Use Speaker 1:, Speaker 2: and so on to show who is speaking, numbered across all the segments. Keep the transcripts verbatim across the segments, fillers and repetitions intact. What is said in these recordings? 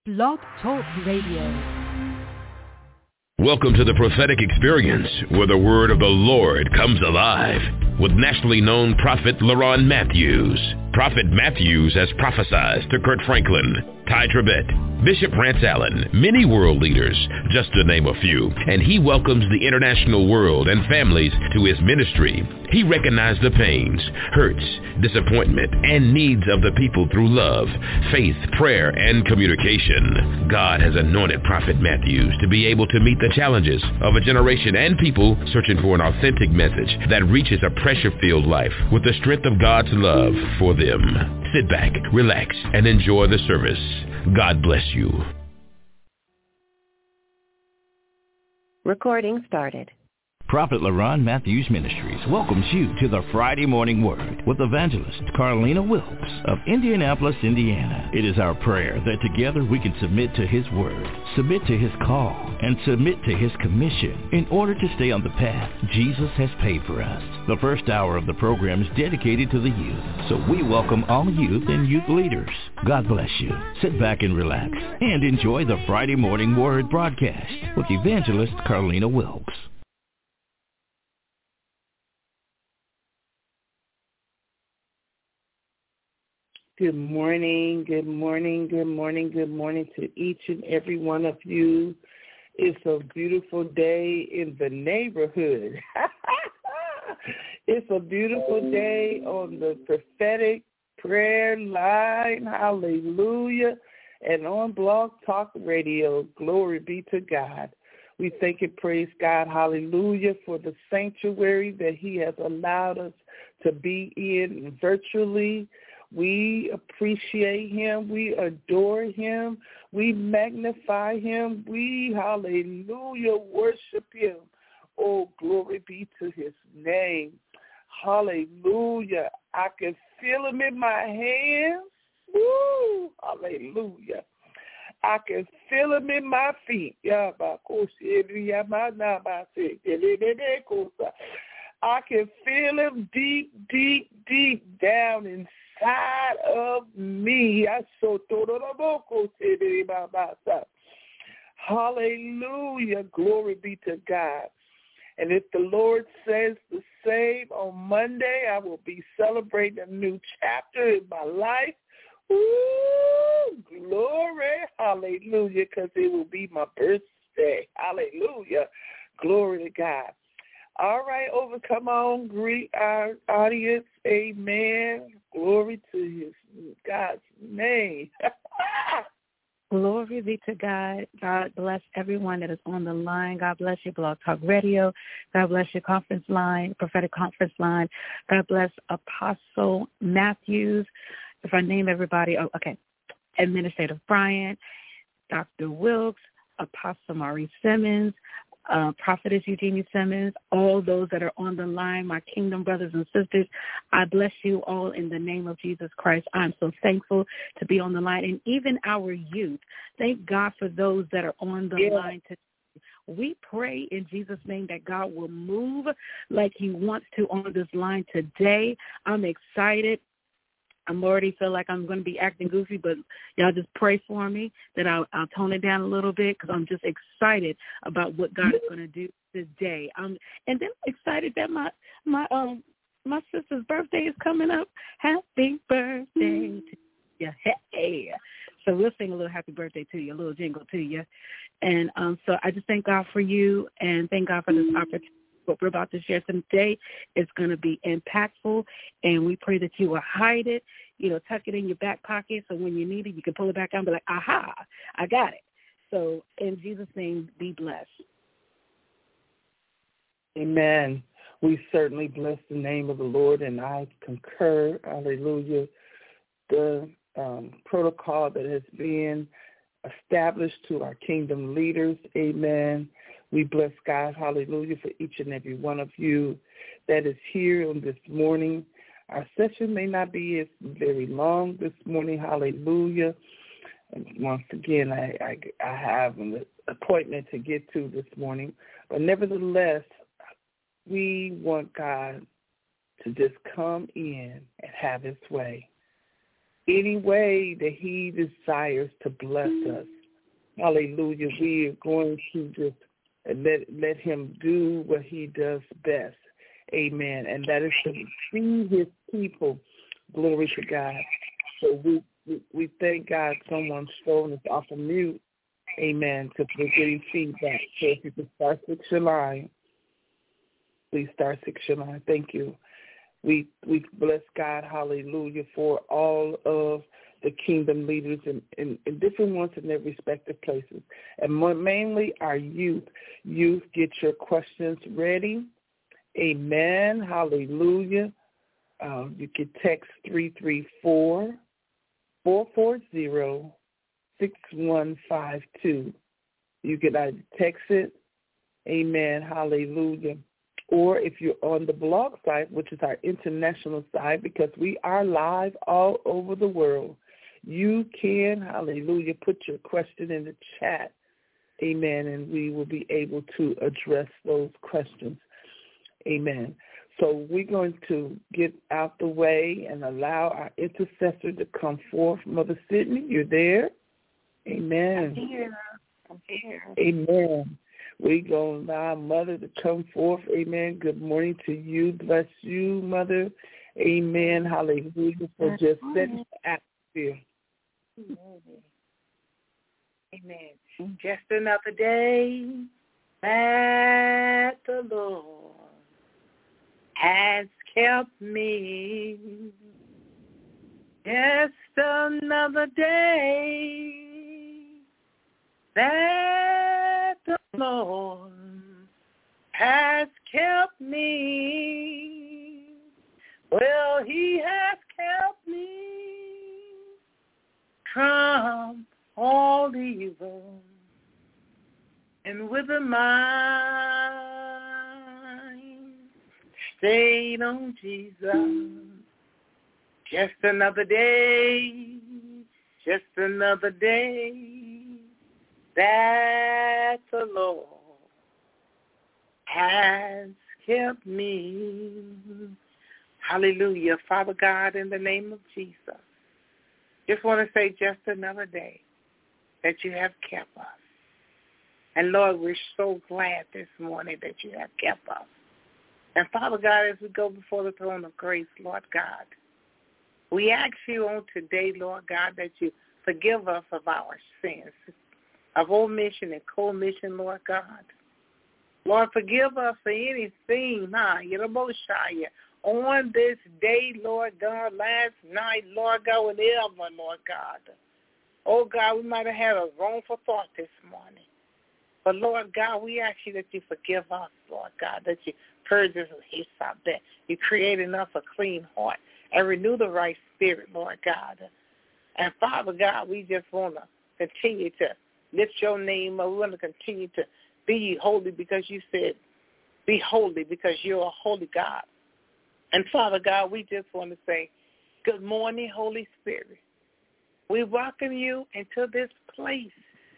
Speaker 1: Blog Talk Radio.
Speaker 2: Welcome to the prophetic experience where the word of the Lord comes alive with nationally known prophet LaRon Matthews. Prophet Matthews has prophesied to Kurt Franklin, Ty Tribbett, Bishop Rance Allen, many world leaders, just to name a few, and he welcomes the international world and families to his ministry. He recognized the pains, hurts, disappointment, and needs of the people through love, faith, prayer, and communication. God has anointed Prophet Matthews to be able to meet the challenges of a generation and people searching for an authentic message that reaches a pressure-filled life with the strength of God's love for them. Sit back, relax, and enjoy the service. God bless you.
Speaker 3: Recording started.
Speaker 4: Prophet LaRon Matthews Ministries welcomes you to the Friday Morning Word with evangelist Carlina Wilkes of Indianapolis, Indiana. It is our prayer that together we can submit to His Word, submit to His call, and submit to His commission in order to stay on the path Jesus has paved for us. The first hour of the program is dedicated to the youth, so we welcome all youth and youth leaders. God bless you. Sit back and relax and enjoy the Friday Morning Word broadcast with evangelist Carlina Wilkes.
Speaker 5: Good morning, good morning, good morning, good morning to each and every one of you. It's a beautiful day in the neighborhood. It's a beautiful day on the prophetic prayer line. Hallelujah. And on Blog Talk Radio. Glory be to God. We thank and praise God, hallelujah, for the sanctuary that He has allowed us to be in virtually. We appreciate Him. We adore Him. We magnify Him. We, hallelujah, worship Him. Oh, glory be to His name. Hallelujah. I can feel Him in my hands. Woo, hallelujah. I can feel Him in my feet. I can feel Him deep, deep, deep down inside. Side of me. Hallelujah. Glory be to God. And if the Lord says the same on Monday, I will be celebrating a new chapter in my life. Ooh, glory. Hallelujah. Because it will be my birthday. Hallelujah. Glory to God. All right, over, come on, greet our audience. Amen. Glory to His God's name.
Speaker 3: Glory be to God. God bless everyone that is on the line. God bless you, Blog Talk Radio. God bless your conference line, prophetic conference line. God bless Apostle Matthews. If I name everybody, oh, okay. Administrator Bryant, Doctor Wilkes, Apostle Maurice Simmons, Uh, Prophetess Eugenia Simmons, all those that are on the line, my kingdom brothers and sisters, I bless you all in the name of Jesus Christ. I'm so thankful to be on the line, and even our youth. Thank God for those that are on the yeah. line today. We pray in Jesus' name that God will move like He wants to on this line today. I'm excited. I'm already feel like I'm going to be acting goofy, but y'all just pray for me that I'll, I'll tone it down a little bit because I'm just excited about what God is going to do this day. Um, and then I'm excited that my my um my sister's birthday is coming up. Happy birthday to you. Hey. So we'll sing a little happy birthday to you, a little jingle to you. And um, so I just thank God for you and thank God for this opportunity. What we're about to share today is going to be impactful, and we pray that you will hide it, you know, tuck it in your back pocket so when you need it, you can pull it back out and be like, aha, I got it. So in Jesus' name, be blessed.
Speaker 5: Amen. We certainly bless the name of the Lord, and I concur, hallelujah, the um, protocol that has been established to our kingdom leaders, amen. We bless God, hallelujah, for each and every one of you that is here on this morning. Our session may not be as very long this morning, hallelujah. And once again, I, I, I have an appointment to get to this morning. But nevertheless, we want God to just come in and have His way. Any way that He desires to bless us, hallelujah, we are going to just let, let him do what he does best. Amen. And that is to feed his people. Glory to God. So we, we, we thank God someone's phone is off of mute. Amen. Because we're getting feedback. So if you can start six your line, please start six your line. Thank you. We we bless God, hallelujah, for all of the kingdom leaders and, and, and different ones in their respective places. And more, mainly our youth. Youth, get your questions ready. Amen. Hallelujah. Uh, you can text three three four, four four zero, six one five two. You can either text it, amen, hallelujah, or if you're on the blog site, which is our international site, because we are live all over the world, you can, hallelujah, put your question in the chat, amen, and we will be able to address those questions, amen. So we're going to get out the way and allow our intercessor to come forth. Mother Sidney, you're there? Amen.
Speaker 3: I'm here. I'm here.
Speaker 5: Amen. We're going to allow Mother to come forth. Amen. Good morning to you. Bless you, Mother. Amen. Hallelujah. For just setting the atmosphere.
Speaker 6: Amen. Just another day that the Lord has kept me. Just another day that the Lord has kept me. Well, he has kept me from all evil, and with a mind stayed on Jesus. Just another day, just another day that the Lord has kept me. Hallelujah. Father God, in the name of Jesus, just want to say just another day that you have kept us. And Lord, we're so glad this morning that you have kept us. And Father God, as we go before the throne of grace, Lord God, we ask you on today, Lord God, that you forgive us of our sins, of omission and commission, Lord God. Lord, forgive us for anything, huh, Yeroboshaya, on this day, Lord God, last night, Lord God, whatever, Lord God. Oh, God, we might have had a wrongful thought this morning. But, Lord God, we ask you that you forgive us, Lord God, that you purge us of hyssop, that you create in us a clean heart and renew the right spirit, Lord God. And, Father God, we just want to continue to lift your name up. We want to continue to be holy because you said be holy because you're a holy God. And, Father God, we just want to say good morning, Holy Spirit. We welcome you into this place.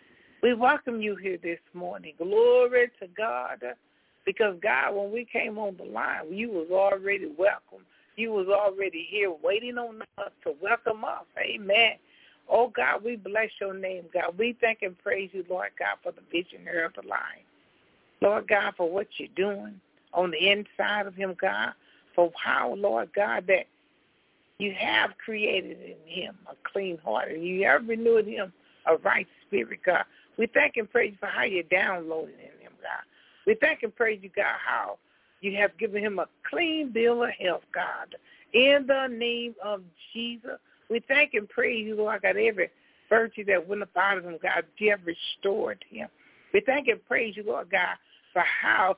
Speaker 6: We welcome you here this morning. Glory to God. Because, God, when we came on the line, you was already welcome. You was already here waiting on us to welcome us. Amen. Oh, God, we bless your name, God. We thank and praise you, Lord God, for the visionary of the line. Lord God, for what you're doing on the inside of him, God, for how, Lord God, that you have created in him a clean heart and you have renewed him a right spirit, God. We thank and praise you for how you're downloading in him, God. We thank and praise you, God, how you have given him a clean bill of health, God. In the name of Jesus, we thank and praise you, Lord God, every virtue that went up out of him, God, you have restored him. We thank and praise you, Lord God, for how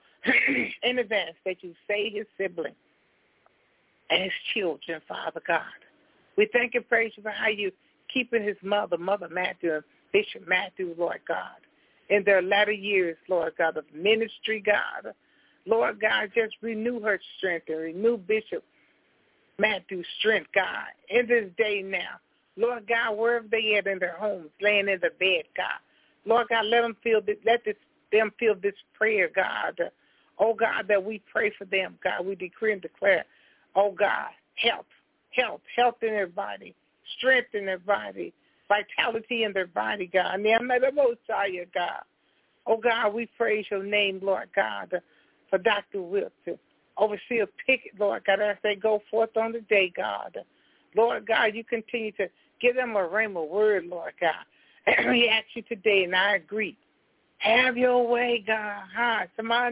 Speaker 6: in advance that you saved his sibling and his children, Father God. We thank and praise you for how you keeping his mother, Mother Matthew and Bishop Matthew, Lord God, in their latter years, Lord God, of ministry, God. Lord God, just renew her strength and renew Bishop Matthew's strength, God, in this day now. Lord God, wherever they at in their homes, laying in the bed, God. Lord God, let them feel this, let this, them feel this prayer, God. Oh, God, that we pray for them, God. We decree and declare, oh, God, health, health, health in their body, strength in their body. vitality in their body, God. God. Oh, God, we praise your name, Lord God, for Doctor Wilk, to Overseer Pickett, Lord God, as they go forth on the day, God. Lord God, you continue to give them a rhema word, Lord God. And we ask you today, and I agree, have your way, God. Ha,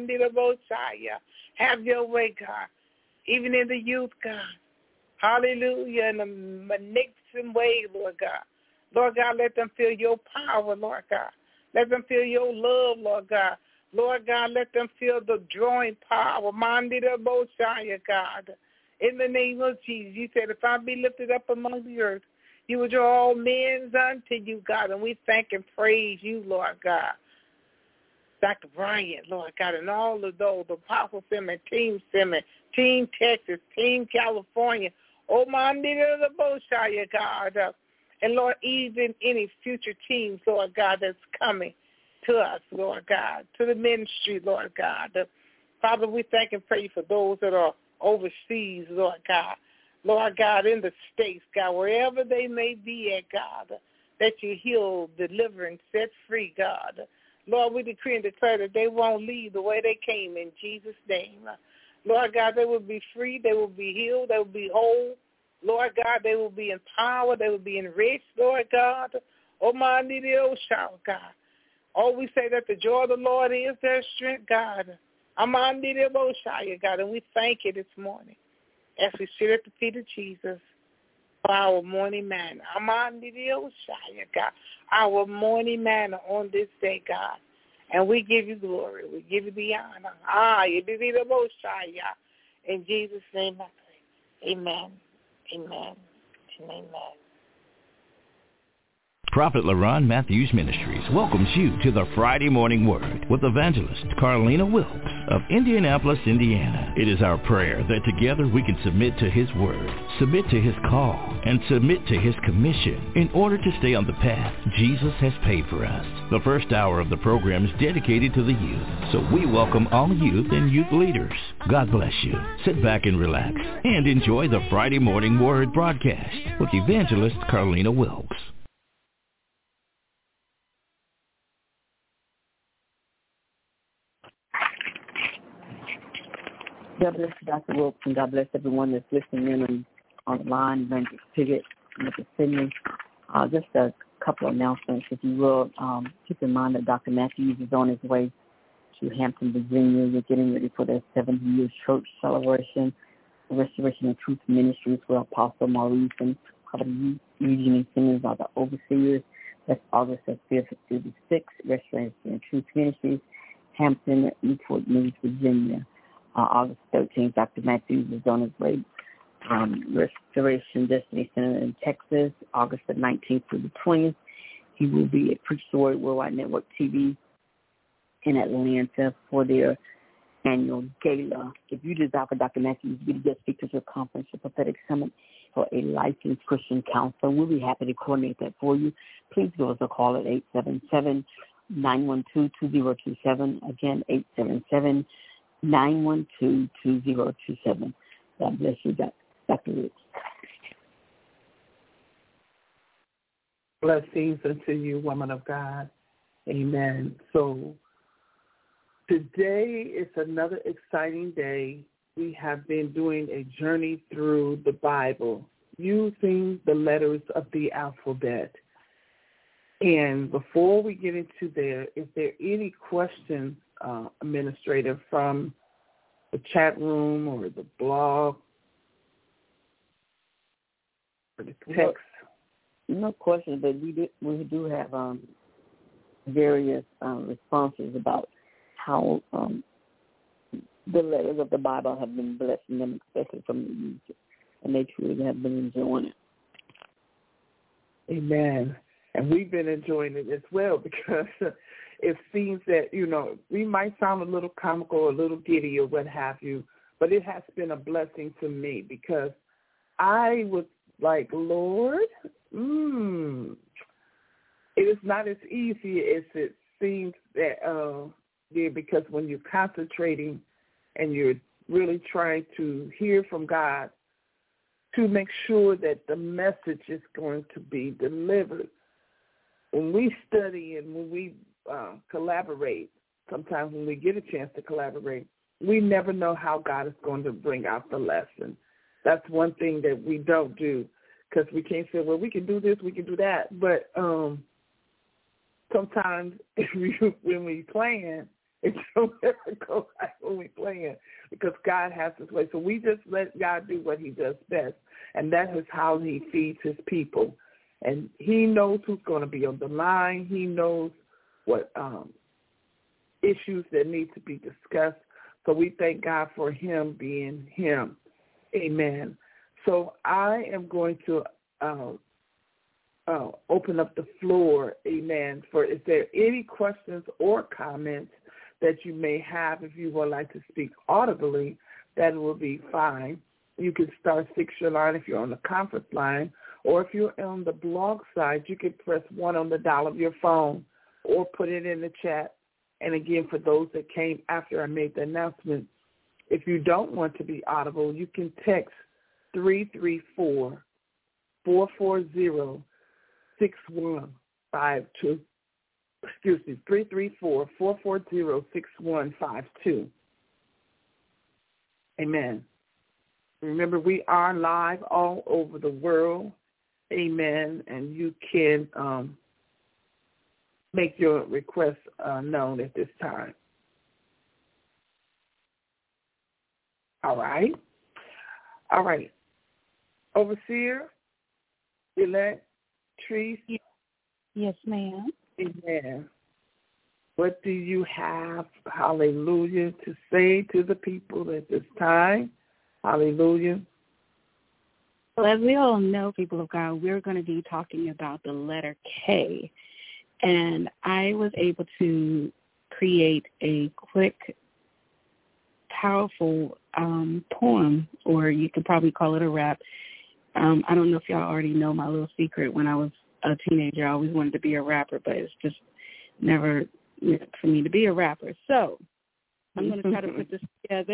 Speaker 6: have your way, God. Even in the youth, God. Hallelujah, in a magnificent way, Lord God. Lord God, let them feel your power, Lord God. Let them feel your love, Lord God. Lord God, let them feel the drawing power. Mandida Boshaya, God. In the name of Jesus, you said, if I be lifted up among the earth, you will draw all men unto you, God. And we thank and praise you, Lord God. Doctor Bryant, Lord God, and all of those, the Apostle Simmons, Team Simmons, Team Texas, Team California. Oh, Mandida Boshaya, God. And, Lord, even any future teams, Lord God, that's coming to us, Lord God, to the ministry, Lord God. Father, we thank and pray for those that are overseas, Lord God. Lord God, in the States, God, wherever they may be at, God, that you heal, deliver, and set free, God. Lord, we decree and declare that they won't leave the way they came in Jesus' name. Lord God, they will be free, they will be healed, they will be whole. Lord God, they will be empowered, they will be enriched, Lord God. Oh, my little shout, God. Oh, we say that the joy of the Lord is their strength, God. I'm on the Boshaya, God, and we thank you this morning as we sit at the feet of Jesus for our morning manna. I'm on the Boshaya, God, our morning manna on this day, God. And we give you glory. We give you the honor. Ah, you did the Boshaya. In Jesus' name I pray. Amen. Amen. And amen.
Speaker 4: Prophet LaRon Matthews Ministries welcomes you to the Friday Morning Word with evangelist Carlina Wilkes of Indianapolis, Indiana. It is our prayer that together we can submit to His Word, submit to His call, and submit to His commission in order to stay on the path Jesus has paved for us. The first hour of the program is dedicated to the youth, so we welcome all youth and youth leaders. God bless you. Sit back and relax and enjoy the Friday Morning Word broadcast with evangelist Carlina Wilkes.
Speaker 7: God bless you, Doctor Wilkes, and God bless everyone that's listening in on, on the line, Evangelist Pickett, Mister Sidney. Uh, just a couple of announcements, if you will. Um, keep in mind that Doctor Matthews is on his way to Hampton, Virginia. We're getting ready for their seventy-year church celebration, Restoration and Truth Ministries, where Apostle Maurice and Prophet Eugene Simmons are the overseers. That's August the fifth through the sixth, Restoration and Truth Ministries, Hampton, Newport News, Virginia. Uh, August thirteenth, Doctor Matthews is on his way. Um, Restoration Destiny Center in Texas, August the nineteenth through the twentieth. He will be at Preach the Word Worldwide Network T V in Atlanta for their annual gala. If you desire for Doctor Matthews to be the guest speaker to a conference, a prophetic summit for a licensed Christian counselor, we'll be happy to coordinate that for you. Please give us a call at eight seven seven, nine one two, two zero two seven. Again, eight seven seven, nine one two, two zero two seven. God bless you, Doctor Wilkes.
Speaker 5: Blessings unto you, woman of God. Amen. So today is another exciting day. We have been doing a journey through the Bible using the letters of the alphabet. And before we get into there, is there any questions, uh, Administrator, from the chat room or the blog or the text?
Speaker 7: No, no question, but we do, we do have um, various um, responses about how um, the letters of the Bible have been blessing them, especially from the youth, and they truly have been enjoying it.
Speaker 5: Amen. And we've been enjoying it as well because it seems that, you know, we might sound a little comical, a little giddy or what have you, but it has been a blessing to me because I was like, Lord, mm, it is not as easy as it seems that, uh, yeah, because when you're concentrating and you're really trying to hear from God to make sure that the message is going to be delivered when we study and when we uh, collaborate, sometimes when we get a chance to collaborate, we never know how God is going to bring out the lesson. That's one thing that we don't do, because we can't say, well, we can do this, we can do that. But um, sometimes if we, when we plan, it don't ever go like when we plan, because God has his way. So we just let God do what he does best, and that is how he feeds his people. And he knows who's going to be on the line. He knows what um, issues that need to be discussed. So we thank God for him being him. Amen. So I am going to uh, uh, open up the floor, amen, for if there are any questions or comments that you may have. If you would like to speak audibly, that will be fine. You can star six your line if you're on the conference line, or if you're on the blog side, you can press one on the dial of your phone or put it in the chat. And again, for those that came after I made the announcement, if you don't want to be audible, you can text three three four, four four zero, six one five two. Excuse me, three three four, four four zero, six one five two. Amen. Remember, we are live all over the world. Amen. And you can um, make your requests uh, known at this time. All right. All right. Overseer, elect, Treese.
Speaker 3: Yes, ma'am.
Speaker 5: Amen. What do you have, hallelujah, to say to the people at this time? Hallelujah.
Speaker 3: Well, as we all know, people of God, we're going to be talking about the letter K. And I was able to create a quick, powerful um, poem, or you could probably call it a rap. Um, I don't know if y'all already know my little secret. When I was a teenager, I always wanted to be a rapper, but it's just never meant for me to be a rapper. So I'm going to try to put this together.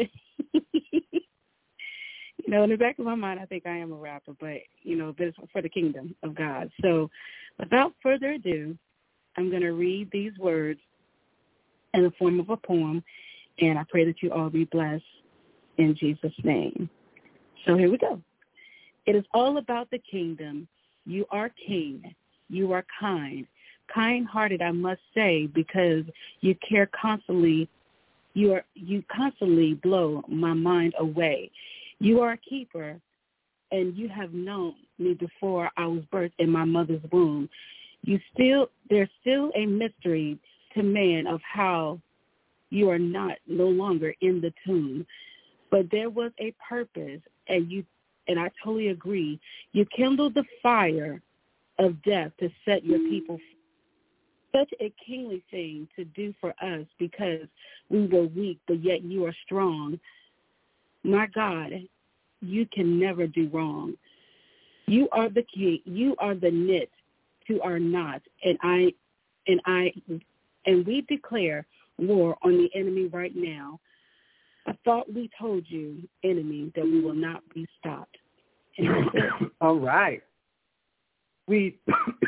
Speaker 3: You know, in the back of my mind, I think I am a rapper, but, you know, this is for the kingdom of God. So without further ado, I'm going to read these words in the form of a poem, and I pray that you all be blessed in Jesus' name. So here we go. It is all about the kingdom. You are king. You are kind. Kind-hearted, I must say, because you care constantly. You are you constantly blow my mind away. You are a keeper, and you have known me before I was birthed in my mother's womb. You still, there's still a mystery to man of how you are not no longer in the tomb. But there was a purpose, and you, and I totally agree. You kindled the fire of death to set your people free. Such a kingly thing to do for us, because we were weak, but yet you are strong. My God, you can never do wrong. You are the key. You are the knit to our knot, and I, and I, and we declare war on the enemy right now. I thought we told you, enemy, that we will not be stopped. And that's it.
Speaker 5: All right. We.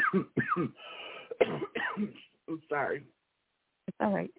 Speaker 5: I'm sorry.
Speaker 3: It's all right.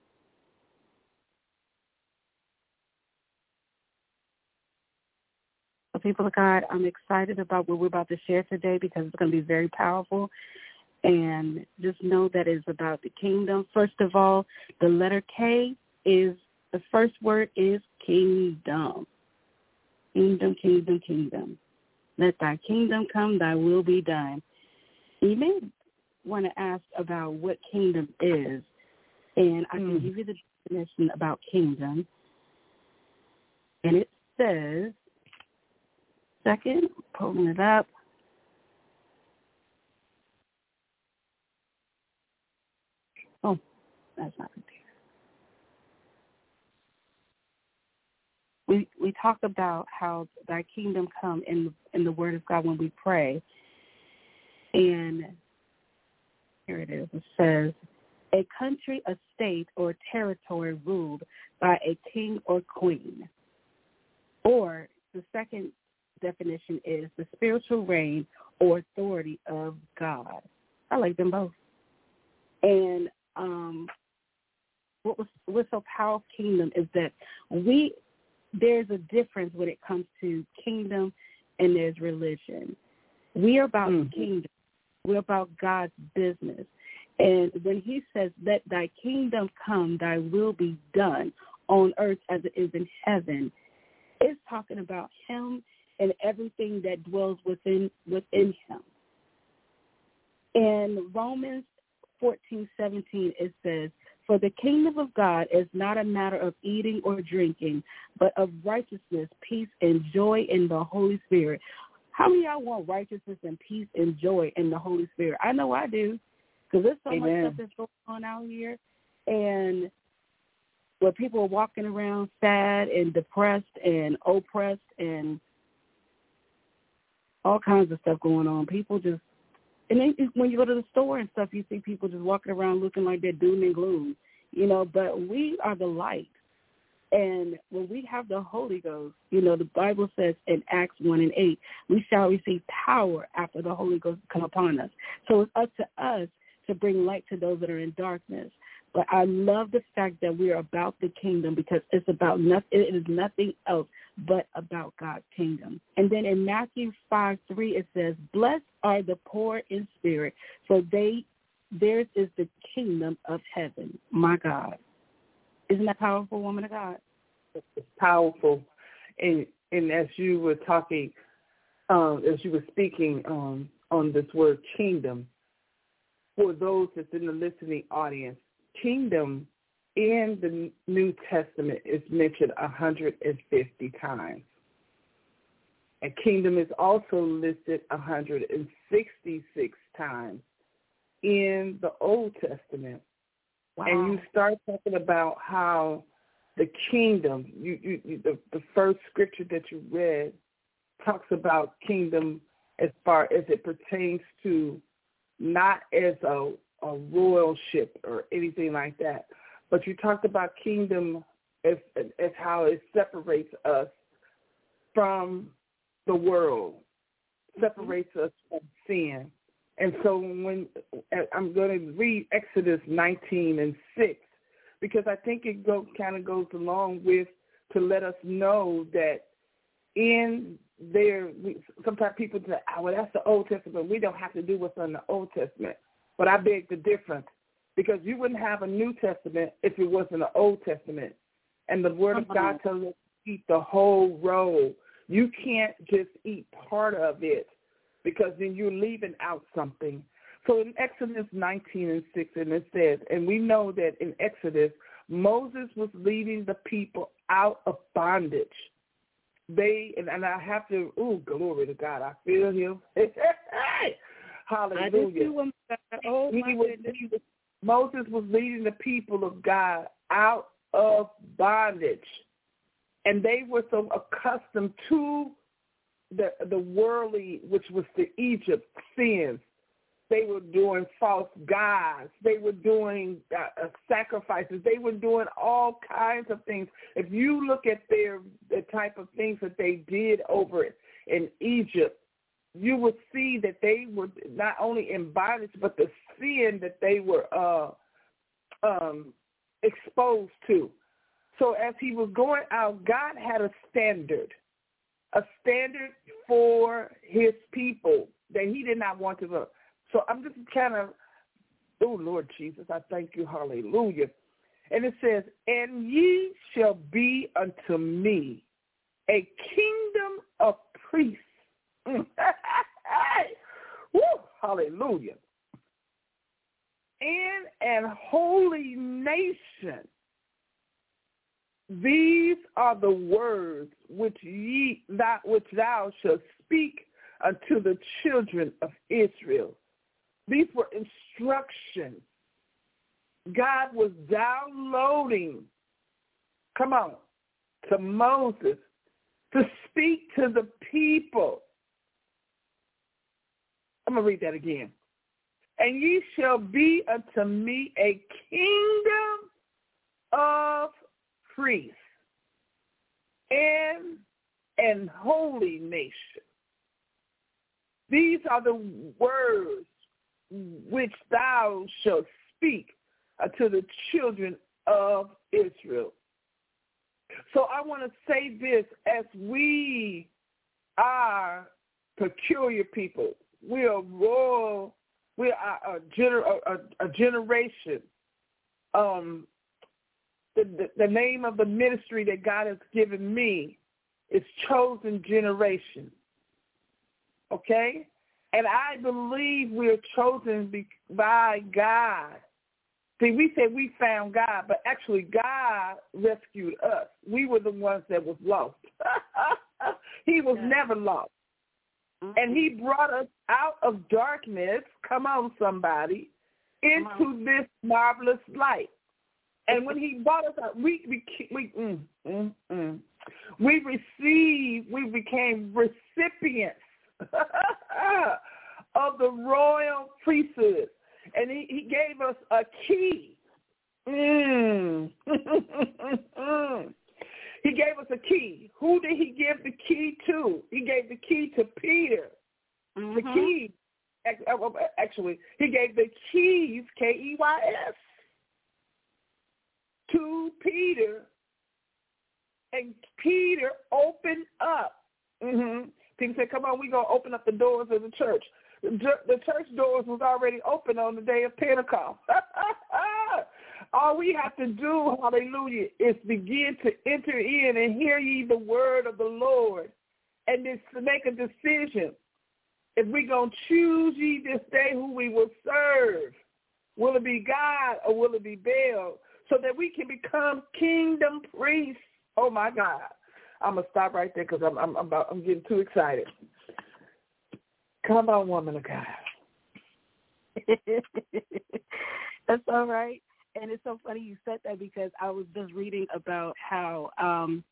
Speaker 3: So people of God, I'm excited about what we're about to share today, because it's going to be very powerful. And just know that it's about the kingdom. First of all, the letter K is, the first word is kingdom. Kingdom, kingdom, kingdom. Let thy kingdom come, thy will be done. You may want to ask about what kingdom is, and I can mm. give you the definition about kingdom. And it says, second, pulling it up. Oh, that's not good. We we talk about how thy kingdom come in in the Word of God when we pray, and here it is. It says, a country, a state, or territory ruled by a king or queen. Or the second definition is the spiritual reign or authority of God. I like them both. And um, what was what's so powerful kingdom is that we there's a difference when it comes to kingdom and there's religion. We are about mm-hmm. kingdom. We're about God's business. And when he says, let thy kingdom come, thy will be done on earth as it is in heaven, it's talking about him and everything that dwells within within him. In Romans fourteen seventeen, it says, for the kingdom of God is not a matter of eating or drinking, but of righteousness, peace, and joy in the Holy Spirit. How many of y'all want righteousness and peace and joy in the Holy Spirit? I know I do, because there's so Amen. much stuff that's going on out here. And where people are walking around sad and depressed and oppressed and all kinds of stuff going on. People just, and then when you go to the store and stuff, you see people just walking around looking like they're doom and gloom, you know, but we are the light. And when we have the Holy Ghost, you know, the Bible says in Acts one and eight, we shall receive power after the Holy Ghost come upon us. So it's up to us to bring light to those that are in darkness. But I love the fact that we are about the kingdom because it's about nothing. It is nothing else but about God's kingdom. And then in Matthew five three, it says, blessed are the poor in spirit, for they theirs is the kingdom of heaven. My God. Isn't that powerful, woman of God?
Speaker 5: It's powerful. And and as you were talking, um, as you were speaking um, on this word kingdom, for those that's in the listening audience, kingdom in the New Testament is mentioned one hundred fifty times. And kingdom is also listed one hundred sixty-six times in the Old Testament. Wow. And you start talking about how the kingdom, you, you, you, the, the first scripture that you read talks about kingdom as far as it pertains to not as a, a royalship or anything like that, but you talked about kingdom as, as how it separates us from the world, separates us from sin. And so when I'm going to read Exodus nineteen and six, because I think it go, kind of goes along with to let us know that in there, sometimes people say, oh, well, that's the Old Testament. We don't have to do what's in the Old Testament. But I beg the difference, because you wouldn't have a New Testament if it wasn't an Old Testament. And the Word of God tells us to eat the whole roll. You can't just eat part of it, because then you're leaving out something. So in Exodus nineteen and six, and it says, and we know that in Exodus, Moses was leading the people out of bondage. They, and, and I have to, ooh, glory to God, I feel him. Hallelujah.
Speaker 3: I do too. Oh,
Speaker 5: he was, he was, Moses was leading the people of God out of bondage. And they were so accustomed to the the worldly, which was the Egypt sins. They were doing false gods. They were doing uh, uh, sacrifices. They were doing all kinds of things. If you look at their the type of things that they did over in Egypt, you would see that they were not only in bondage, but the sin that they were uh, um, exposed to. So as he was going out, God had a standard. A standard for his people that he did not want to look. So I'm just kind of, oh, Lord Jesus, I thank you, hallelujah. And it says, and ye shall be unto me a kingdom of priests. Mm. Woo, hallelujah. And an holy nation. These are the words which ye that which thou shalt speak unto the children of Israel. These were instructions. God was downloading, come on, to Moses to speak to the people. I'm going to read that again. And ye shall be unto me a kingdom of priests and an holy nation. These are the words which thou shalt speak unto the children of Israel. So I want to say this, as we are peculiar people, we are royal, we are a, gener- a, a generation. Um, the, the, the name of the ministry that God has given me is Chosen Generation. Okay? And I believe we are chosen by God. See, we say we found God, but actually God rescued us. We were the ones that was lost. He was never lost. Mm-hmm. And he brought us out of darkness, come on somebody, into on. this marvelous light. And when he brought us out, we, we, we, mm, mm, mm. we received, we became recipients of the royal priesthood. And he, he gave us a key. Mm. He gave us a key. Who did he give the key to? He gave the key to Peter. Mm-hmm. The key, actually, he gave the keys, K E Y S, to Peter. And Peter opened up. Mm-hmm. People said, come on, we're going to open up the doors of the church. The church doors was already open on the day of Pentecost. All we have to do, hallelujah, is begin to enter in and hear ye the word of the Lord, and just to make a decision. If we're going to choose ye this day who we will serve, will it be God or will it be Baal, so that we can become kingdom priests. Oh, my God. I'm going to stop right there because I'm, I'm, I'm, about, I'm getting too excited. Come on, woman of God.
Speaker 3: That's all right. And it's so funny you said that because I was just reading about how um,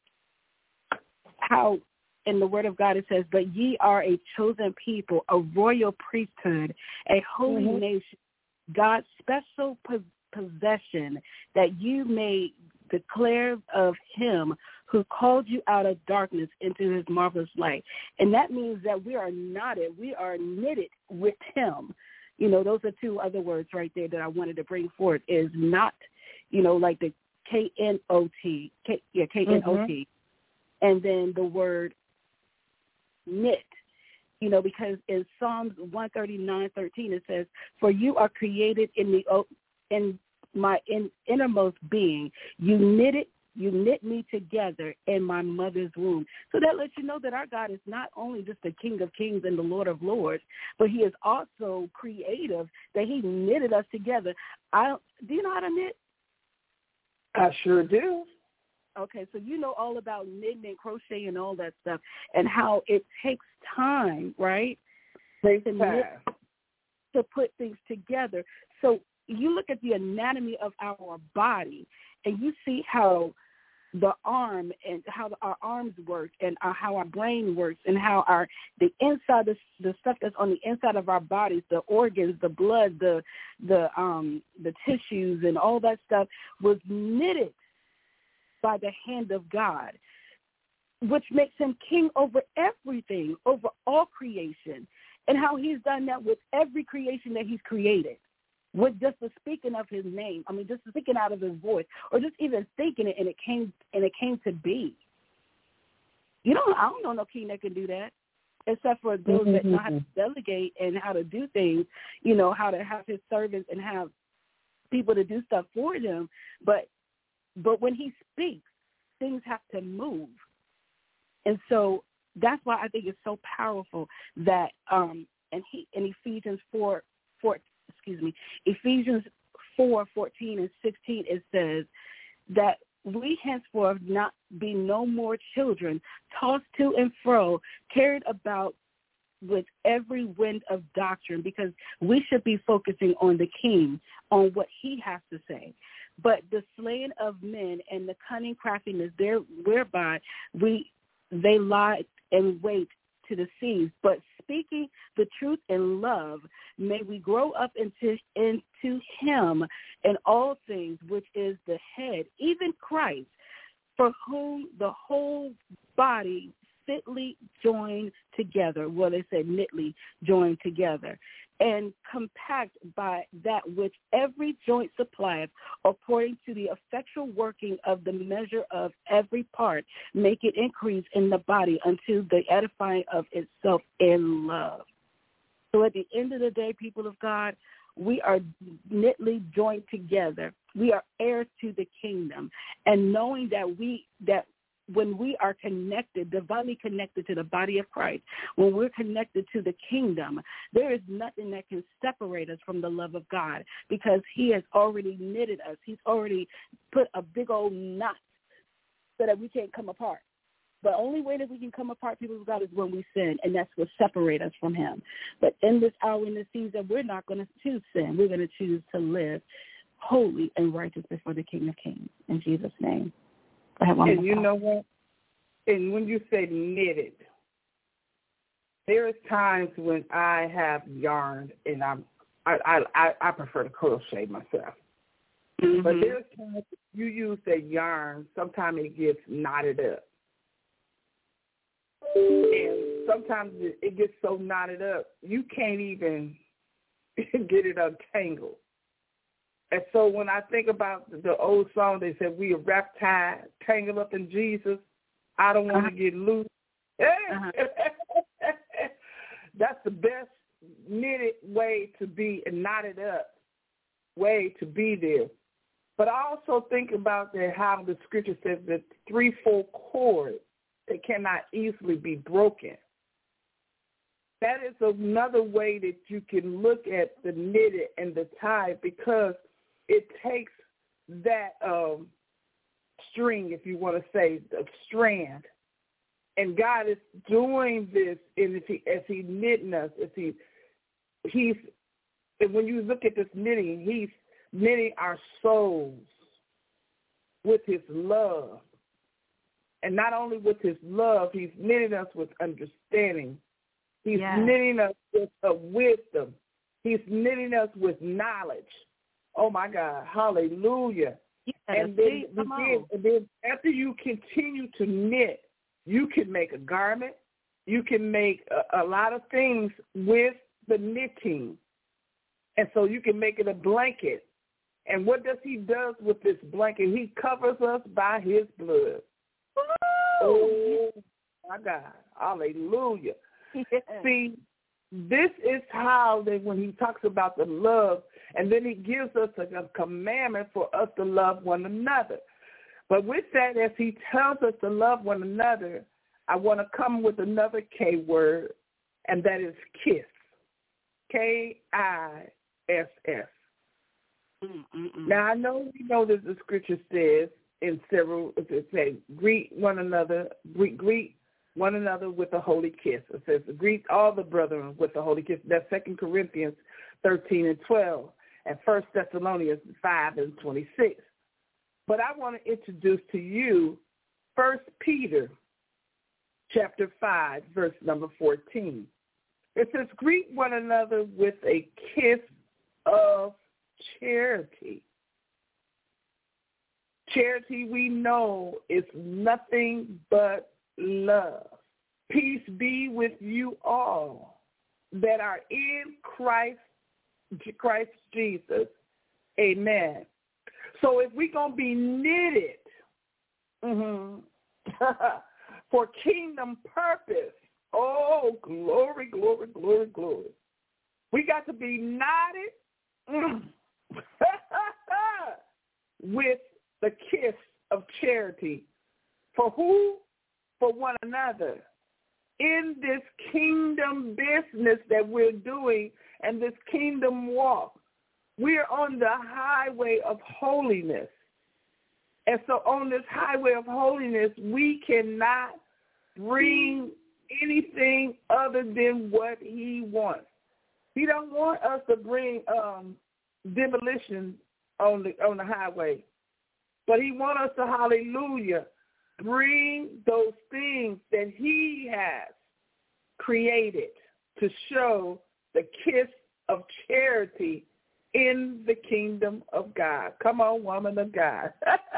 Speaker 3: how in the Word of God it says, but ye are a chosen people, a royal priesthood, a holy mm-hmm. nation, God's special po- possession, that you may declare of him who called you out of darkness into his marvelous light. And that means that we are knotted, we are knitted with him. You know, those are two other words right there that I wanted to bring forth, is not, you know, like the K N O T, K, yeah, K N O T, mm-hmm. and then the word knit, you know, because in Psalms one thirty-nine thirteen it says, for you are created in the in my in, innermost being. You knitted You knit me together in my mother's womb. So that lets you know that our God is not only just the King of Kings and the Lord of Lords, but he is also creative, that he knitted us together. I Do you know how to knit?
Speaker 5: I sure do.
Speaker 3: Okay, so you know all about knitting and crochet and all that stuff, and how it takes time, right?
Speaker 5: Takes
Speaker 3: to
Speaker 5: time.
Speaker 3: Knit, to put things together. So you look at the anatomy of our body, and you see how the arm and how our arms work, and our, how our brain works, and how our the inside the, the stuff that's on the inside of our bodies, the organs, the blood, the the um the tissues, and all that stuff was knitted by the hand of God, which makes him king over everything, over all creation, and how he's done that with every creation that he's created. With just the speaking of his name, I mean, just speaking out of his voice, or just even thinking it, and it came and it came to be. You don't, I don't know no king that can do that, except for those mm-hmm. that know how to delegate and how to do things. You know, how to have his servants and have people to do stuff for them. But but when he speaks, things have to move, and so that's why I think it's so powerful that um, and he in Ephesians four four. Excuse me, Ephesians four, fourteen and sixteen, it says that we henceforth not be no more children, tossed to and fro, carried about with every wind of doctrine, because we should be focusing on the King, on what he has to say. But the slaying of men and the cunning craftiness there whereby we they lie and wait to deceive, but speaking the truth in love, may we grow up into into him in all things, which is the head, even Christ, for whom the whole body fitly joined together. Well, they said knitly joined together. and compact by that which every joint supplieth, according to the effectual working of the measure of every part, make it increase in the body unto the edifying of itself in love. So at the end of the day, people of God, we are knitly joined together. We are heirs to the kingdom. And knowing that we that when we are connected, divinely connected to the body of Christ, when we're connected to the kingdom, there is nothing that can separate us from the love of God, because he has already knitted us. He's already put a big old knot so that we can't come apart. The only way that we can come apart, people of God, is when we sin, and that's what separates us from him. But in this hour, in this season, we're not going to choose sin. We're going to choose to live holy and righteous before the King of Kings. In Jesus' name. I have one
Speaker 5: and you
Speaker 3: thought.
Speaker 5: know what? And when you say knitted, there is times when I have yarn, and I'm I I, I prefer to crochet myself. Mm-hmm. But there's times you use that yarn, sometimes it gets knotted up. And sometimes it gets so knotted up, you can't even get it untangled. And so when I think about the old song, they said, we are wrapped tied, tangled up in Jesus. I don't want to uh-huh. get loose. Uh-huh. That's the best knitted way to be, and knotted up way to be there. But I also think about that, how the scripture says that threefold cord, they cannot easily be broken. That is another way that you can look at the knitted and the tie, because it takes that um, string, if you want to say, the strand, and God is doing this in as he, as he knitting us, as he he's and when you look at this knitting, he's knitting our souls with his love. And not only with his love, he's knitting us with understanding. He's yes. knitting us with a wisdom. He's knitting us with knowledge. Oh, my God. Hallelujah. Yes, and, then, begin, and then after you continue to knit, you can make a garment. You can make a, a lot of things with the knitting. And so you can make it a blanket. And what does he do with this blanket? He covers us by his blood. Oh, my God. Hallelujah. Yes. See, this is how that when he talks about the love, and then he gives us a, a commandment for us to love one another. But with that, as he tells us to love one another, I want to come with another K word, and that is kiss. K I S S. Mm-mm-mm. Now, I know we know that the scripture says in several, it says, greet one another, greet, greet one another with a holy kiss. It says, greet all the brethren with a holy kiss. That's Second Corinthians thirteen and twelve, and First Thessalonians five and twenty-six. But I want to introduce to you First Peter chapter five, verse number fourteen. It says, greet one another with a kiss of charity. Charity, we know, is nothing but love. Peace be with you all that are in Christ, Christ Jesus. Amen. So if we're going to be knitted mm-hmm, for kingdom purpose, oh, glory, glory, glory, glory. We got to be knotted mm, with the kiss of charity. For who? For one another. In this kingdom business that we're doing and this kingdom walk, we're on the highway of holiness. And so on this highway of holiness, we cannot bring anything other than what he wants. He don't want us to bring um, demolition on the on the highway. But he wants us to, hallelujah, bring those things that he has created to show the kiss of charity in the kingdom of God. Come on, woman of God.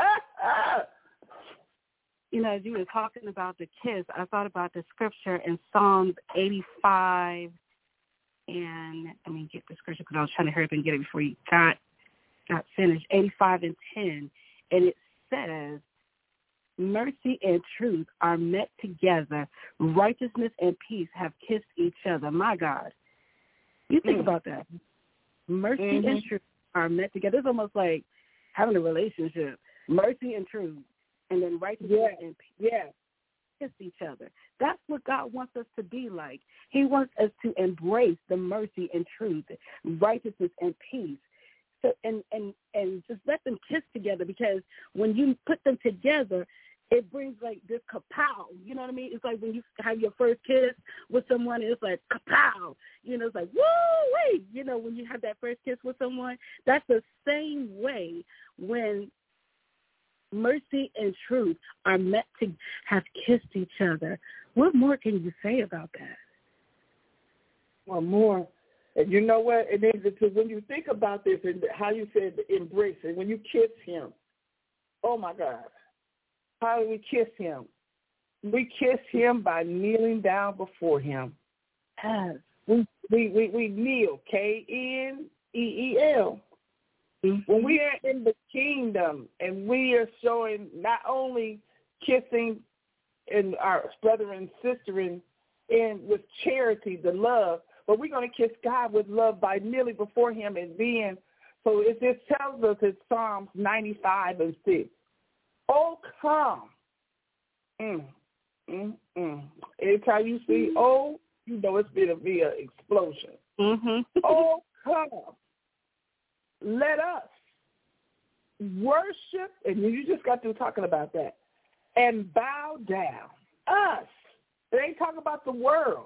Speaker 3: You know, as you were talking about the kiss, I thought about the scripture in Psalms eighty-five and let me get the scripture because I was trying to hurry up and get it before you got got finished. eighty-five and ten, and it says, mercy and truth are met together. Righteousness and peace have kissed each other. My God. You think mm. about that. Mercy mm-hmm. and truth are met together. It's almost like having a relationship. Mercy and truth. And then righteousness yeah. and peace yeah. kiss each other. That's what God wants us to be like. He wants us to embrace the mercy and truth, righteousness and peace. So and, and, and just let them kiss together, because when you put them together, it brings like this kapow, you know what I mean? It's like when you have your first kiss with someone, it's like kapow, you know, it's like, woo, wait, you know, when you have that first kiss with someone, that's the same way when mercy and truth are meant to have kissed each other. What more can you say about that?
Speaker 5: Well, more. And you know what? And then because when you think about this and how you said embrace it, when you kiss him, oh, my God. How do we kiss him? We kiss him by kneeling down before him.
Speaker 3: Yes.
Speaker 5: We, we, we, we kneel, K N E E L. Mm-hmm. When we are in the kingdom and we are showing not only kissing and our brother and sister in, in with charity, the love, but we're going to kiss God with love by kneeling before him and being, so it just tells us in Psalms ninety-five and six. Oh, come. Mm, mm, mm. Anytime you see oh, you know it's going to be an explosion.
Speaker 3: Mm-hmm.
Speaker 5: Oh, come. Let us worship, and you just got through talking about that, and bow down. Us. It ain't talking about the world.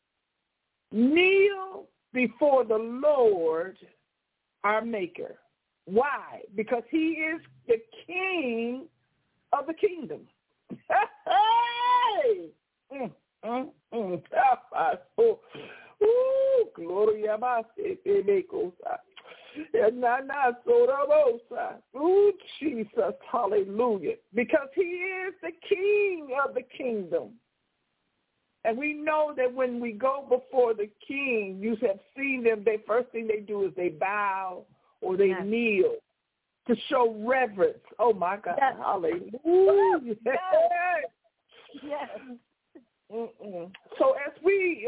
Speaker 5: Kneel before the Lord, our Maker. Why? Because he is the King of the kingdom. Hey! Mm, mm, mm. Ooh, gloria base, ooh, Jesus, hallelujah. Because he is the King of the kingdom. And we know that when we go before the King, you have seen them, the first thing they do is they bow or they yes. kneel to show reverence. Oh, my God. Yes. Hallelujah. Yes.
Speaker 3: Yes.
Speaker 5: Mm-mm. So as we,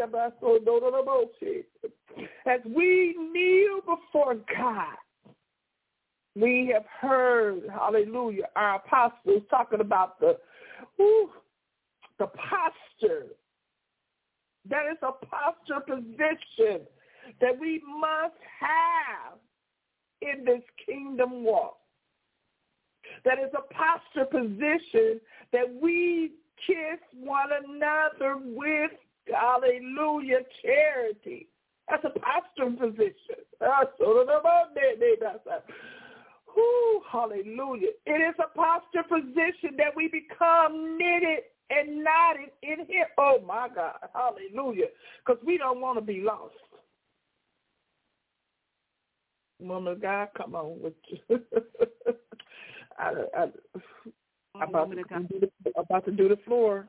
Speaker 5: as we kneel before God, we have heard, hallelujah, our apostles talking about the, whew, the posture. That is a posture position that we must have in this kingdom walk. That is a posture position that we kiss one another with, hallelujah, charity. That's a posture position. Ooh, hallelujah. It is a posture position that we become knitted and knotted in here. Oh, my God. Hallelujah. Because we don't want to be lost. Woman of God, come on with you. I, I, I'm about to, do the, about to do the floor.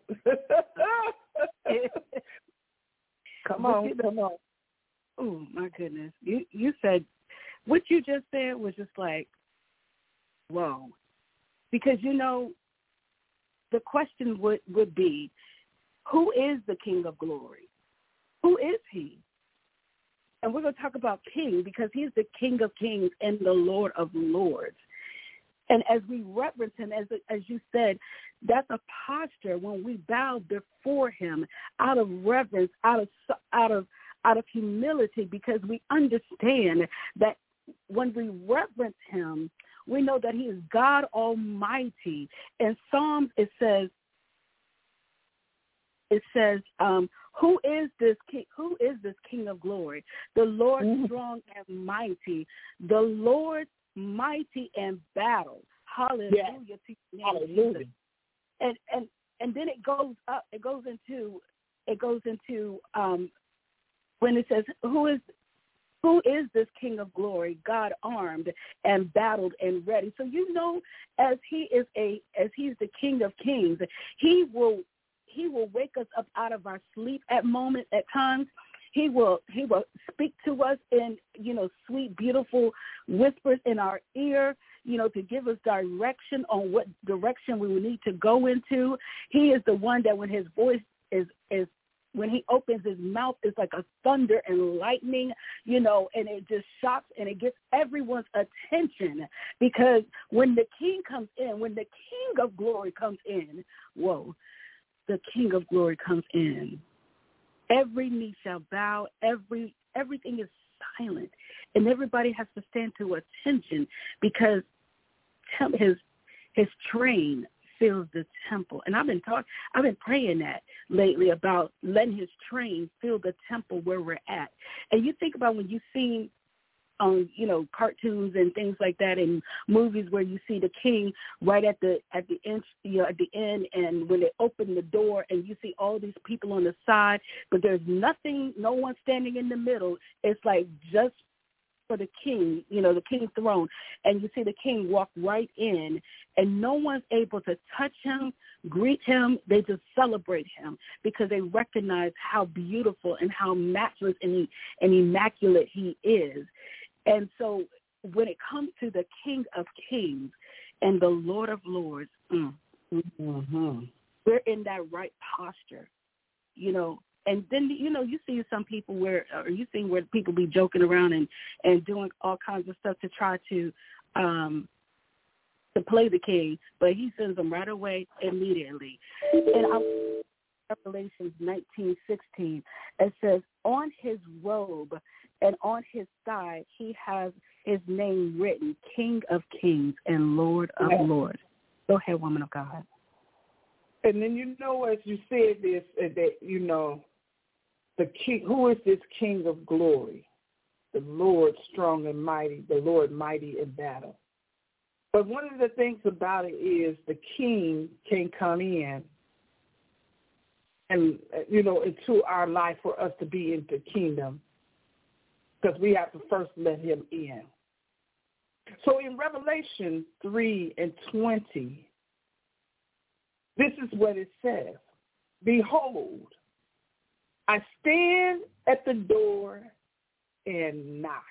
Speaker 5: Come on, come on.
Speaker 3: Oh, my goodness. You you said, what you just said was just like, whoa. Because, you know, the question would, would be, who is the King of glory? Who is he? And we're going to talk about King because he's the King of kings and the Lord of lords. And as we reverence him, as as you said, that's a posture when we bow before him out of reverence, out of out of out of humility, because we understand that when we reverence him, we know that he is God Almighty. In Psalms, it says, it says, um, who is this king? Who is this King of glory? The Lord mm-hmm. strong and mighty, the Lord mighty in battle. Hallelujah yes. to your name, Hallelujah. Jesus. And and and then it goes up. It goes into it goes into um, when it says, who is who is this King of glory? God armed and battled and ready. So you know, as he is a as he's the King of kings, he will he will wake us up out of our sleep at moments at times.
Speaker 8: He will he will speak to us in, you know, sweet, beautiful whispers in our ear, you know, to give us direction on what direction we will need to go into. He is the one that when his voice is, is when he opens his mouth, it's like a thunder and lightning, you know, and it just shocks and it gets everyone's attention, because when the king comes in, when the King of glory comes in, whoa, the King of glory comes in, every knee shall bow, every everything is silent, and everybody has to stand to attention, because his his train fills the temple. And I've been talking, I've been praying that lately about letting his train fill the temple where we're at. And you think about when you see on, you know, cartoons and things like that, and movies where you see the king right at the at the end, you know, at the end, and when they open the door and you see all these people on the side, but there's nothing, no one standing in the middle. It's like just for the king, you know, the king's throne, and you see the king walk right in, and no one's able to touch him, greet him. They just celebrate him because they recognize how beautiful and how matchless and, and immaculate he is. And so when it comes to the King of Kings and the Lord of Lords, mm, mm-hmm, we're in that right posture, you know. And then, you know, you see some people where, or you see where people be joking around and, and doing all kinds of stuff to try to um, to play the king, but he sends them right away immediately. And I, Revelation nineteen sixteen, it says, on his robe and on his thigh he has his name written, King of Kings and Lord of yeah. Lords. Go ahead, woman of God.
Speaker 5: And then, you know, as you said this, that, you know, the king, who is this King of glory? The Lord strong and mighty, the Lord mighty in battle. But one of the things about it is the king can come in and, you know, into our life for us to be in the kingdom, because we have to first let him in. So in Revelation three and twenty, this is what it says. Behold, I stand at the door and knock.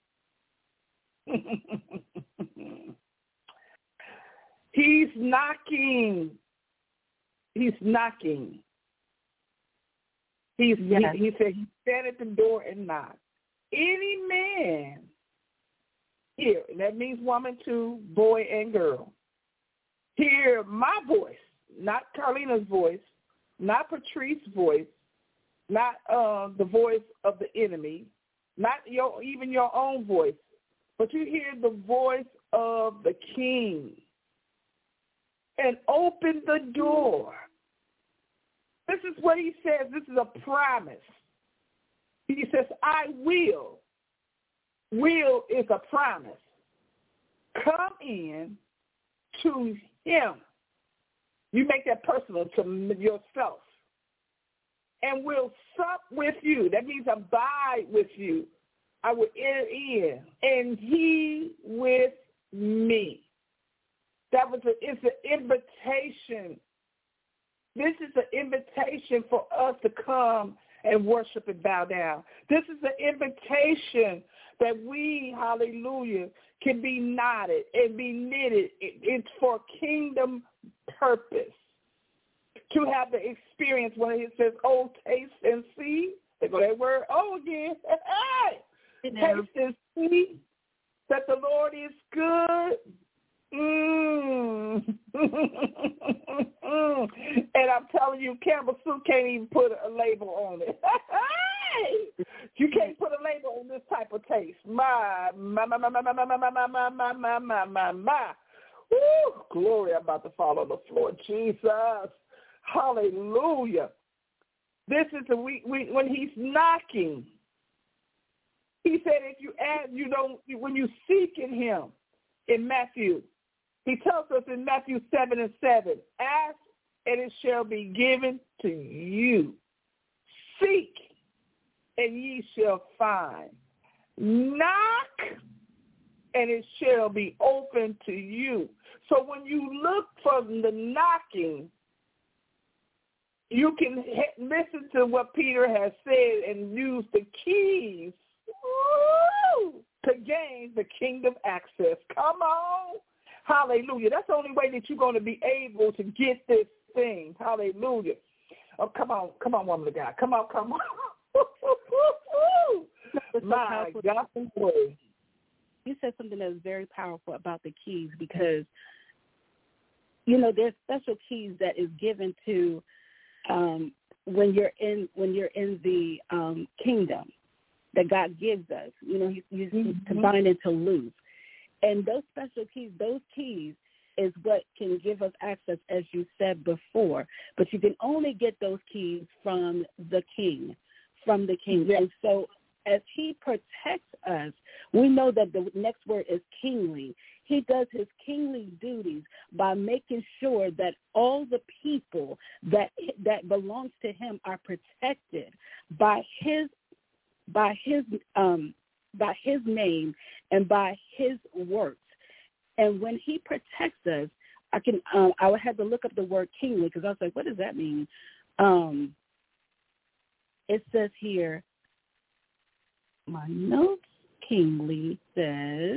Speaker 5: He's knocking. He's knocking. He's, yes. he, he said he stand at the door and knock. Any man here, and that means woman too, boy and girl, hear my voice, not Carlina's voice, not Patrice's voice, not uh, the voice of the enemy, not your even your own voice, but you hear the voice of the King, and open the door. This is what he says. This is a promise. He says, I will. Will is a promise. Come in to him. You make that personal to yourself. And will sup with you. That means abide with you. I will enter in. And he with me. That was a, it's an invitation. This is an invitation for us to come and worship and bow down. This is an invitation that we, hallelujah, can be knotted and be knitted. It's for kingdom purpose. To have the experience when it says, oh, taste and see. They go that word, oh, again. Hey, taste and see that the Lord is good. Mm. And I'm telling you, Campbell Soup can't even put a label on it. You can't put a label on this type of taste. My, my, my, my, my, my, my, my, my, my, my, my, my, my, my. Woo, glory, I'm about to fall on the floor. Jesus. Hallelujah. This is the we, we when he's knocking. He said if you ask, you don't, when you seek in him, in Matthew, he tells us in Matthew seven and seven, ask and it shall be given to you. Seek and ye shall find. Knock and it shall be open to you. So when you look for the knocking, you can he- listen to what Peter has said and use the keys woo, to gain the kingdom access. Come on. Hallelujah. That's the only way that you're going to be able to get this thing. Hallelujah. Oh, come on. Come on, woman of God. Come on, come on. My God.
Speaker 8: You said something that was very powerful about the keys because, you know, there's special keys that is given to um, when you're in when you're in the um, kingdom that God gives us. You know, He's using mm-hmm. to bind and to loose. And those special keys, those keys is what can give us access, as you said before. But you can only get those keys from the king, from the king. Yes. And so as he protects us, we know that the next word is kingly. He does his kingly duties by making sure that all the people that that belongs to him are protected by his by his um by his name and by his works. And when he protects us, I can um, I would have to look up the word kingly because I was like, what does that mean? Um, it says here, my notes, kingly says,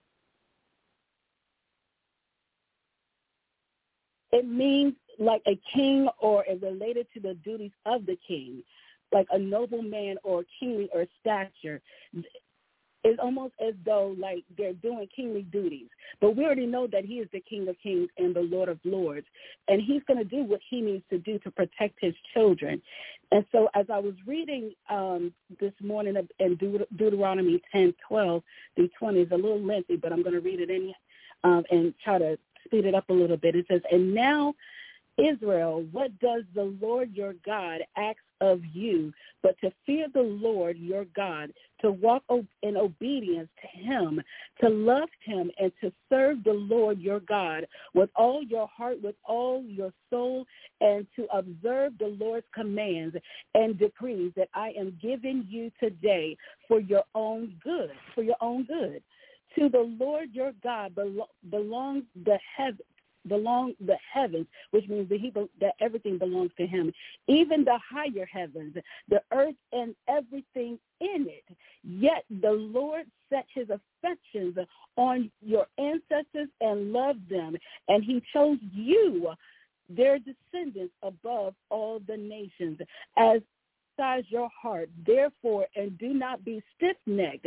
Speaker 8: it means like a king or it related to the duties of the king, like a nobleman or kingly or stature. It's almost as though like they're doing kingly duties. But we already know that he is the King of Kings and the Lord of Lords. And he's going to do what he needs to do to protect his children. And so as I was reading um, this morning in Deut- Deuteronomy ten, twelve through twenty, it's a little lengthy, but I'm going to read it in um, and try to speed it up a little bit. It says, and now, Israel, what does the Lord your God ask of you but to fear the Lord your God, to walk in obedience to him, to love him, and to serve the Lord your God with all your heart, with all your soul, and to observe the Lord's commands and decrees that I am giving you today for your own good, for your own good. To the Lord your God belo- belongs the heaven. belong the heavens, which means that he that everything belongs to him, even the higher heavens, the earth and everything in it. Yet the Lord set his affections on your ancestors and loved them, and he chose you, their descendants, above all the nations, as size your heart. Therefore, and do not be stiff-necked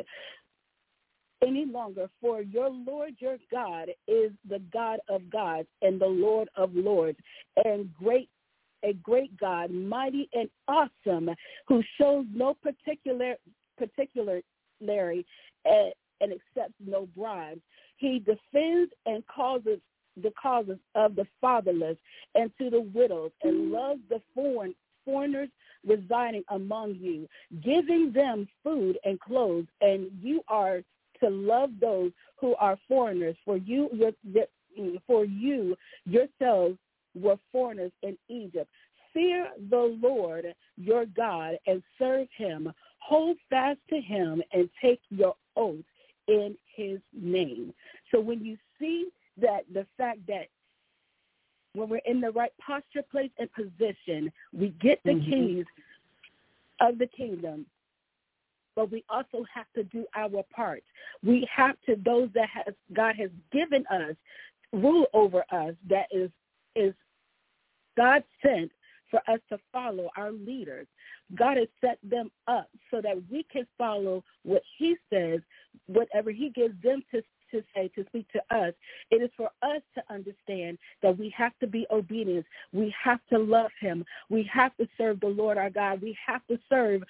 Speaker 8: any longer, for your Lord your God is the God of gods and the Lord of lords, and great a great God, mighty and awesome, who shows no particular particularity and, and accepts no bribes. He defends and causes the causes of the fatherless and to the widows, and loves the foreign foreigners residing among you, giving them food and clothes, and you are to love those who are foreigners, for you, your, for you yourselves were foreigners in Egypt. Fear the Lord your God and serve him. Hold fast to him and take your oath in his name. So when you see that the fact that when we're in the right posture, place, and position, we get the mm-hmm. keys of the kingdom. But we also have to do our part. We have to, those that has, God has given us, rule over us, that is is God sent for us to follow, our leaders. God has set them up so that we can follow what he says, whatever he gives them to, to say, to speak to us. It is for us to understand that we have to be obedient. We have to love him. We have to serve the Lord our God. We have to serve,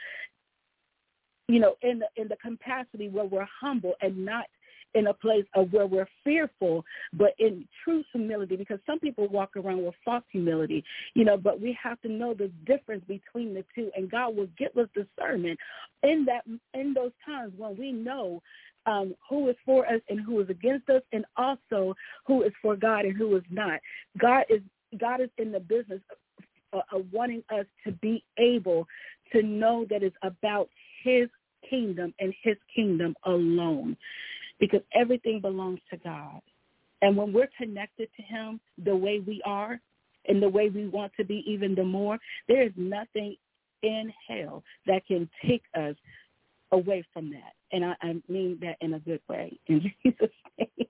Speaker 8: you know, in the in the capacity where we're humble and not in a place of where we're fearful, but in true humility, because some people walk around with false humility, you know, but we have to know the difference between the two, and God will give us discernment in that, in those times when we know um, who is for us and who is against us, and also who is for God and who is not. God is, God is in the business of, of wanting us to be able to know that it's about his kingdom and his kingdom alone, because everything belongs to God. And when we're connected to him the way we are, in the way we want to be even the more, there is nothing in hell that can take us away from that. And I, I mean that in a good way. In Jesus' name.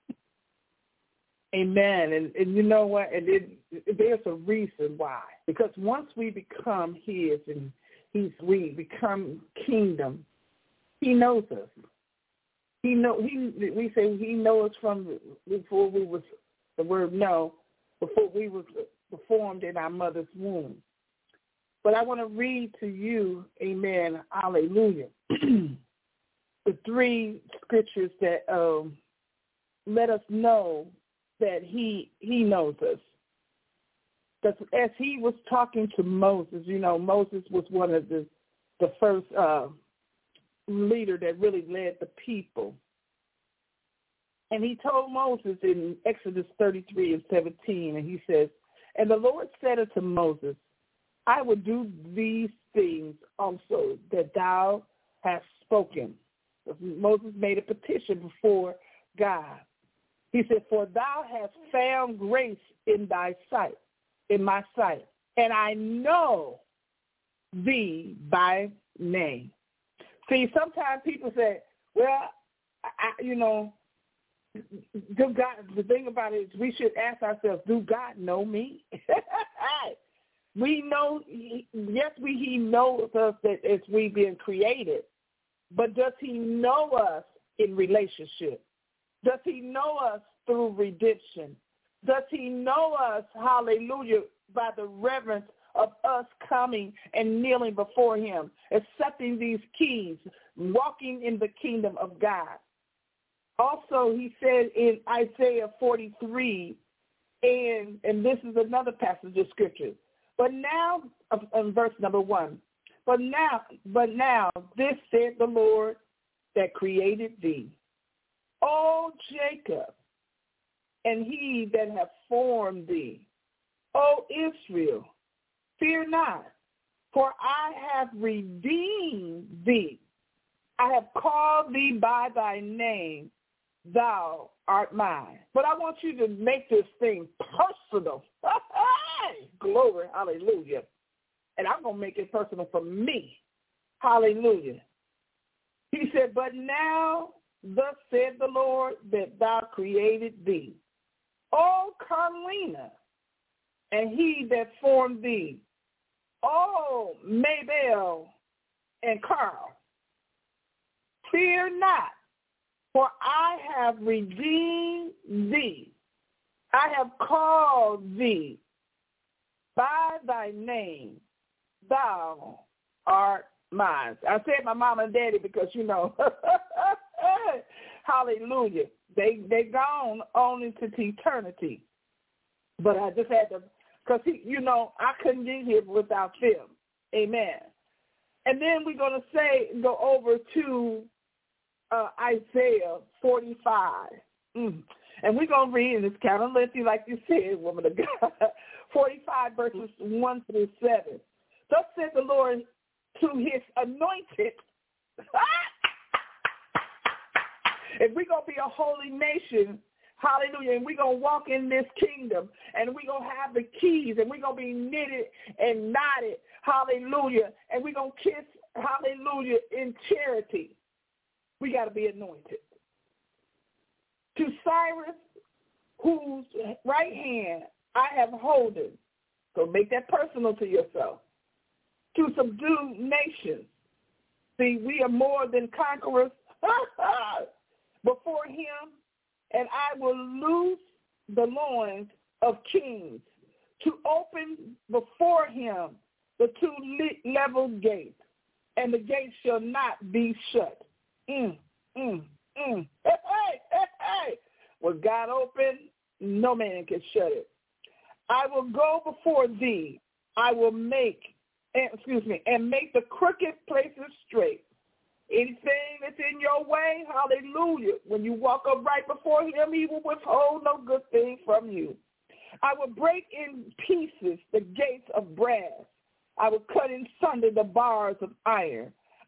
Speaker 5: Amen. And, and you know what? And it, it, there's a reason why. Because once we become his and he's we become kingdom, he knows us. He know he we say he knows us from before we was the word know, before we was formed in our mother's womb. But I want to read to you, amen, hallelujah, the three scriptures that um, let us know that he he knows us. Because as he was talking to Moses, you know, Moses was one of the the first uh, leader that really led the people. And he told Moses in Exodus thirty-three and seventeen, and he says, "And the Lord said unto Moses, I will do these things also that thou hast spoken." Moses made a petition before God. He said, "For thou hast found grace in thy sight, in my sight, and I know thee by name." See, sometimes people say, well, I, you know, do God, the thing about it is we should ask ourselves, do God know me? We know, yes, we, he knows us that as we being created, but does he know us in relationship? Does he know us through redemption? Does he know us, hallelujah, by the reverence of us coming and kneeling before him, accepting these keys, walking in the kingdom of God? Also, he said in Isaiah forty-three, and, and this is another passage of scripture, but now, in verse number one, but now, but now, this said the Lord that created thee, O Jacob, and he that hath formed thee, O Israel, fear not, for I have redeemed thee. I have called thee by thy name, thou art mine. But I want you to make this thing personal. Glory, hallelujah. And I'm going to make it personal for me. Hallelujah. He said, but now thus said the Lord that thou created thee, O Carlina, and he that formed thee, O Mabel and Carl. Fear not, for I have redeemed thee. I have called thee by thy name. Thou art mine. I said my mom and daddy because, you know, hallelujah. They they gone on into eternity. But I just had to, because, you know, I couldn't get here without them. Amen. And then we're going to say, go over to uh, Isaiah forty-five. Mm. And we're going to read, and it's kind of lengthy, like you said, woman of God, forty-five verses one through seven. Thus said the Lord to his anointed, if we're going to be a holy nation, hallelujah, and we're going to walk in this kingdom, and we're going to have the keys, and we're going to be knitted and knotted, hallelujah, and we're going to kiss, hallelujah, in charity, we got to be anointed. To Cyrus, whose right hand I have holden, so make that personal to yourself, to subdue nations. See, we are more than conquerors before him, and I will loose the loins of kings, to open before him the two level gates, and the gates shall not be shut. Mm, mm, mm. Hey, hey, hey, hey. What God opened, no man can shut it. I will go before thee. I will make, excuse me, and make the crooked places straight. Anything that's in your way, hallelujah, when you walk up right before him, he will withhold no good thing from you. I will break in pieces the gates of brass. I will cut in sunder the bars of iron.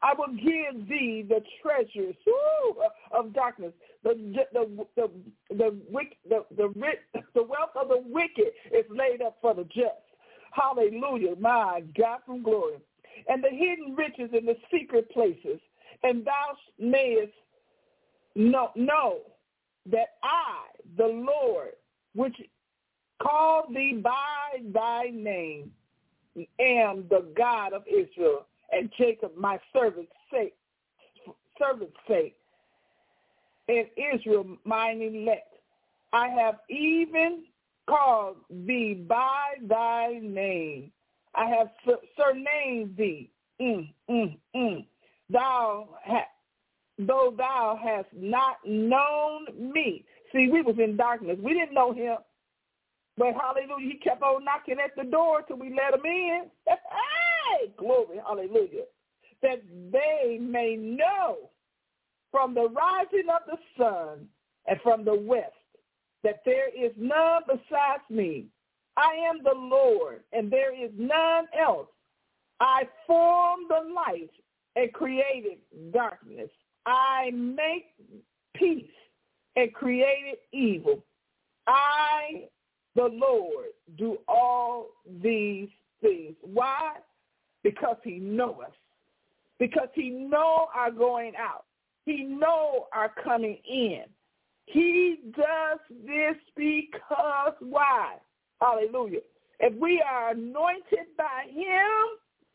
Speaker 5: I will give thee the treasures woo, of darkness. The the the the the the, the, the wealth of the wicked is laid up for the just. Hallelujah, my God from glory. And the hidden riches in the secret places, and thou mayest know, know that I, the Lord, which called thee by thy name, am the God of Israel, and Jacob my servant's sake, servant's sake, and Israel mine elect. I have even called thee by thy name. I have surnamed thee. Mm, mm, mm. Thou ha- though thou hast not known me. See, we was in darkness. We didn't know him. But hallelujah, he kept on knocking at the door till we let him in. Hey, glory, hallelujah. That they may know from the rising of the sun and from the west that there is none besides me. I am the Lord, and there is none else. I formed the light and created darkness. I make peace and created evil. I, the Lord, do all these things. Why? Because he knows us. Because he know our going out. He know our coming in. He does this because why? Hallelujah. If we are anointed by him,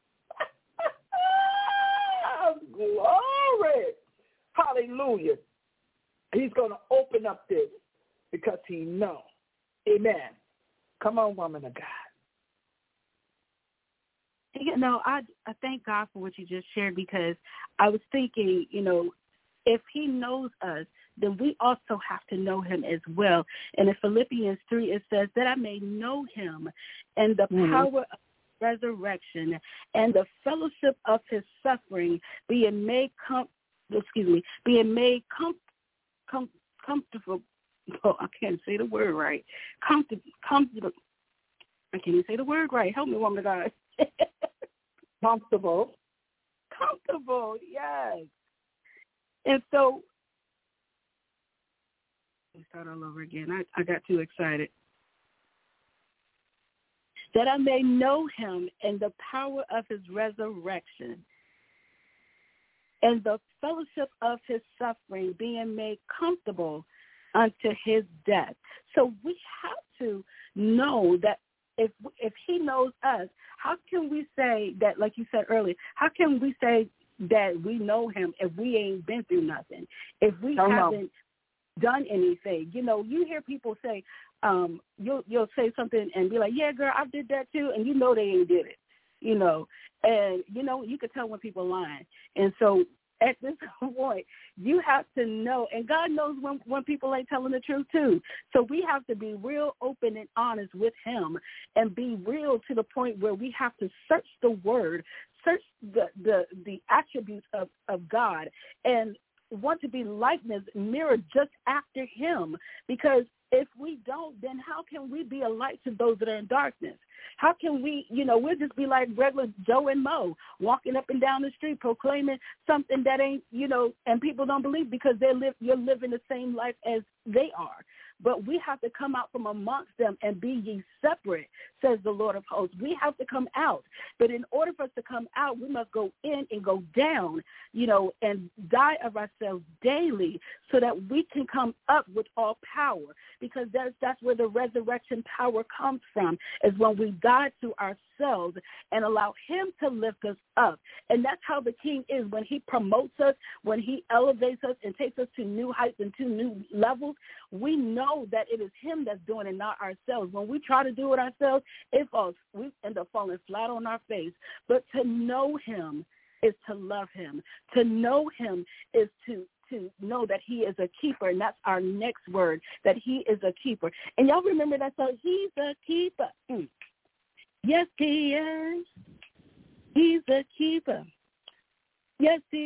Speaker 5: glory. Hallelujah. He's going to open up this because he knows. Amen. Come on, woman of God.
Speaker 8: You know, I, I thank God for what you just shared, because I was thinking, you know, if he knows us, then we also have to know him as well. And in Philippians three, it says that I may know him and the mm-hmm. power of resurrection and the fellowship of his suffering, being made com- excuse me, being made com- com- comfortable. Oh, I can't say the word right. Comfortable. Comfortable. I can't even say the word right. Help me, woman of God.
Speaker 5: Comfortable.
Speaker 8: Comfortable, yes. And so, let me start all over again. I, I got too excited. That I may know him and the power of his resurrection and the fellowship of his suffering, being made comfortable unto his death. So we have to know that if if he knows us, how can we say that, like you said earlier, how can we say that we know him if we ain't been through nothing, if we
Speaker 5: oh,
Speaker 8: haven't
Speaker 5: no.
Speaker 8: done anything? You know, you hear people say, um, you'll you'll say something and be like, yeah, girl, I did that too, and you know they ain't did it, you know. And, you know, you could tell when people lying. And so at this point, you have to know, and God knows when, when people ain't telling the truth too. So we have to be real open and honest with him and be real to the point where we have to search the word, search the, the, the attributes of, of God, and want to be likeness, mirror just after him. Because if we don't, then how can we be a light to those that are in darkness? How can we, you know, we'll just be like regular Joe and Mo, walking up and down the street proclaiming something that ain't, you know, and people don't believe because they live, you're living the same life as they are. But we have to come out from amongst them and be ye separate, says the Lord of hosts. We have to come out. But in order for us to come out, we must go in and go down, you know, and die of ourselves daily so that we can come up with all power, because that's, that's where the resurrection power comes from, is when we die to ourselves and allow him to lift us up. And that's how the King is. When he promotes us, when he elevates us and takes us to new heights and to new levels, we know that it is him that's doing it, not ourselves. When we try to do it ourselves, it falls, we end up falling flat on our face. But to know him is to love him. To know him is to to know that he is a keeper, and that's our next word, that he is a keeper. And y'all remember that song, he's a keeper. Mm. Yes, he is. He's a keeper. Yes, he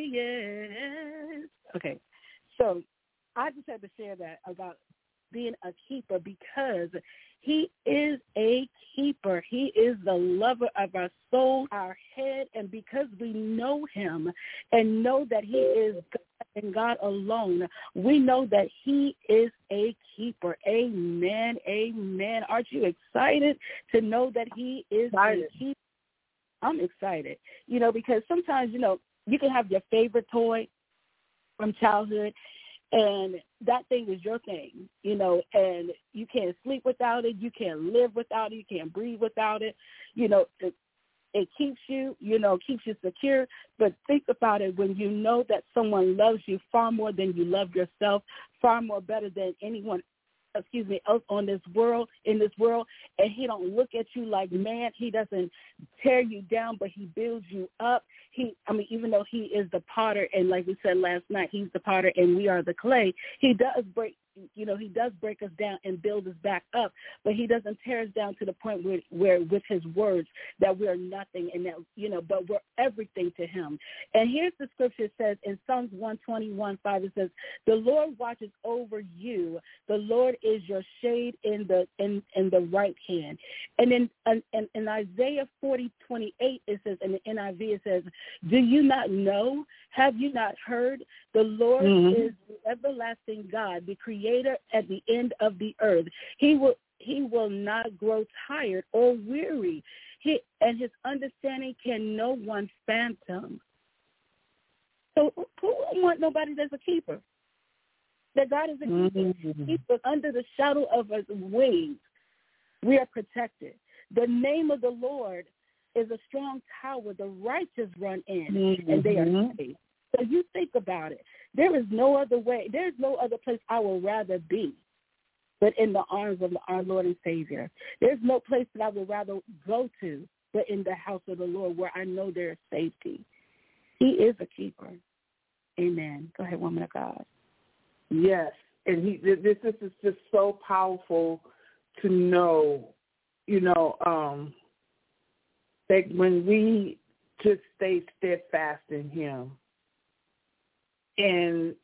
Speaker 8: is. Okay, so I just had to share that about being a keeper, because He is a keeper. He is the lover of our soul, our head, and because we know him and know that he is God and God alone, we know that he is a keeper. Amen, amen. Aren't you excited to know that he is excited. a keeper? I'm excited, you know, because sometimes, you know, you can have your favorite toy from childhood, and that thing is your thing, you know, and you can't sleep without it. You can't live without it. You can't breathe without it. You know, it, it keeps you, you know, keeps you secure. But think about it when you know that someone loves you far more than you love yourself, far more better than anyone excuse me, else on this world, in this world, and he don't look at you like man. He doesn't tear you down, but he builds you up. He, I mean, even though he is the potter, and like we said last night, he's the potter and we are the clay, he does break, you know, he does break us down and build us back up, but he doesn't tear us down to the point where, where with his words that we're nothing and that, you know, but we're everything to him. And here's the scripture. It says in Psalms one twenty-one, five, it says, the Lord watches over you. The Lord is your shade in the in, in the right hand. And in, in, in Isaiah forty, twenty-eight, it says, in the N I V, it says, do you not know? Have you not heard? The Lord mm-hmm. is the everlasting God, the creator at the end of the earth. He will he will not grow tired or weary. He, and his understanding can no one fathom. So who wouldn't want nobody that's a keeper? That God is a keeper. Mm-hmm. Keeper under the shadow of his wings. We are protected. The name of the Lord is a strong tower. The righteous run in, mm-hmm. and they are saved. So you think about it. There is no other way. There is no other place I would rather be but in the arms of our Lord and Savior. There's no place that I would rather go to but in the house of the Lord where I know there is safety. He is a keeper. Amen. Go ahead, woman of God.
Speaker 5: Yes, and he. This, this is just so powerful to know, you know, um, that when we just stay steadfast in him, and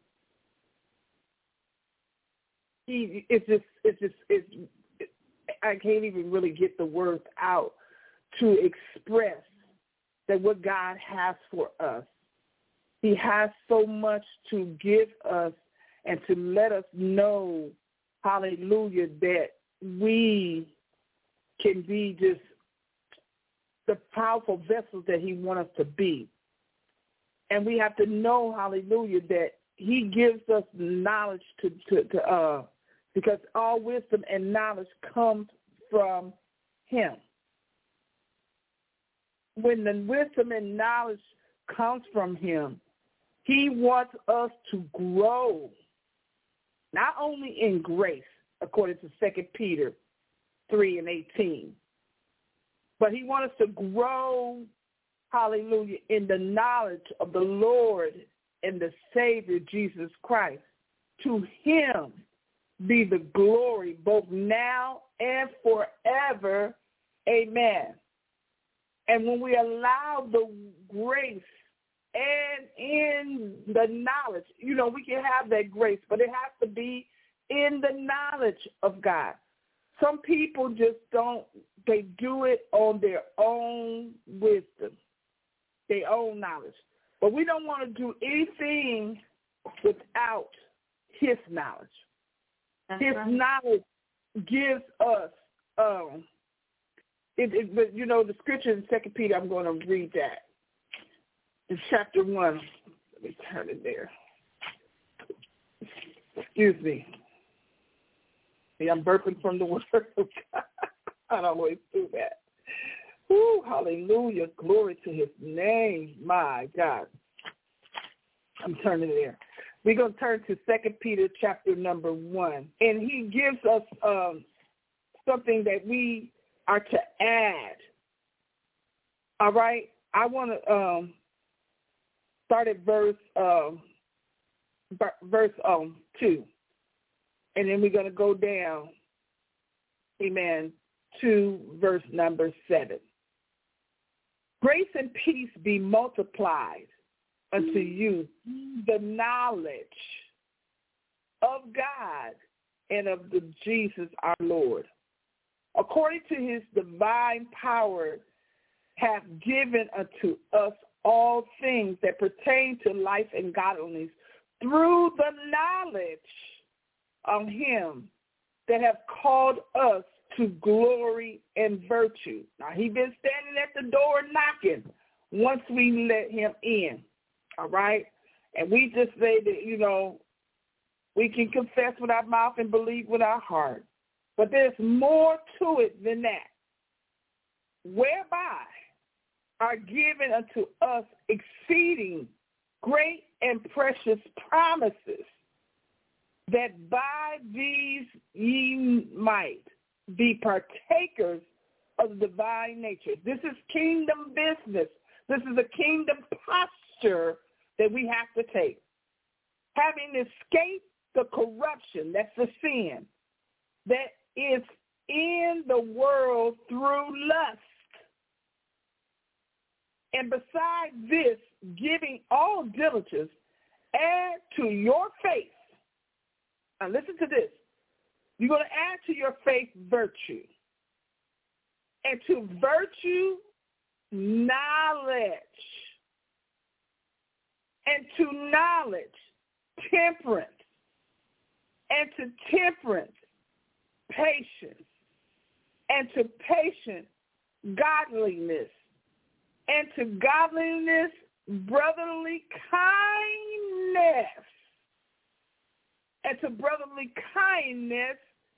Speaker 5: he, it's just, it's just, it's, it, I can't even really get the words out to express that what God has for us. He has so much to give us and to let us know, hallelujah, that we can be just the powerful vessels that he wants us to be. And we have to know, hallelujah, that he gives us knowledge to, to, to uh, because all wisdom and knowledge comes from him. When the wisdom and knowledge comes from him, he wants us to grow, not only in grace, according to Second Peter three and eighteen, but he wants us to grow, hallelujah, in the knowledge of the Lord and the Savior, Jesus Christ. To him be the glory both now and forever. Amen. And when we allow the grace and in the knowledge, you know, we can have that grace, but it has to be in the knowledge of God. Some people just don't, they do it on their own wisdom, their own knowledge. But we don't want to do anything without his knowledge. That's his right. knowledge gives us, um, it, it, but you know, the scripture in Second Peter, I'm going to read that. In chapter one, let me turn it there. Excuse me. See, I'm burping from the word of God. I don't always do that. Ooh, hallelujah. Glory to his name. My God. I'm turning there. We're going to turn to Second Peter chapter number one. And he gives us um, something that we are to add. All right? I want to um, start at verse, uh, verse um, two. And then we're going to go down, amen, to verse number seven. Grace and peace be multiplied unto you the knowledge of God and of the Jesus our Lord, according to his divine power, hath given unto us all things that pertain to life and godliness through the knowledge of him that have called us to glory and virtue. Now, he's been standing at the door knocking once we let him in, all right? And we just say that, you know, we can confess with our mouth and believe with our heart. But there's more to it than that, whereby are given unto us exceeding great and precious promises, that by these ye might be partakers of the divine nature. This is kingdom business. This is a kingdom posture that we have to take. Having escaped the corruption, that's the sin, that is in the world through lust. And besides this, giving all diligence, add to your faith. Now listen to this. You're going to add to your faith virtue. And to virtue, knowledge. And to knowledge, temperance. And to temperance, patience. And to patience, godliness. And to godliness, brotherly kindness. And to brotherly kindness,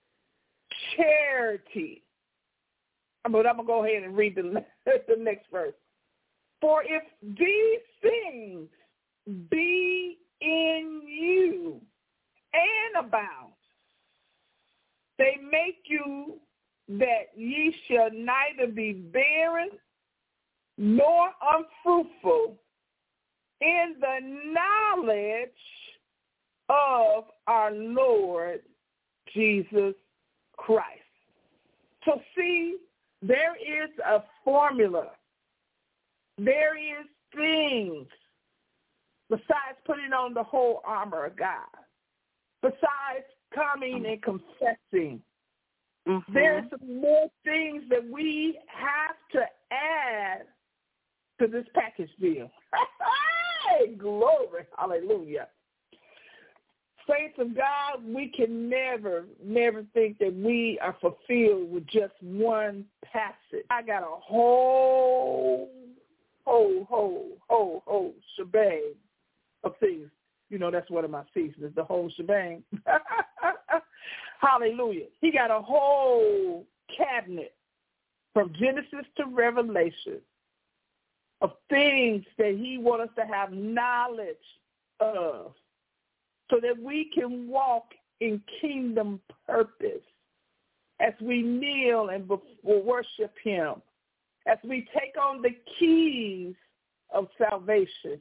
Speaker 5: charity. But I'm going to go ahead and read the, the next verse. For if these things be in you and abound, they make you that ye shall neither be barren nor unfruitful in the knowledge of our Lord Jesus Christ. So see, there is a formula. There is things besides putting on the whole armor of God, besides coming and confessing. Mm-hmm. There's more things that we have to add to this package deal. Hey, glory, hallelujah. Saints of God, we can never, never think that we are fulfilled with just one passage. I got a whole, whole, whole, whole, whole shebang of things. You know, that's one of my seasons, the whole shebang. Hallelujah. He got a whole cabinet from Genesis to Revelation of things that he wants us to have knowledge of, so that we can walk in kingdom purpose as we kneel and worship him, as we take on the keys of salvation,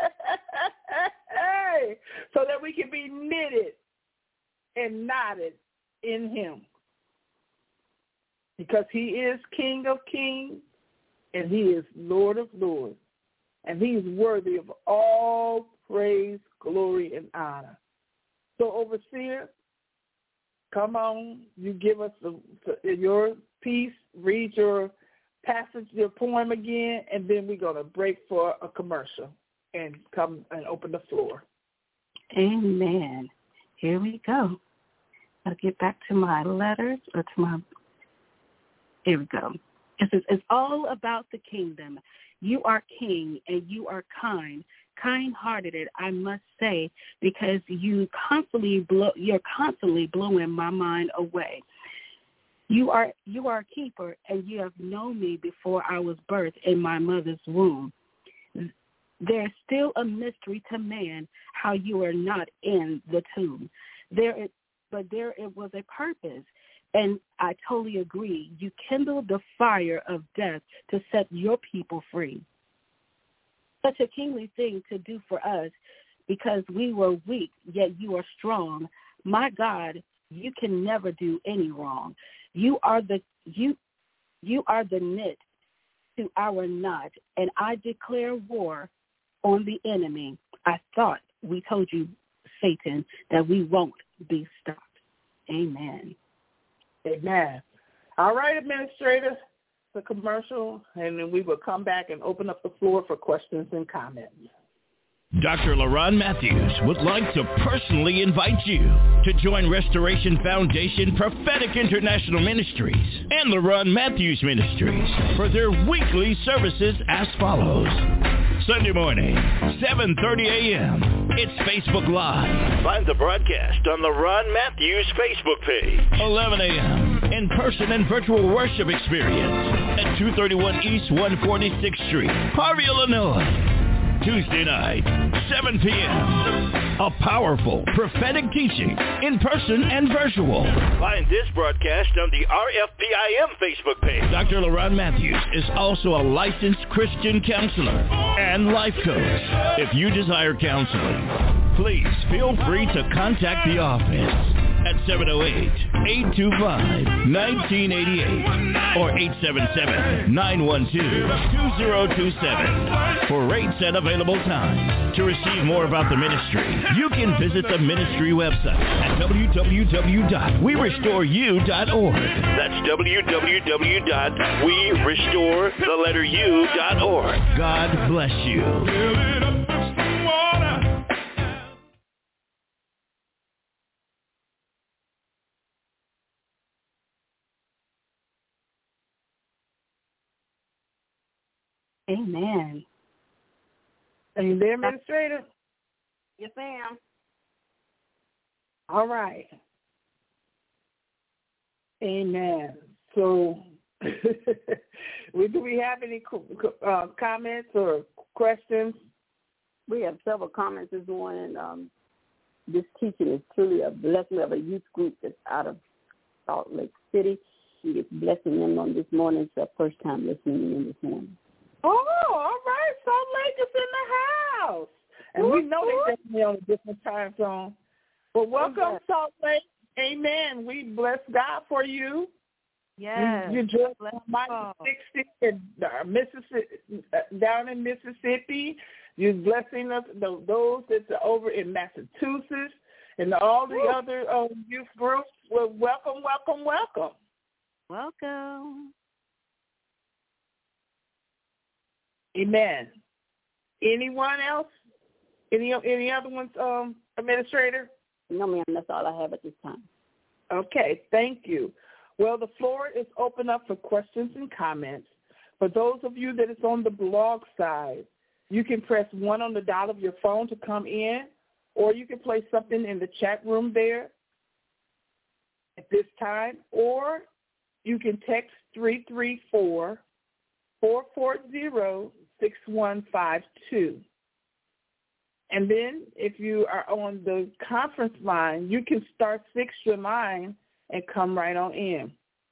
Speaker 5: so that we can be knitted and knotted in him. Because he is King of kings and he is Lord of lords, and he is worthy of all praise, glory, and honor. So, Overseer, come on, you give us the, the, your piece, read your passage, your poem again, and then we're going to break for a commercial and come and open the floor.
Speaker 8: Amen. Here we go. I'll get back to my letters, or to my, here we go. It says, it's all about the kingdom. You are king, and you are kind. Kind-hearted, I must say, because you constantly blow, you're constantly blowing my mind away. You are you are a keeper, and you have known me before I was birthed in my mother's womb. There's still a mystery to man how you are not in the tomb. There, is, but there it was a purpose, and I totally agree. You kindled the fire of death to set your people free. Such a kingly thing to do for us, because we were weak, yet you are strong. My God, you can never do any wrong. You are the you you are the knit to our knot, and I declare war on the enemy. I thought we told you, Satan, that we won't be stopped. Amen.
Speaker 5: Amen. All right, Administrator, the commercial, and then we will come back and open up the floor for questions and comments.
Speaker 4: Doctor LaRon Matthews would like to personally invite you to join Restoration Foundation Prophetic International Ministries and LaRon Matthews Ministries for their weekly services as follows. Sunday morning, seven thirty a.m. It's Facebook Live. Find the broadcast on LaRon Matthews Facebook page. eleven a.m. in-person and virtual worship experience at two thirty-one East one hundred forty-sixth Street, Harvey, Illinois. Tuesday night, seven p.m. A powerful prophetic teaching in person and virtual. Find this broadcast on the R F P I M Facebook page. Doctor LaRon Matthews is also a licensed Christian counselor and life coach. If you desire counseling, please feel free to contact the office at seven oh eight, eight two five, one nine eight eight or eight seven seven, nine one two, two zero two seven for rates and available times. To receive more about the ministry, you can visit the ministry website at w w w dot we restore you dot org. That's w w w dot we restore the letter u dot org. God bless you.
Speaker 8: Amen.
Speaker 5: Are you there, Administrator?
Speaker 7: Yes, ma'am.
Speaker 5: All right. Amen. So, do we have any uh, comments or questions?
Speaker 7: We have several comments this morning. Um, this teaching is truly a blessing. We have a youth group that's out of Salt Lake City. He is blessing them on this morning. It's our first time listening in this morning.
Speaker 5: Oh, all right. Salt Lake is in the house. And Woo-hoo. We know they're definitely on a different time zone. But welcome, okay. Salt Lake. Amen. We bless God for you.
Speaker 3: Yes.
Speaker 5: You, you just Mighty sixty in uh, Mississippi, uh, down in Mississippi. You're blessing us, the, those that's over in Massachusetts and all the Woo. Other um, youth groups. Well, welcome, welcome, welcome.
Speaker 3: Welcome.
Speaker 5: Amen. Anyone else? Any any other ones, um, Administrator?
Speaker 7: No, ma'am. That's all I have at this time.
Speaker 5: Okay. Thank you. Well, the floor is open up for questions and comments. For those of you that is on the blog side, you can press one on the dial of your phone to come in, or you can place something in the chat room there at this time, or you can text three three four, four four zero, six one five two. And then if you are on the conference line, you can start six your line and come right on in.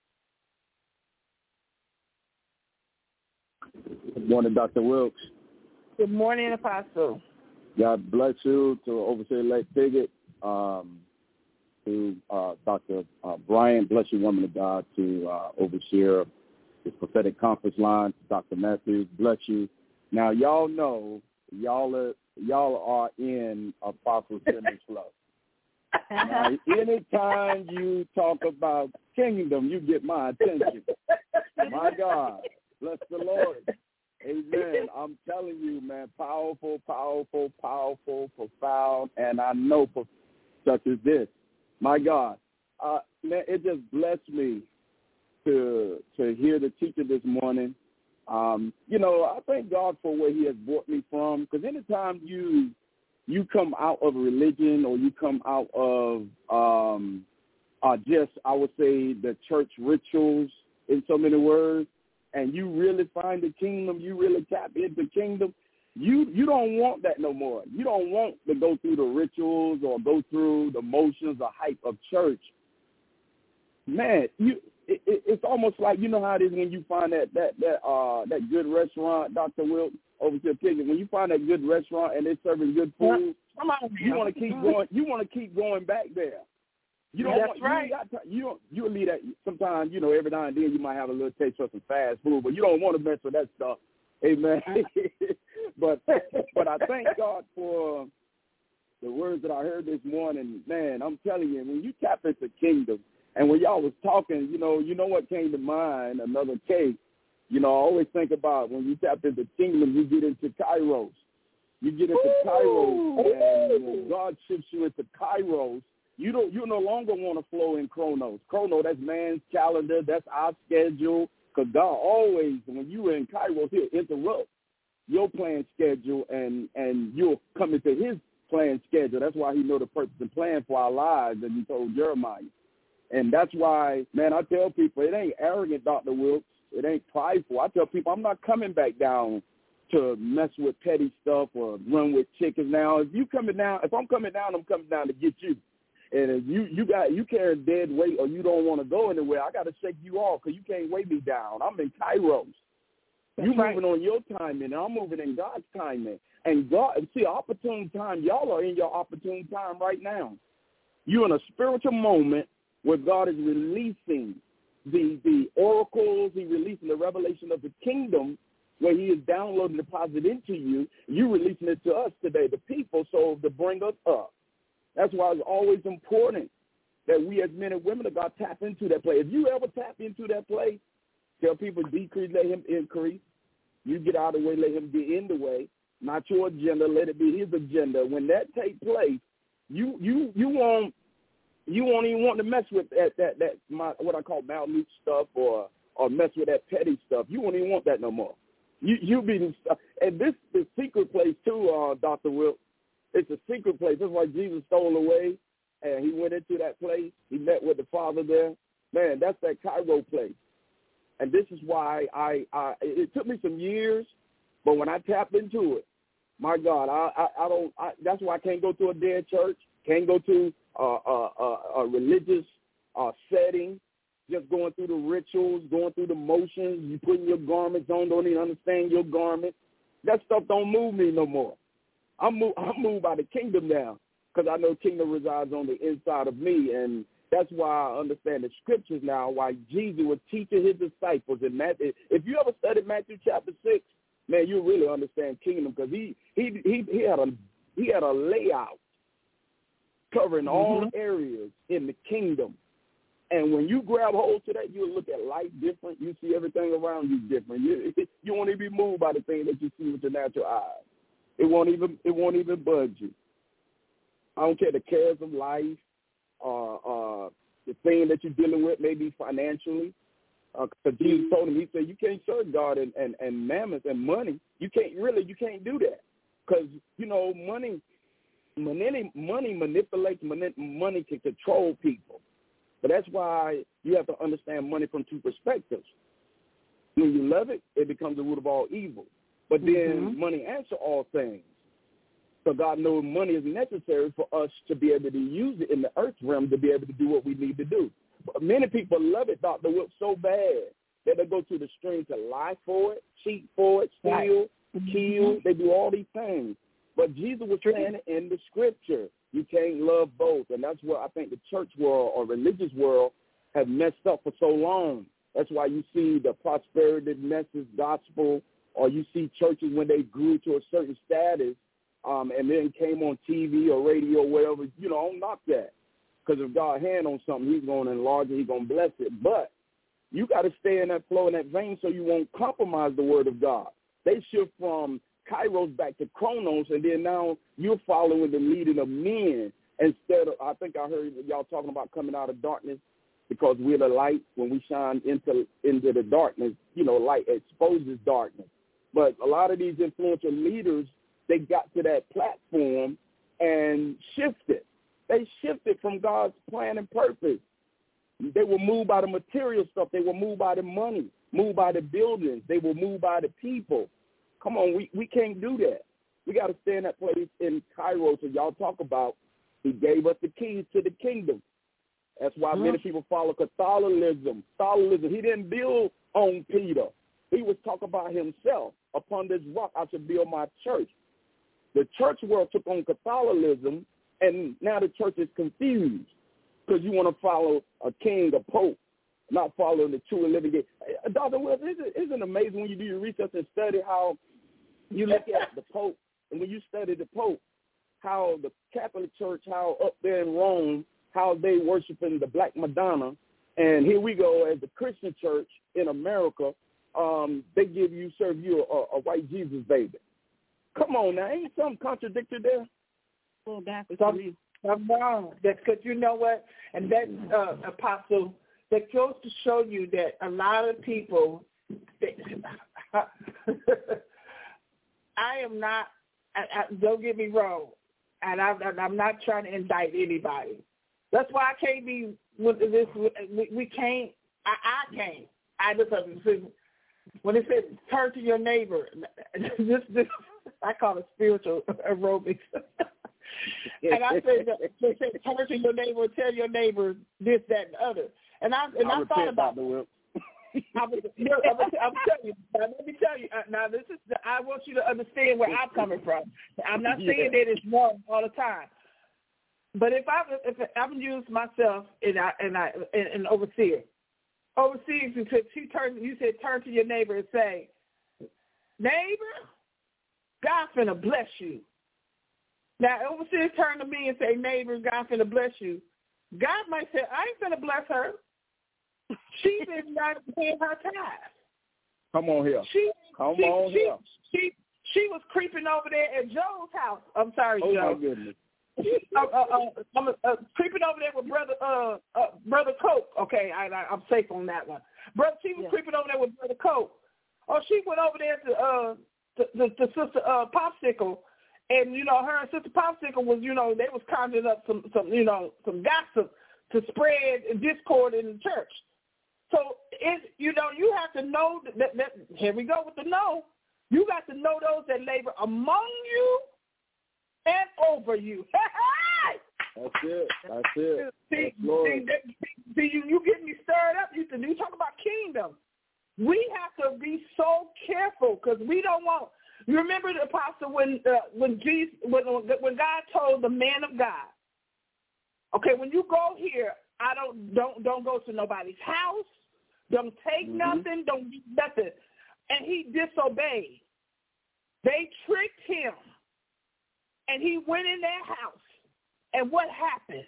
Speaker 9: Good morning, Doctor Wilkes.
Speaker 5: Good morning, Apostle.
Speaker 9: God bless you. To Overseer Lake Piggott, um, to uh, Doctor Uh, Brian, bless you, woman of God, to uh, Overseer this prophetic conference line, Doctor Matthews, bless you. Now, y'all know, y'all are, y'all are in Apostle Simmons Club. Now, anytime you talk about kingdom, you get my attention. My God, bless the Lord. Amen. I'm telling you, man, powerful, powerful, powerful, profound, and I know such as this. My God, uh, man, it just blessed me to to hear the teacher this morning. Um, you know, I thank God for where he has brought me from, because anytime you you come out of religion or you come out of um, uh, just, I would say, the church rituals in so many words, and you really find the kingdom, you really tap into the kingdom, you you don't want that no more. You don't want to go through the rituals or go through the motions or hype of church. Man, you it, it, it's almost like, you know how it is when you find that that that uh that good restaurant, Doctor Wilt, over to Piggott, when you find that good restaurant and they're serving good food, you want to keep going. You want to keep going back there. You don't
Speaker 5: That's
Speaker 9: want,
Speaker 5: right.
Speaker 9: You, got, you don't. You'll leave that. Sometimes, you know, every now and then you might have a little taste of some fast food, but you don't want to mess with that stuff. Amen. but but I thank God for the words that I heard this morning. Man, I'm telling you, when you tap into kingdom, And when y'all was talking, you know, you know what came to mind, another case. You know, I always think about when you tap into kingdom, you get into Kairos. You get into Ooh. Kairos, and when God shifts you into Kairos, you don't you no longer want to flow in Chronos. Chrono, that's man's calendar, that's our schedule. Because God always, when you are in Kairos, he'll interrupt your planned schedule, and, and you'll come into his planned schedule. That's why he know the purpose and plan for our lives, as he told Jeremiah. And that's why, man, I tell people, it ain't arrogant, Doctor Wilkes. It ain't prideful. I tell people I'm not coming back down to mess with petty stuff or run with chickens. Now, if you coming down, if I'm coming down, I'm coming down to get you. And if you you got you carry dead weight or you don't want to go anywhere, I got to shake you off because you can't weigh me down. I'm in Kairos. You moving right. on your timing, and I'm moving in God's timing. And God, see, opportune time. Y'all are in your opportune time right now. You're in a spiritual moment where God is releasing the the oracles. He's releasing the revelation of the kingdom, where he is downloading the deposit into you. You releasing it to us today, the people, so to bring us up. That's why it's always important that we as men and women of God tap into that place. If you ever tap into that place, tell people decrease, let him increase. You get out of the way, let him be in the way. Not your agenda, let it be his agenda. When that takes place, you you you won't you won't even want to mess with that that that my, what I call malnourished stuff or or mess with that petty stuff. You won't even want that no more. You you be the, and this the secret place too, uh, Doctor Wilkes. It's a secret place. That's why Jesus stole away, and he went into that place. He met with the Father there. Man, that's that Cairo place. And this is why I, I it took me some years, but when I tapped into it, my God, I, I, I don't. I, that's why I can't go to a dead church. Can't go to a, a, a, a religious uh, setting. Just going through the rituals, going through the motions. You putting your garments on, don't even understand your garments. That stuff don't move me no more. I'm moved, I'm moved by the kingdom now because I know kingdom resides on the inside of me, and that's why I understand the scriptures now, why Jesus was teaching his disciples in Matthew. If you ever studied Matthew chapter six, man, you really understand kingdom because he, he he he had a he had a layout covering all mm-hmm. areas in the kingdom. And when you grab hold to that, you'll look at life different. You see everything around you different. You, you won't even be moved by the thing that you see with your natural eyes. It won't even it won't even budge you. I don't care the cares of life, uh, uh, the thing that you're dealing with, maybe financially. Because uh, Jesus told him, he said, you can't serve God and, and, and mammon and money. You can't really, you can't do that. Because, you know, money, money, money manipulates, money can control people. But that's why you have to understand money from two perspectives. When you love it, it becomes the root of all evil. But then mm-hmm. money answers all things. So God knows money is necessary for us to be able to use it in the earth realm to be able to do what we need to do. But many people love it, Doctor Wilkes, so bad that they go to the string to lie for it, cheat for it, steal, right. kill. They do all these things. But Jesus was saying in the scripture, you can't love both. And that's what I think the church world or religious world have messed up for so long. That's why you see the prosperity message gospel, or you see churches when they grew to a certain status um, and then came on T V or radio or whatever, you know, don't knock that. Because if God hand on something, he's going to enlarge it, he's going to bless it. But you got to stay in that flow, in that vein, so you won't compromise the word of God. They shift from Kairos back to Chronos, and then now you're following the leading of men instead of, I think I heard y'all talking about coming out of darkness because we're the light. When we shine into into the darkness, you know, light exposes darkness. But a lot of these influential leaders, they got to that platform and shifted. They shifted from God's plan and purpose. They were moved by the material stuff. They were moved by the money, moved by the buildings. They were moved by the people. Come on, we, we can't do that. We got to stay in that place in Kairos. So y'all talk about he gave us the keys to the kingdom. That's why mm-hmm. many people follow Catholicism. Catholicism. He didn't build on Peter. He was talking about himself. Upon this rock, I should build my church. The church world took on Catholicism, and now the church is confused because you want to follow a king, a pope, not following the true and living God. Doctor Wilkes, isn't, isn't it amazing when you do your research and study how you look at the Pope, and when you study the Pope, how the Catholic Church, how up there in Rome, how they worshiping the Black Madonna, And here we go, as a Christian church in America, um, they give you, serve you a, a white Jesus baby. Come on now, ain't something contradictory there?
Speaker 8: Well, that's
Speaker 6: I'm, I'm wrong. That's because you know what? And that, uh, Apostle, that goes to show you that a lot of people, they, I am not, I, I, don't get me wrong, and I, I'm not trying to indict anybody. That's why I can't be with this. We, we can't. I, I can't. I just when it says turn to your neighbor, this, this I call it spiritual aerobics. And I said, they said turn to your neighbor, and tell your neighbor this, that, and the other. And I and I, I thought about it. I'm, I'm telling you. Now, let me tell you. Uh, now, this is. The, I want you to understand where I'm coming from. I'm not saying yeah. that it's wrong all the time. But if I if I'm used myself and I and I and, and overseer, overseer, you said she turned. You said turn to your neighbor and say, neighbor, God finna bless you. Now overseer turn to me and say, neighbor, God finna bless you. God might say, I ain't finna bless her. She been not paying her tithe.
Speaker 9: Come on here.
Speaker 6: She
Speaker 9: come
Speaker 6: she,
Speaker 9: on
Speaker 6: she,
Speaker 9: here.
Speaker 6: She, she she was creeping over there at Joe's house. I'm sorry,
Speaker 9: oh
Speaker 6: Joe.
Speaker 9: Oh my goodness.
Speaker 6: uh, uh, uh, I'm uh, creeping over there with brother uh, uh brother Coke. Okay, I, I I'm safe on that one. Brother, she was yeah. creeping over there with brother Coke. Oh, she went over there to uh to, to, to sister uh Popsicle, and you know her and sister Popsicle was you know they was conjuring up some some you know some gossip to spread discord in the church. So it you know you have to know that, that, that here we go with the know. You got to know those that labor among you and over you.
Speaker 9: That's it. That's it.
Speaker 6: See,
Speaker 9: That's
Speaker 6: see, see, see you, you get me stirred up. You, you talk about kingdom. We have to be so careful because we don't want. You remember the apostle when uh, when Jesus when when God told the man of God, okay, when you go here, I don't don't don't go to nobody's house. Don't take mm-hmm. nothing. Don't do nothing. And he disobeyed. They tricked him. And he went in their house. And what happened?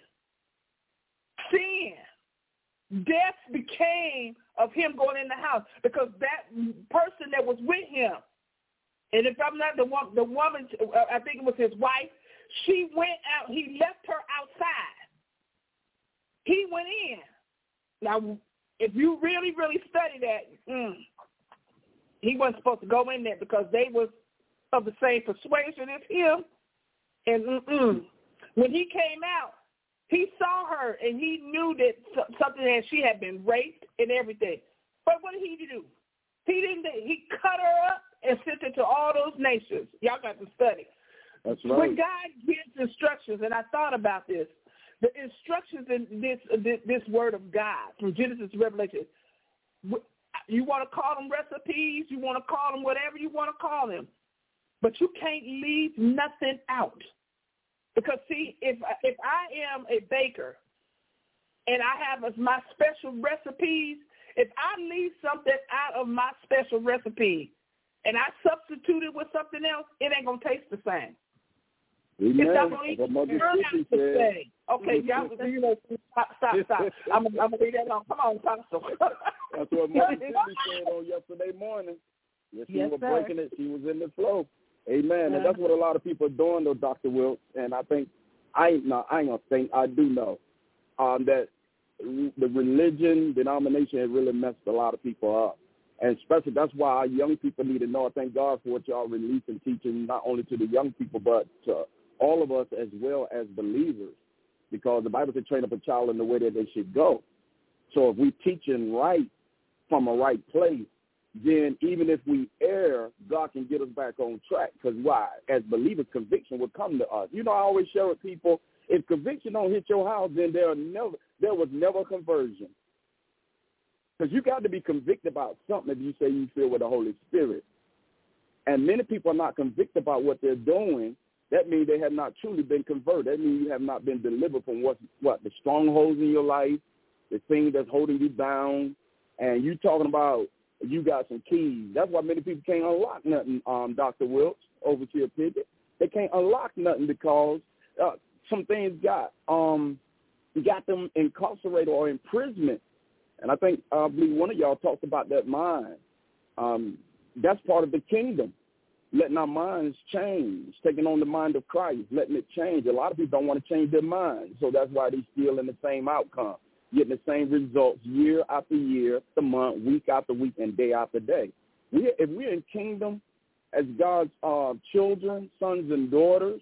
Speaker 6: Sin. Death became of him going in the house because that person that was with him, and if I'm not the one, the woman, I think it was his wife, she went out, he left her outside. He went in. Now, if you really, really study that, mm, he wasn't supposed to go in there because they was of the same persuasion as him. And mm-mm. when he came out, he saw her and he knew that something that she had been raped and everything. But what did he do? He didn't. He cut her up and sent it to all those nations. Y'all got to study.
Speaker 9: That's right.
Speaker 6: When God gives instructions, and I thought about this, the instructions in this this, this word of God from Genesis to Revelation. You want to call them recipes, you want to call them whatever you want to call them, but you can't leave nothing out. Because see, if if I am a baker and I have my special recipes, if I leave something out of my special recipe and I substitute it with something else, it ain't gonna taste the same.
Speaker 9: Amen.
Speaker 6: It's not gonna even turn out the same. Okay, y'all, you know, stop, stop, stop. I'm, I'm gonna leave that alone. Come on, Pastor.
Speaker 9: That's what Mother Cindy said on yesterday morning. Yes, she
Speaker 8: yes,
Speaker 9: was
Speaker 8: sir.
Speaker 9: breaking it. She was in the flow. Amen.
Speaker 8: Yeah.
Speaker 9: And that's what a lot of people are doing, though, Doctor Wilkes. And I think I ain't no, I ain't gonna think I do know um, that the religion denomination has really messed a lot of people up. And especially that's why our young people need to know. I thank God for what y'all releasing, teaching not only to the young people but to all of us as well as believers, because the Bible says train up a child in the way that they should go. So if we teaching right from a right place, then even if we err, God can get us back on track. Because why? As believers, conviction will come to us. You know, I always share with people, if conviction don't hit your house, then there never there was never conversion. Because you got to be convicted about something if you say you feel with the Holy Spirit. And many people are not convicted about what they're doing. That means they have not truly been converted. That means you have not been delivered from what, what the strongholds in your life, the thing that's holding you down. And you talking about you got some keys. That's why many people can't unlock nothing, um, Doctor Wilkes, Overseer Pickett. They can't unlock nothing because uh, some things got um, got them incarcerated or imprisonment And I think uh, I believe one of y'all talked about that mind. Um, that's part of the kingdom, letting our minds change, taking on the mind of Christ, letting it change. A lot of people don't want to change their mind, so that's why they're still in the same outcome, getting the same results year after year, the month, week after week, and day after day. We, if we're in kingdom as God's uh, children, sons and daughters,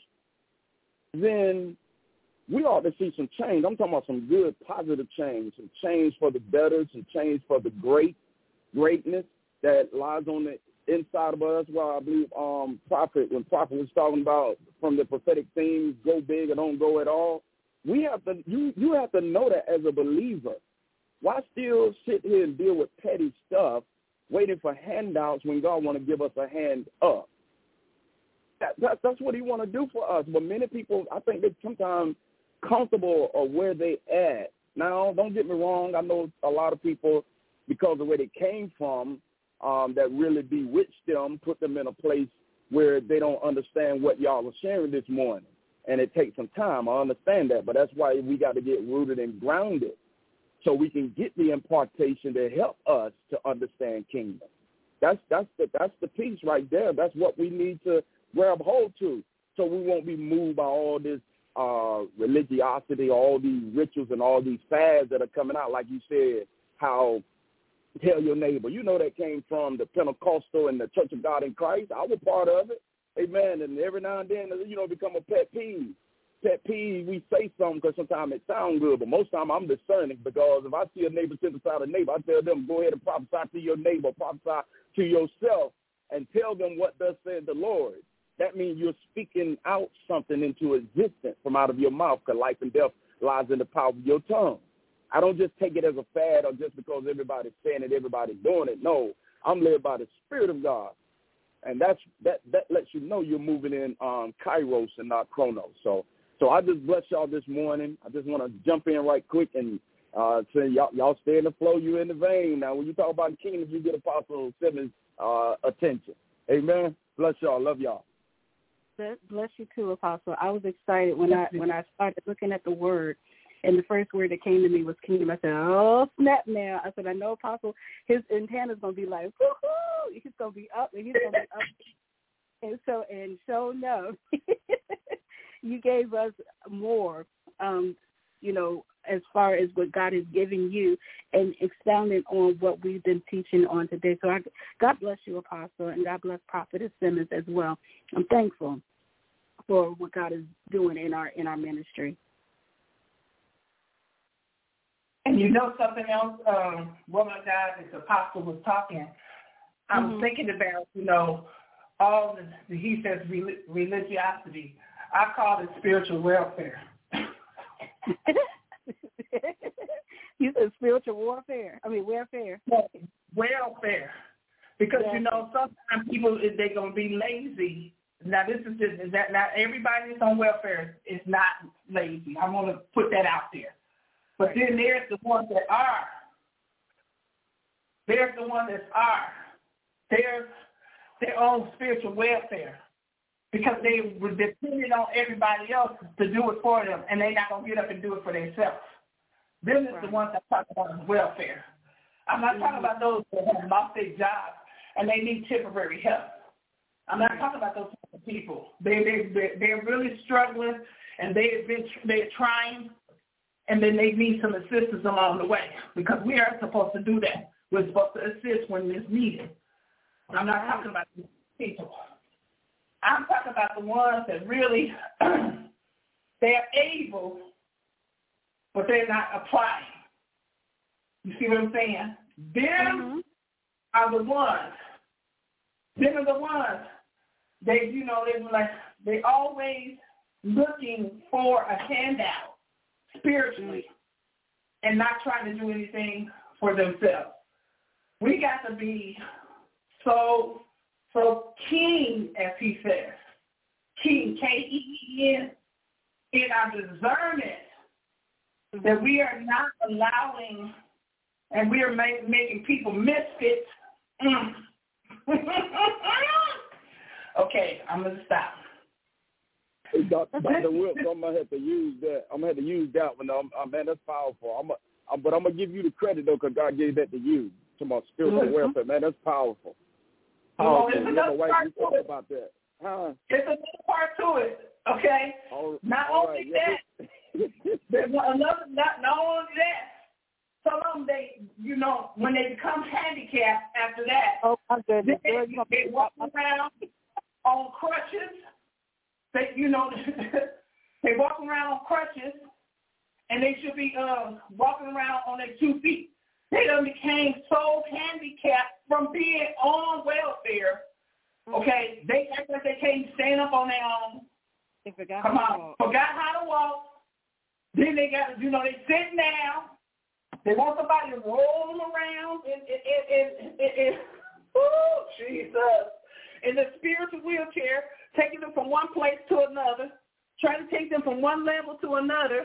Speaker 9: then we ought to see some change. I'm talking about some good, positive change, some change for the better, some change for the great greatness that lies on the inside of us. Well, I believe um, Prophet, when Prophet was talking about from the prophetic themes, go big or don't go at all, we have to, you, you have to know that as a believer. Why still sit here and deal with petty stuff, waiting for handouts when God want to give us a hand up? That, that, that's what he want to do for us. But many people, I think they sometimes comfortable or where they at. Now, don't get me wrong. I know a lot of people, because of where they came from, um, that really bewitched them, put them in a place where they don't understand what y'all are sharing this morning. And it takes some time. I understand that. But that's why we got to get rooted and grounded so we can get the impartation to help us to understand kingdom. That's that's the, that's the piece right there. That's what we need to grab hold to, so we won't be moved by all this uh, religiosity, all these rituals and all these fads that are coming out. Like you said, how tell your neighbor. You know that came from the Pentecostal and the Church of God in Christ. I was part of it. Amen. And every now and then, you know, become a pet peeve. Pet peeve, we say something because sometimes it sounds good, but most of the time I'm discerning, because if I see a neighbor sit beside a neighbor, I tell them, go ahead and prophesy to your neighbor, prophesy to yourself, and tell them what thus said the Lord. That means you're speaking out something into existence from out of your mouth, because life and death lies in the power of your tongue. I don't just take it as a fad or just because everybody's saying it, everybody's doing it. No, I'm led by the Spirit of God. And that's that that lets you know you're moving in um, Kairos and not Chronos. So so I just bless y'all this morning. I just want to jump in right quick and uh, say y'all, y'all stay in the flow, you in the vein. Now, when you talk about the kingdom, you get Apostle Simmons' uh, attention. Amen. Bless y'all. Love y'all.
Speaker 8: Bless you too, Apostle. I was excited when I when I started looking at the word, and the first word that came to me was kingdom. I said, oh, snap now. I said, I know Apostle, his antenna's going to be like, woo-hoo. He's going to be up, and he's going to be up. And so, and so, no. You gave us more, um, you know, as far as what God is giving you and expounding on what we've been teaching on today. So I, God bless you, Apostle, and God bless Prophetess Simmons as well. I'm thankful for what God is doing in our in our ministry.
Speaker 6: And you know something else, um, woman of God, this Apostle was talking, I was mm-hmm. thinking about, you know, all the, he says religiosity. I call it spiritual welfare.
Speaker 8: You said spiritual warfare. I mean, welfare.
Speaker 6: Welfare. Because, welfare. You know, sometimes people, they're going to be lazy. Now, this is just, that not everybody that's on welfare is not lazy. I want to put that out there. But then there's the ones that are. There's the ones that are. There's their own spiritual welfare. Because they were dependent on everybody else to do it for them, and they're not going to get up and do it for themselves. This is right. The ones I talk about welfare. I'm not mm-hmm. talking about those that have lost their jobs and they need temporary help. I'm not talking about those type of people. They they they they're really struggling, and they've been they're trying, and then they need some assistance along the way, because we are supposed to do that. We're supposed to assist when it's needed. I'm not talking about these people. I'm talking about the ones that really, they're able, but they're not applying. You see what I'm saying? Them mm-hmm. are the ones. Them are the ones. They, you know, they were like, they always looking for a handout spiritually and not trying to do anything for themselves. We got to be so So keen, as he says, keen, K E E N, in our discernment, that we are not allowing, and we are make, making people misfits. Mm. Okay, I'm going to stop.
Speaker 9: Hey, Doctor Doctor Wilkes, I'm going to have to use that. I'm going to have to use that one. I'm, I'm, man, that's powerful. I'm a, uh, but I'm gonna give you the credit though, because God gave that to you. To my spiritual mm-hmm. welfare, man, that's powerful. Powerful.
Speaker 10: Well,
Speaker 9: you know, wife, you talk about that, huh?
Speaker 10: There's another part to it, okay?
Speaker 9: All,
Speaker 10: not
Speaker 9: all
Speaker 10: only
Speaker 9: right,
Speaker 10: that, there's another. Not, not only that, some of them they, you know, when they become handicapped after that,
Speaker 8: oh my goodness,
Speaker 10: they,
Speaker 8: girl,
Speaker 10: they, they walk around on crutches. They, you know, they walk around on crutches, and they should be um, walking around on their two feet. They done became so handicapped from being on welfare. Okay, they act like they can't stand up on their own.
Speaker 8: They forgot
Speaker 10: Come
Speaker 8: how
Speaker 10: on,
Speaker 8: to walk.
Speaker 10: forgot how to walk. Then they got, you know, they sitting down. They want somebody to roll them around in, in, in, in, in oh, Jesus, in the spiritual wheelchair, taking them from one place to another. Trying to take them from one level to another.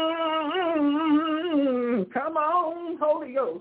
Speaker 10: Mm-hmm. Come on, Holy Ghost.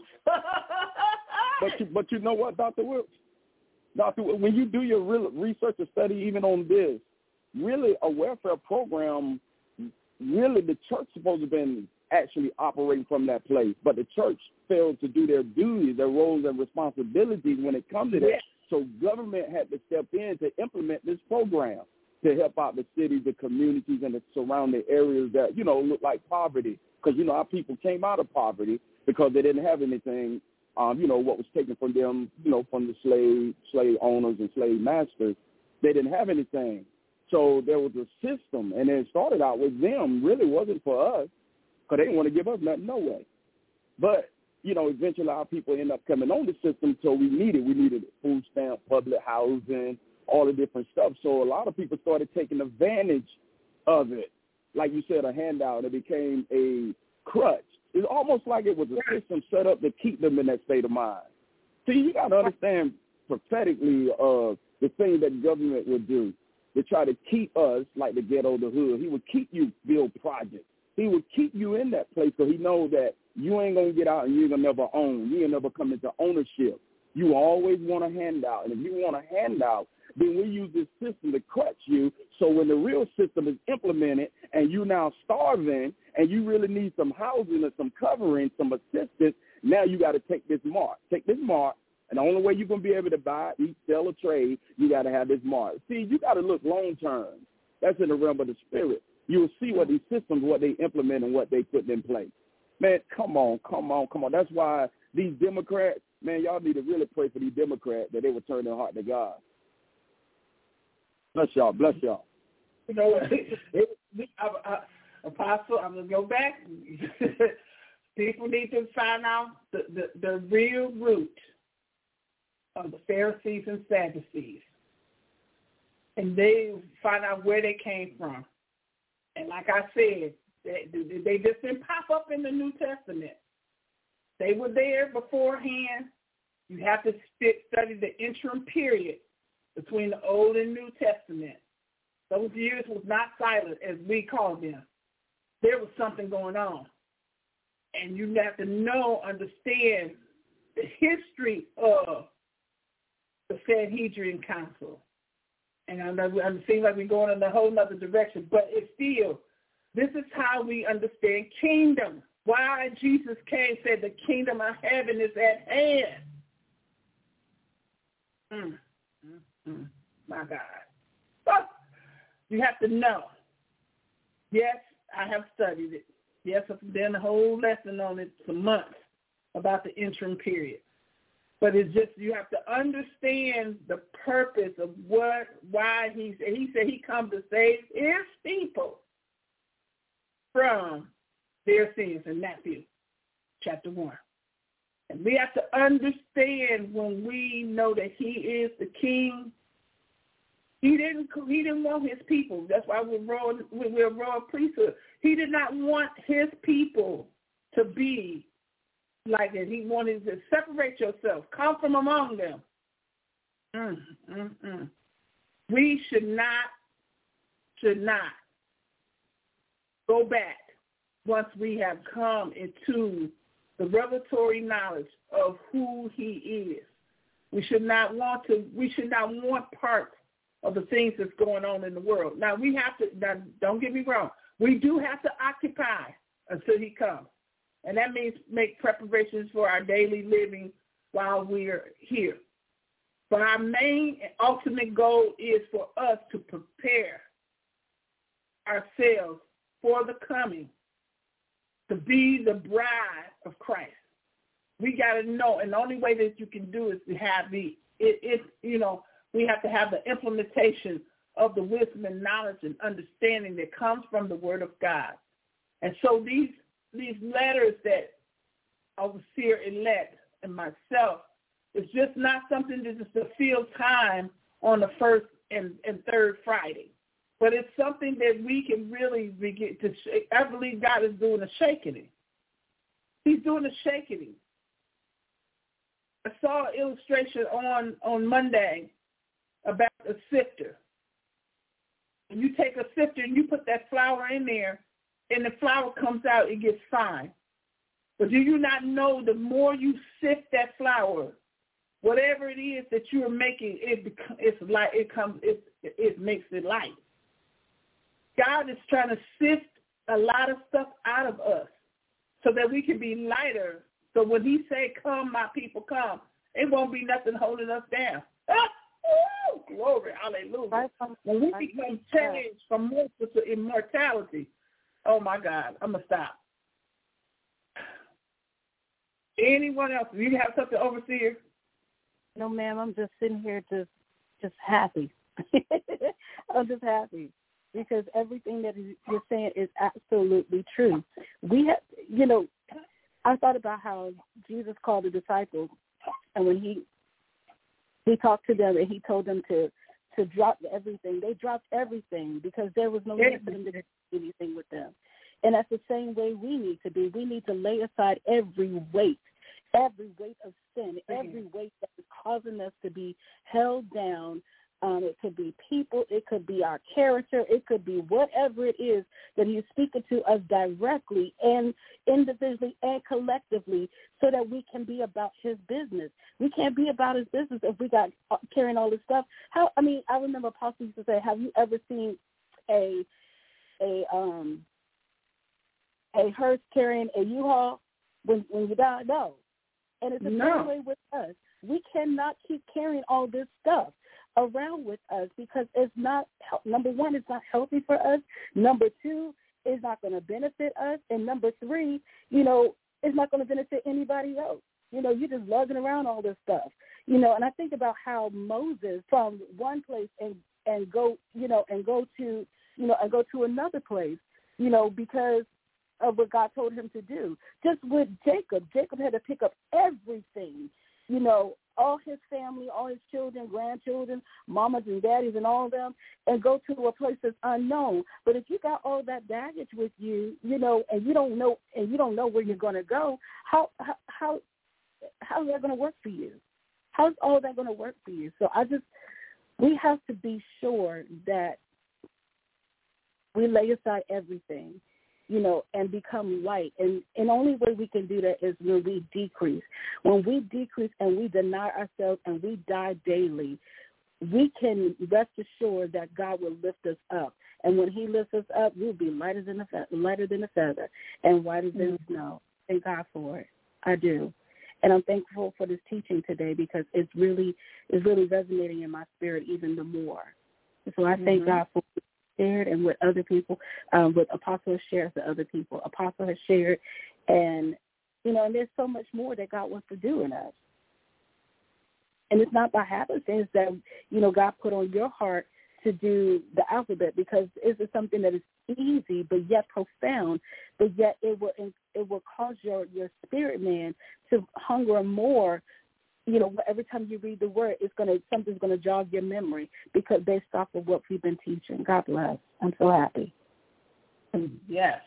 Speaker 9: but you, but you know what, Doctor Wilkes? Doctor, when you do your real research or study, even on this, really a welfare program, really the church supposed to have been actually operating from that place, but the church failed to do their duties, their roles and responsibilities when it comes to that. Yeah. So government had to step in to implement this program, to help out the cities, the communities, and the surrounding areas that, you know, look like poverty. Because, you know, our people came out of poverty because they didn't have anything, um, you know, what was taken from them, you know, from the slave slave owners and slave masters. They didn't have anything. So there was a system, and it started out with them. Really wasn't for us, because they didn't want to give us nothing, no way. But, you know, eventually our people end up coming on the system, so we needed. We needed food stamp, public housing, all the different stuff. So a lot of people started taking advantage of it. Like you said, a handout. It became a crutch. It's almost like it was a system set up to keep them in that state of mind. See, you got to understand prophetically uh, the thing that government would do to try to keep us, like the ghetto, the hood. He would keep you build projects. He would keep you in that place so he knows that you ain't going to get out and you ain't going to never own. You ain't never come into ownership. You always want a handout. And if you want a handout, then we use this system to crutch you. So when the real system is implemented and you now starving and you really need some housing or some covering, some assistance, now you got to take this mark. Take this mark, and the only way you're going to be able to buy, eat, sell, or trade, you got to have this mark. See, you got to look long term. That's in the realm of the spirit. You'll see what these systems, what they implement and what they put in place. Man, come on, come on, come on. That's why these Democrats, man, y'all need to really pray for these Democrats that they would turn their heart to God. Bless y'all. Bless y'all.
Speaker 10: You know what? I, I, Apostle, I'm going to go back. People need to find out the, the, the real root of the Pharisees and Sadducees. And they find out where they came from. And like I said, they, they just didn't pop up in the New Testament. They were there beforehand. You have to study the interim period between the Old and New Testament. Those years was not silent, as we call them. There was something going on. And you have to know, understand the history of the Sanhedrin Council. And I know it seems like we're going in a whole other direction, but it's still, this is how we understand kingdom. Why Jesus came, said the kingdom of heaven is at hand. Mm. Mm-hmm. My God. But you have to know. Yes, I have studied it. Yes, I've done a whole lesson on it for months about the interim period. But it's just you have to understand the purpose of what, why he said. He said he come to save his people from their sins in Matthew chapter one. And we have to understand when we know that he is the king. He didn't. He didn't want his people. That's why we're royal. We're a royal priesthood. He did not want his people to be like that. He wanted to separate yourself. Come from among them. Mm, mm, mm. We should not. Should not go back once we have come into the revelatory knowledge of who he is. We should not want to. We should not want parts of the things that's going on in the world. Now, we have to, now, don't get me wrong, we do have to occupy until he comes. And that means make preparations for our daily living while we're here. But our main and ultimate goal is for us to prepare ourselves for the coming, to be the bride of Christ. We got to know, and the only way that you can do is to have the, it, it, you know, we have to have the implementation of the wisdom and knowledge and understanding that comes from the Word of God. And so these these letters that Overseer-elect and myself, it's just not something that just to fill time on the first and, and third Friday. But it's something that we can really begin to shake. I believe God is doing a shaking. He's doing a shaking. I saw an illustration on, on Monday about a sifter. When you take a sifter and you put that flour in there, and the flour comes out, it gets fine. But do you not know the more you sift that flour, whatever it is that you are making, it it's like it comes, it it makes it light. God is trying to sift a lot of stuff out of us so that we can be lighter. So when he say, "Come, my people, come," it won't be nothing holding us down. Ah, oh, glory, hallelujah. When we become changed from mortal to immortality, oh my God, I'm gonna stop. Anyone else? You have something, Overseer?
Speaker 8: No, ma'am. I'm just sitting here just just happy. I'm just happy because everything that you're saying is absolutely true. We have, you know, I thought about how Jesus called the disciples, and when he he talked to them and he told them to to drop everything. They dropped everything because there was no need for them to do anything with them. And that's the same way we need to be. We need to lay aside every weight, every weight of sin, every weight that is causing us to be held down. Um, it could be people. It could be our character. It could be whatever it is that he's speaking to us directly and individually and collectively so that we can be about his business. We can't be about his business if we got uh, carrying all this stuff. How? I mean, I remember Apostle used to say, have you ever seen a a um a hearse carrying a U-Haul when, when you die? No. And it's the
Speaker 10: no.
Speaker 8: same way with us. We cannot keep carrying all this stuff around with us because it's not, number one, it's not healthy for us. Number two, it's not going to benefit us. And number three, you know, it's not going to benefit anybody else. You know, you're just lugging around all this stuff. You know, and I think about how Moses from one place and, and go, you know, and go to, you know, and go to another place, you know, because of what God told him to do. Just with Jacob, Jacob had to pick up everything, you know, all his family, all his children, grandchildren, mamas and daddies and all of them, and go to a place that's unknown. But if you got all that baggage with you, you know, and you don't know, and you don't know where you're going to go, how how how how is that going to work for you? How's all that going to work for you? So I just, we have to be sure that we lay aside everything, you know, and become light. And and the only way we can do that is when we decrease. When we decrease and we deny ourselves and we die daily, we can rest assured that God will lift us up. And when he lifts us up, we'll be lighter than a, fe- lighter than a feather and whiter than mm-hmm. snow. Thank God for it. I do. And I'm thankful for this teaching today because it's really, it's really resonating in my spirit even the more. So I thank mm-hmm. God for shared and what other people, um, what Apostle has shared with other people. Apostle has shared, and, you know, and there's so much more that God wants to do in us. And it's not by happenstance that, you know, God put on your heart to do the alphabet because it's something that is easy but yet profound, but yet it will it will cause your, your spirit man to hunger more. You know, every time you read the word, it's gonna something's gonna jog your memory because based off of what we've been teaching. God bless. I'm so happy.
Speaker 10: Yes.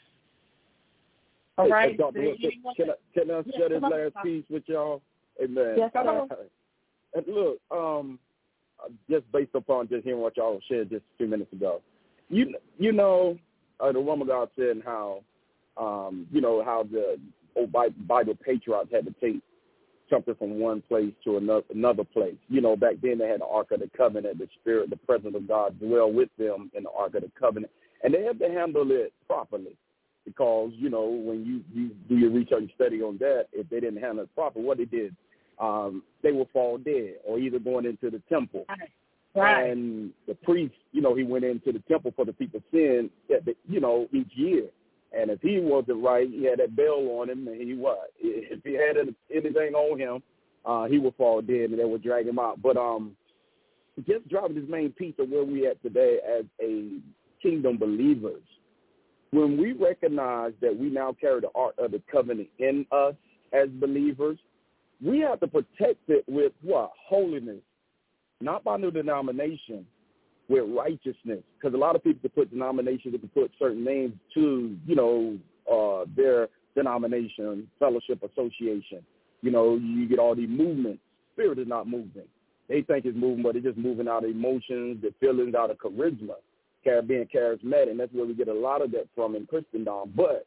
Speaker 10: All hey, right.
Speaker 9: Doctor Can, can, I, can I share this last piece with y'all? Amen.
Speaker 8: Yes, sir.
Speaker 9: And look, um, just based upon just hearing what y'all shared just a few minutes ago, you you know, uh, the woman God said how, um, you know, how the old Bible patriarchs had to take something from one place to another another place. You know, back then they had the Ark of the Covenant, the Spirit, the presence of God dwell with them in the Ark of the Covenant, and they had to handle it properly because, you know, when you, you do your research and study on that, if they didn't handle it proper, what they did, um, they would fall dead or either going into the temple.
Speaker 10: Right.
Speaker 9: And the priest, you know, he went into the temple for the people's sin, you know, each year. And if he wasn't right, he had that bell on him, and he what? If he had anything on him, uh, he would fall dead, and they would drag him out. But um, just dropping this main piece of where we at today as a kingdom believers, when we recognize that we now carry the Ark of the Covenant in us as believers, we have to protect it with what? Holiness, not by no denomination, with righteousness. Because a lot of people can put denominations, they can put certain names to, you know, uh, their denomination, fellowship, association. You know, you get all these movements. Spirit is not moving. They think it's moving, but it's just moving out of emotions, the feelings, out of charisma, being charismatic. And that's where we get a lot of that from in Christendom. But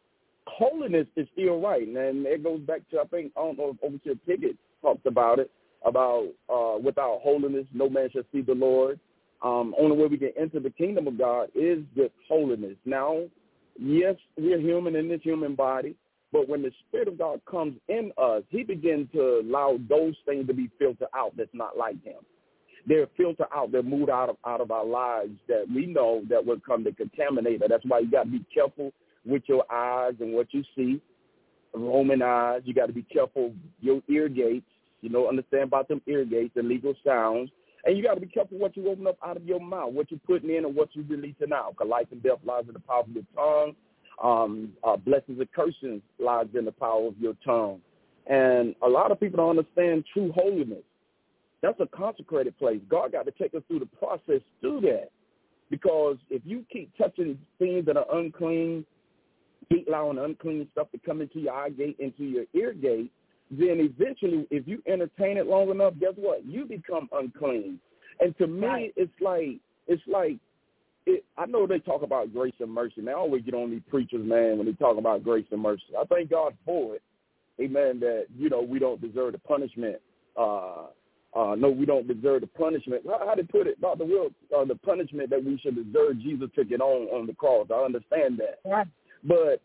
Speaker 9: holiness is still right. And it goes back to, I think, I don't know if Overseer Pickett talks about it, about uh, without holiness, no man shall see the Lord. Um, only way we can enter the kingdom of God is with holiness. Now, yes, we're human in this human body, but when the Spirit of God comes in us, he begins to allow those things to be filtered out that's not like him. They're filtered out, they're moved out of out of our lives that we know that will come to contaminate us. That's why you got to be careful with your eyes and what you see, Roman eyes. You got to be careful your ear gates, you know, understand about them ear gates, the legal sounds. And you got to be careful what you open up out of your mouth, what you're putting in and what you're releasing out. Because life and death lies in the power of your tongue. Um, uh, blessings and curses lies in the power of your tongue. And a lot of people don't understand true holiness. That's a consecrated place. God got to take us through the process through that. Because if you keep touching things that are unclean, keep allowing unclean stuff to come into your eye gate, into your ear gate, then eventually, if you entertain it long enough, guess what? You become unclean. And to me, right. it's like, it's like, it, I know they talk about grace and mercy, and I always get on these preachers, man, when they talk about grace and mercy. I thank God for it, amen, that, you know, we don't deserve the punishment. Uh, uh, no, we don't deserve the punishment. How, how they put it, Doctor Wilkes, uh, the punishment that we should deserve, Jesus took it on on the cross. I understand that. Right. But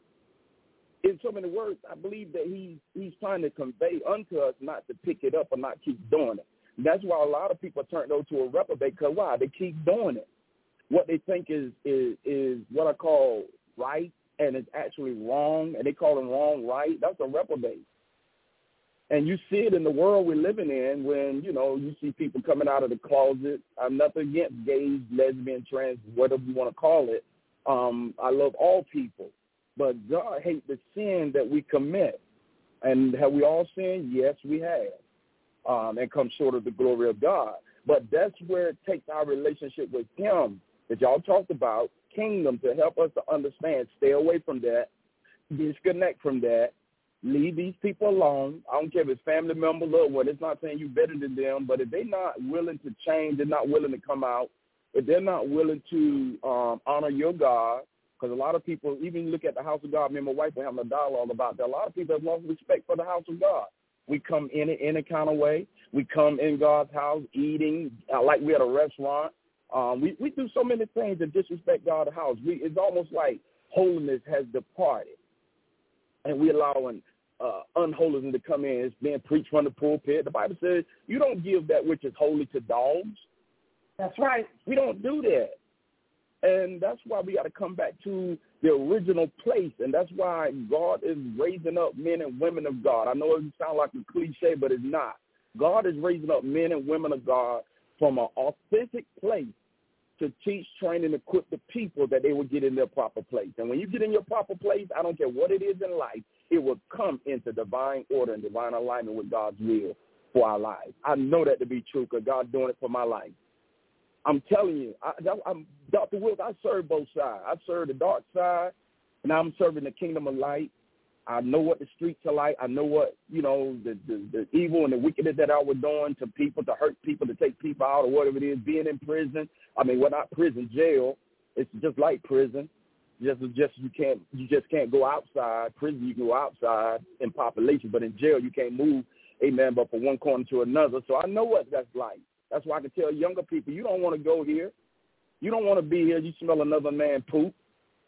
Speaker 9: in so many words, I believe that he, he's trying to convey unto us not to pick it up or not keep doing it. And that's why a lot of people turn over to a reprobate, because why? They keep doing it. What they think is, is is what I call right, and it's actually wrong, and they call it wrong right. That's a reprobate. And you see it in the world we're living in when, you know, you see people coming out of the closet. I'm nothing against gays, lesbian, trans, whatever you want to call it. Um, I love all people. But God hates the sin that we commit. And have we all sinned? Yes, we have. Um, and come short of the glory of God. But that's where it takes our relationship with him that y'all talked about, kingdom, to help us to understand. Stay away from that. Disconnect from that. Leave these people alone. I don't care if it's family member, loved one. It's not saying you better than them. But if they're not willing to change, they're not willing to come out, if they're not willing to um, honor your God, because a lot of people, even look at the house of God, me and my wife were having a dialogue about that. A lot of people have lost respect for the house of God. We come in it in a kind of way. We come in God's house eating uh, like we're at a restaurant. Um, we, we do so many things that disrespect God's house. We, it's almost like holiness has departed. And we're allowing uh, unholiness to come in. It's being preached from the pulpit. The Bible says you don't give that which is holy to dogs.
Speaker 10: That's right.
Speaker 9: We don't do that. And that's why we got to come back to the original place. And that's why God is raising up men and women of God. I know it sounds like a cliche, but it's not. God is raising up men and women of God from an authentic place to teach, train, and equip the people that they will get in their proper place. And when you get in your proper place, I don't care what it is in life, it will come into divine order and divine alignment with God's will for our lives. I know that to be true because God's doing it for my life. I'm telling you, I, I'm, Doctor Wilkes, I serve both sides. I serve the dark side, and I'm serving the kingdom of light. I know what the streets are like. I know what, you know, the, the, the evil and the wickedness that I was doing to people, to hurt people, to take people out or whatever it is, being in prison. I mean, well, not prison, jail. It's just like prison. Just, just you can't, you just can't go outside. Prison, you can go outside in population, but in jail, you can't move, amen, but from one corner to another. So I know what that's like. That's why I can tell younger people, you don't want to go here. You don't want to be here. You smell another man poop.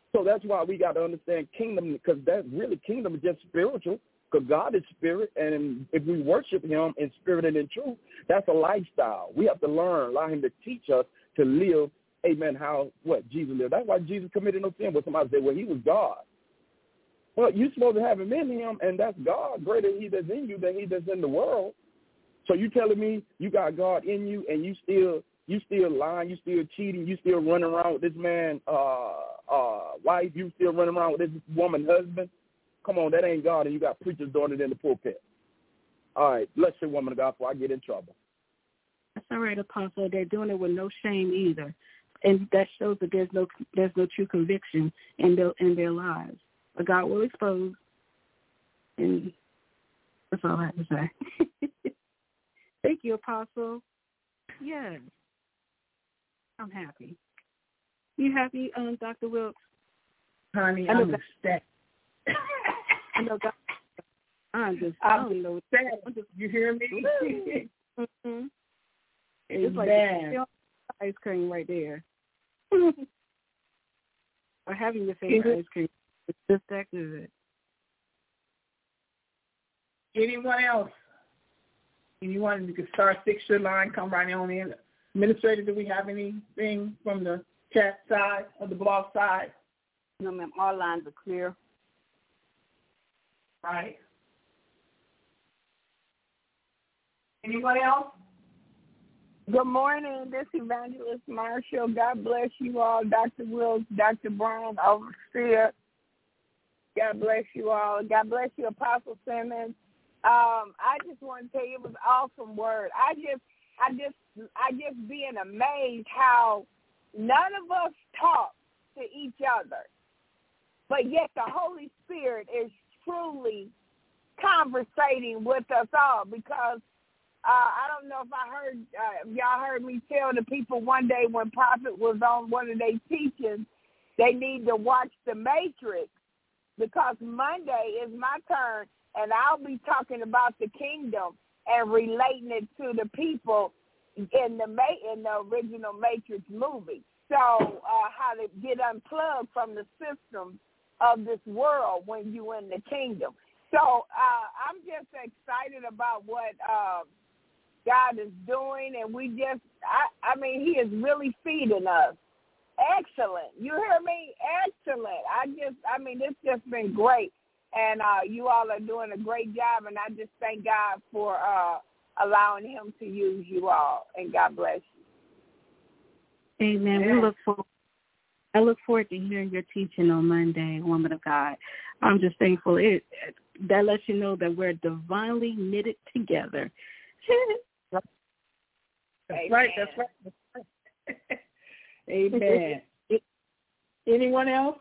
Speaker 9: So that's why we got to understand kingdom, because that really kingdom is just spiritual, because God is spirit, and if we worship him in spirit and in truth, that's a lifestyle. We have to learn, allow him to teach us to live, amen, how, what, Jesus lived. That's why Jesus committed no sin, but somebody said, well, he was God. Well, you're supposed to have him in him, and that's God. Greater he that's in you than he that's in the world. So you telling me you got God in you, and you still you still lying, you still cheating, you still running around with this man uh, uh, wife, you still running around with this woman husband? Come on, that ain't God, and you got preachers doing it in the pulpit. All right, bless you, woman of God, before I get in trouble.
Speaker 8: That's all right, Apostle. They're doing it with no shame either, and that shows that there's no there's no true conviction in their in their lives. But God will expose, and that's all I have to say. Thank you, Apostle. Yes, I'm happy. You happy, um, Doctor Wilkes?
Speaker 10: Honey, I'm ecstatic.
Speaker 8: I know God. I'm just.
Speaker 10: I'm
Speaker 8: I don't know.
Speaker 10: Just, you hear me?
Speaker 8: mm-hmm. It's like ice cream right there. Or having your favorite ice cream. It's just that good.
Speaker 10: Anyone else? Anyone? You can start six your line. Come right on in. Administrator, do we have anything from the chat side or the blog side?
Speaker 7: No, ma'am. All lines are clear.
Speaker 10: All right. Anyone else?
Speaker 11: Good morning. This is Evangelist Marshall. God bless you all. Doctor Wilkes, Doctor Brown, Overseer. God bless you all. God bless you, Apostle Simmons. Um, I just want to tell you, it was an awesome word. I just, I just, I just being amazed how none of us talk to each other, but yet the Holy Spirit is truly conversating with us all. Because uh, I don't know if I heard, uh, y'all heard me tell the people one day when Prophet was on one of their teachings, they need to watch The Matrix, because Monday is my turn. And I'll be talking about the kingdom and relating it to the people in the in the original Matrix movie. So uh, how to get unplugged from the systems of this world when you're in the kingdom. So uh, I'm just excited about what uh, God is doing, and we just, I, I mean, he is really feeding us. Excellent. You hear me? Excellent. I just, I mean, it's just been great. And uh, you all are doing a great job, and I just thank God for uh, allowing him to use you all. And God bless you.
Speaker 8: Amen.
Speaker 11: Yeah.
Speaker 8: We look forward. I look forward to hearing your teaching on Monday, woman of God. I'm just thankful. It that lets you know that we're divinely knitted together.
Speaker 10: That's right. That's right. That's right. Amen. Anyone else?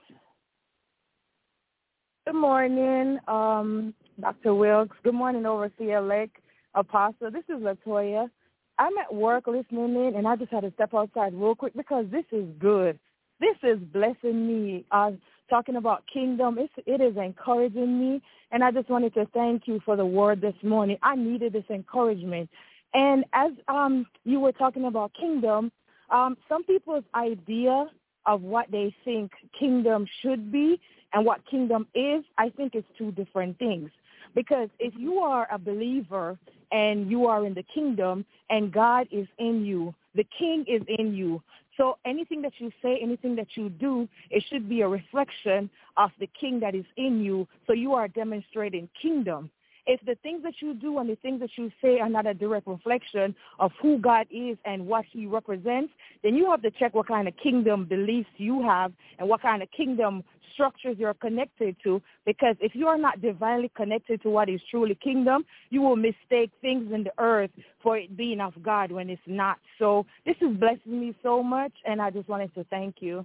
Speaker 12: Good morning, um, Doctor Wilkes. Good morning, Overseer-elect Apostle. This is LaToya. I'm at work listening in, and I just had to step outside real quick because this is good. This is blessing me. Uh, talking about kingdom, it's, it is encouraging me, and I just wanted to thank you for the word this morning. I needed this encouragement. And as um, you were talking about kingdom, um, some people's idea of what they think kingdom should be and what kingdom is, I think it's two different things. Because if you are a believer and you are in the kingdom and God is in you, the king is in you. So anything that you say, anything that you do, it should be a reflection of the king that is in you. So you are demonstrating kingdom. If the things that you do and the things that you say are not a direct reflection of who God is and what he represents, then you have to check what kind of kingdom beliefs you have and what kind of kingdom structures you're connected to, because if you are not divinely connected to what is truly kingdom, you will mistake things in the earth for it being of God when it's not. So this is blessing me so much, and I just wanted to thank you.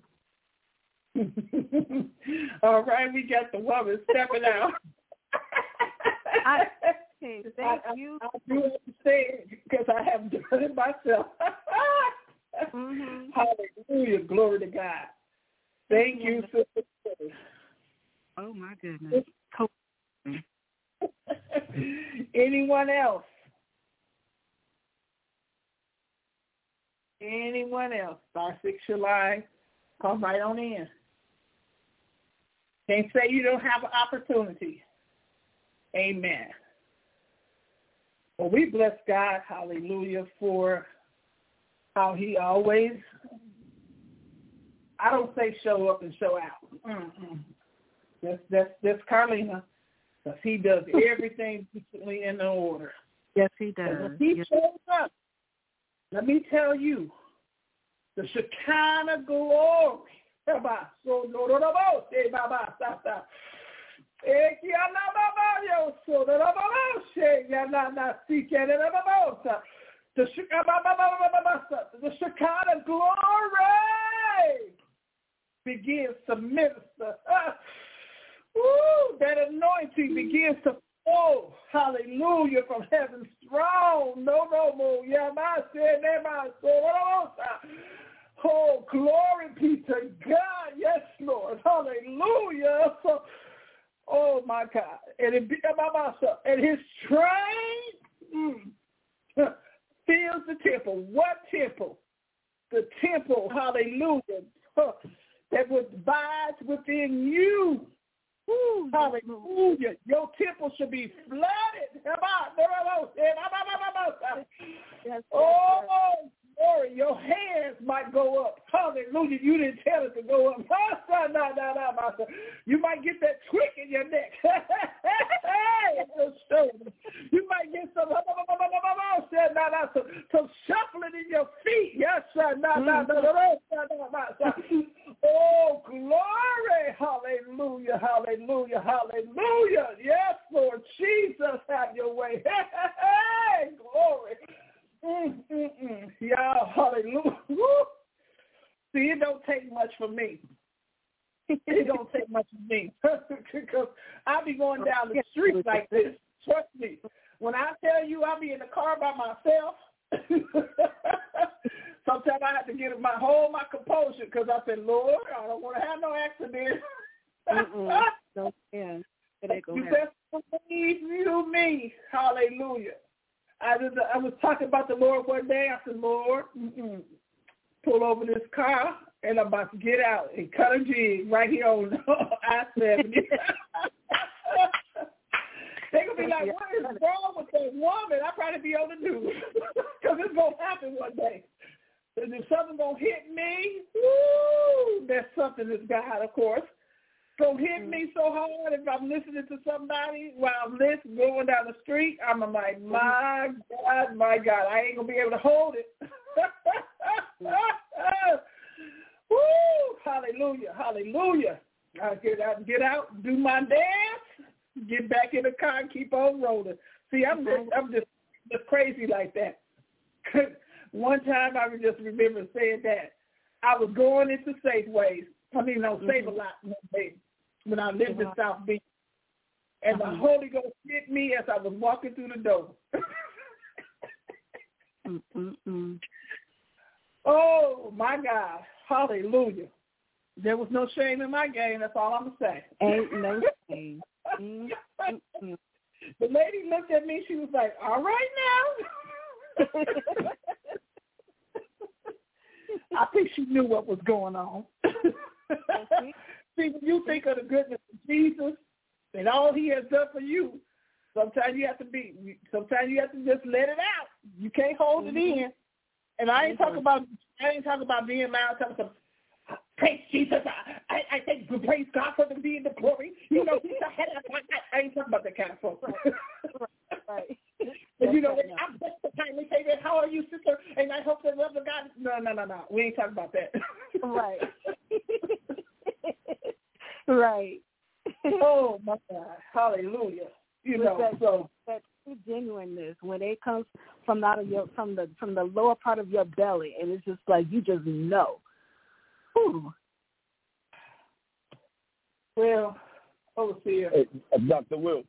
Speaker 10: All right, we got the woman stepping out.
Speaker 8: I, hey, thank
Speaker 10: I,
Speaker 8: you.
Speaker 10: I, I do understand because I have done it myself.
Speaker 8: mm-hmm.
Speaker 10: Hallelujah. Glory to God. Thank you, Sister.
Speaker 8: Oh, my goodness.
Speaker 10: Anyone else? Anyone else? Star six your line. Come right on in. Can't say you don't have an opportunity. Amen. Well, we bless God, hallelujah, for how he always, I don't say show up and show out. Mm-mm. That's, that's, that's Carlina, because he does everything decently in the order.
Speaker 3: Yes, he does.
Speaker 10: And when he
Speaker 3: yes.
Speaker 10: shows up, let me tell you, the Shekinah glory. So no no no no say baba sata. Ekiana baba yo so no no no say yana na sikene no no no. The the Shekinah glory begins to minister. Woo, that anointing begins to flow. Hallelujah, from heaven's throne. No no more. Yama say nema so no no. Oh, glory be to God. Yes, Lord. Hallelujah. So, oh, my God. And, it, and his train mm, fills the temple. What temple? The temple, hallelujah, that would abide within you. Ooh, hallelujah. Your temple should be flooded. Yes, oh, glory, your hands might go up. Hallelujah. You didn't tell it to go up. You might get that twig in your neck. You might get some, some, some shuffling in your feet. Yes, sir. Oh, glory. Hallelujah. Hallelujah. Hallelujah. Yes, Lord Jesus, have your way. Hey, glory. Mm, mm, mm. Y'all, hallelujah. Woo. See, it don't take much for me. It don't take much for me. Because I be going down the street like this. Trust me. When I tell you I be in the car by myself, sometimes I have to get my hold my composure because I said, Lord, I don't want to have no accident.
Speaker 3: No, yeah. It ain't gonna
Speaker 10: you best believe you me. Hallelujah. I was, I was talking about the Lord one day. I said, Lord, mm-mm. pull over this car, and I'm about to get out and cut a jig right here on I seventy. They're going to be like, what is wrong with that woman? I'll probably be on the news because it's going to happen one day. And if something's going to hit me, woo, that's something that's God, of course. Going to hit me so hard if I'm listening to somebody while I'm listening, going down the street, I'm like, my God, my God, I ain't going to be able to hold it. Woo, hallelujah, hallelujah. I get out, get out, do my dance, get back in the car and keep on rolling. See, I'm just, I'm just, just crazy like that. One time I just remember saying that. I was going into Safeways. I mean, no, Save a Lot when I lived in South Beach. And the Holy Ghost hit me as I was walking through the door. Oh, my God. Hallelujah. There was no shame in my game. That's all I'm going to say.
Speaker 3: Ain't no shame.
Speaker 10: The lady looked at me. She was like, all right now. I think she knew what was going on. See, when you think of the goodness of Jesus and all he has done for you, sometimes you have to be, sometimes you have to just let it out. You can't hold mm-hmm. it in. And I ain't mm-hmm. talking about, I ain't talking about being loud, talking about, praise Jesus, I, I, I think praise God for them being the glory. You know, I, I ain't talking about that kind of folks.
Speaker 3: Right. right.
Speaker 10: And you know, I'm just the kindly say that, how are you, sister? And I hope the love of God. No, no, no, no. We ain't talking about that.
Speaker 3: Right. Right.
Speaker 10: Oh my God. Hallelujah. You
Speaker 3: With
Speaker 10: know,
Speaker 3: that,
Speaker 10: so
Speaker 3: that genuineness when it comes from out of your from the from the lower part of your belly, and it's just like you just know. Whew.
Speaker 10: Well, overseer.
Speaker 9: Hey, uh, Doctor Wilkes.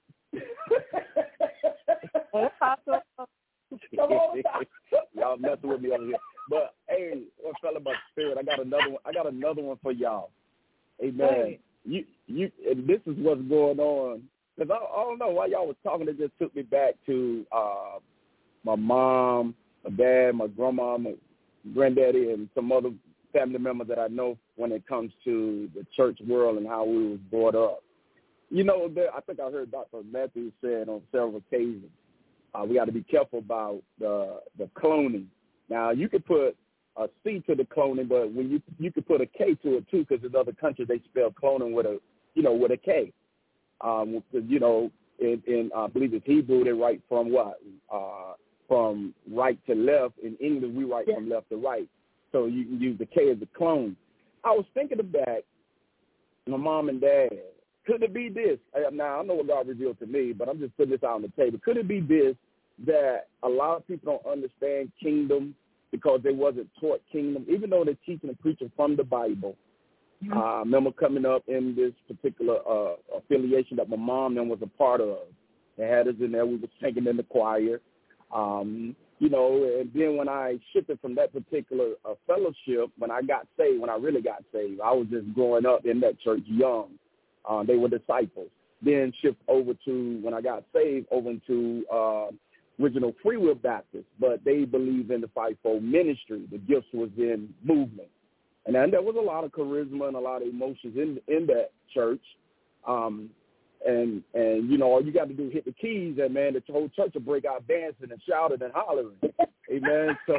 Speaker 9: Y'all messing with me over here. But hey, one fella about the spirit, I got another one. I got another one for y'all. Amen. Hey. You you and this is what's going on. Because I, I don't know why y'all was talking. It just took me back to uh, my mom, my dad, my grandma, my granddaddy, and some other family members that I know when it comes to the church world and how we was brought up. You know, there, I think I heard Doctor Matthews said on several occasions, uh, we got to be careful about the the cloning. Now, you could put a C to the cloning, but when you you could put a K to it too, because in other countries they spell cloning with a you know with a K. Um, you know, in, in uh, I believe it's Hebrew, they write from what uh, from right to left. In English, we write yeah. from left to right. So you can use the K as a clone. I was thinking of that. My mom and dad. Could it be this? Now, I know what God revealed to me, but I'm just putting this out on the table. Could it be this, that a lot of people don't understand kingdom because they wasn't taught kingdom, even though they're teaching and preaching from the Bible? Mm-hmm. Uh, I remember coming up in this particular uh, affiliation that my mom then was a part of. They had us in there. We were singing in the choir. Um, you know, and then when I shifted from that particular uh, fellowship, when I got saved, when I really got saved, I was just growing up in that church young. Uh, they were disciples. Then shift over to, when I got saved, over into uh, original Free Will Baptist, but they believe in the fivefold ministry. The gifts was in movement. And then there was a lot of charisma and a lot of emotions in in that church. Um, and, and you know, all you got to do is hit the keys, and, man, the whole church will break out dancing and shouting and hollering. Amen. So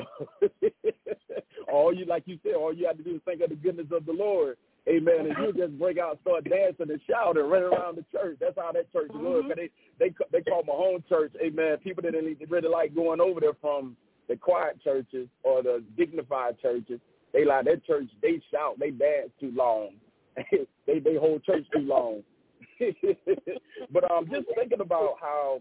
Speaker 9: all you, like you said, all you have to do is think of the goodness of the Lord. Amen. And you just break out and start dancing and shouting, running around the church. That's how that church was. Mm-hmm. They they they call my home church. Amen. People that didn't really like going over there from the quiet churches or the dignified churches. They like that church. They shout. They dance too long. they they hold church too long. But I'm um, just thinking about how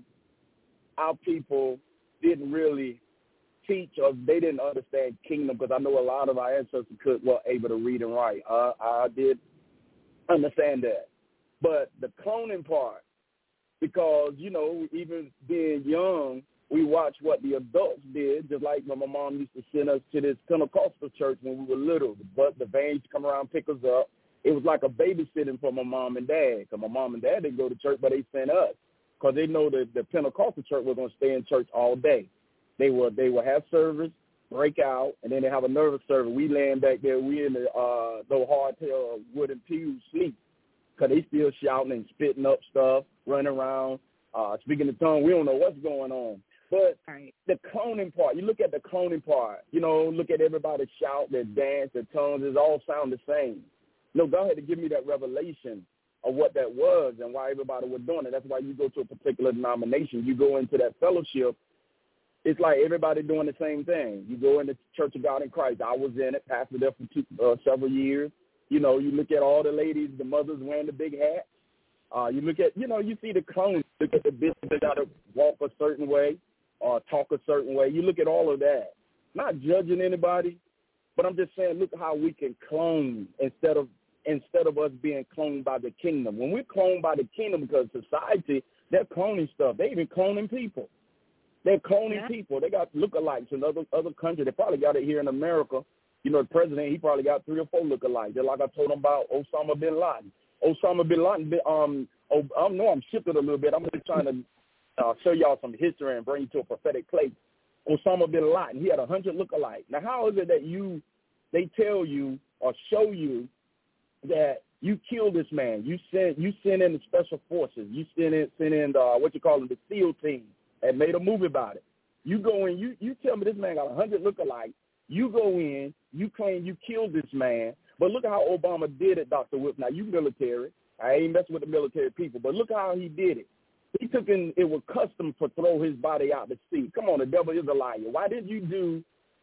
Speaker 9: our people didn't really teach or they didn't understand kingdom, because I know a lot of our ancestors could were able to read and write. Uh, I did understand that. But the cloning part, because, you know, even being young, we watched what the adults did, just like when my mom used to send us to this Pentecostal church when we were little. But the veins come around, pick us up. It was like a babysitting for my mom and dad, because my mom and dad didn't go to church, but they sent us, because they know that the Pentecostal church was going to stay in church all day. They will they will have service, break out, and then they have a nervous service. We laying back there, we in the uh, the hardtail wooden pews sleep, because they still shouting and spitting up stuff, running around, uh, speaking in tongues. We don't know what's going on. But right. The cloning part, you look at the cloning part, you know, look at everybody shout, their dance, their tongues, it all sound the same. No, God had to give me that revelation of what that was and why everybody was doing it. That's why you go to a particular denomination. You go into that fellowship, it's like everybody doing the same thing. You go in the Church of God in Christ. I was in it, pastored there for two, uh, several years. You know, you look at all the ladies, the mothers wearing the big hats. Uh, you look at, you know, you see the clones. Look at the bishops, they got to walk a certain way or talk a certain way. You look at all of that. Not judging anybody, but I'm just saying, look how we can clone instead of instead of us being cloned by the kingdom. When we're cloned by the kingdom, because society, they're cloning stuff. They even cloning people. They're cloning yeah. people. They got lookalikes in other other countries. They probably got it here in America. You know, the president, he probably got three or four lookalikes. They're like I told him about Osama bin Laden. Osama bin Laden, um, oh, I know I'm shifted a little bit. I'm just trying to uh, show y'all some history and bring you to a prophetic place. Osama bin Laden, he had a hundred lookalikes. Now, how is it that you, they tell you or show you that you killed this man? You send you send in the special forces. You send in send in the, what you call them, the SEAL team, and made a movie about it. You go in, you you tell me this man got a hundred lookalikes. You go in, you claim you killed this man, but look at how Obama did it, Doctor Whip. Now, you military. I ain't messing with the military people, but look how he did it. He took in, it was custom to throw his body out to sea. Come on, the devil is a liar. Why didn't you do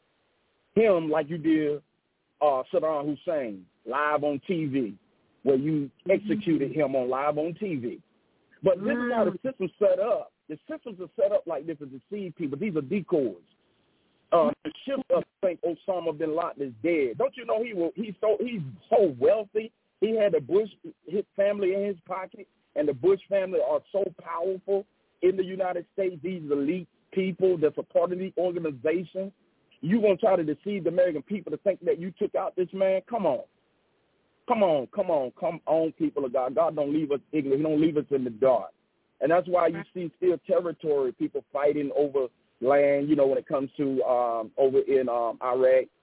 Speaker 9: him like you did uh, Saddam Hussein live on T V, where you executed mm-hmm. him on live on T V? But mm-hmm. this is how the system's set up. The systems are set up like this to deceive people. These are decoys. Uh, the shift of think Osama bin Laden is dead. Don't you know he will? He's so he's so wealthy. He had a Bush his family in his pocket, and the Bush family are so powerful in the United States. These elite people that's a part of the organization. You gonna try to deceive the American people to think that you took out this man? Come on, come on, come on, come on, people of God. God don't leave us ignorant. He don't leave us in the dark, and that's why you see still territory people fighting over land, you know, when it comes to um, over in um, Iraq,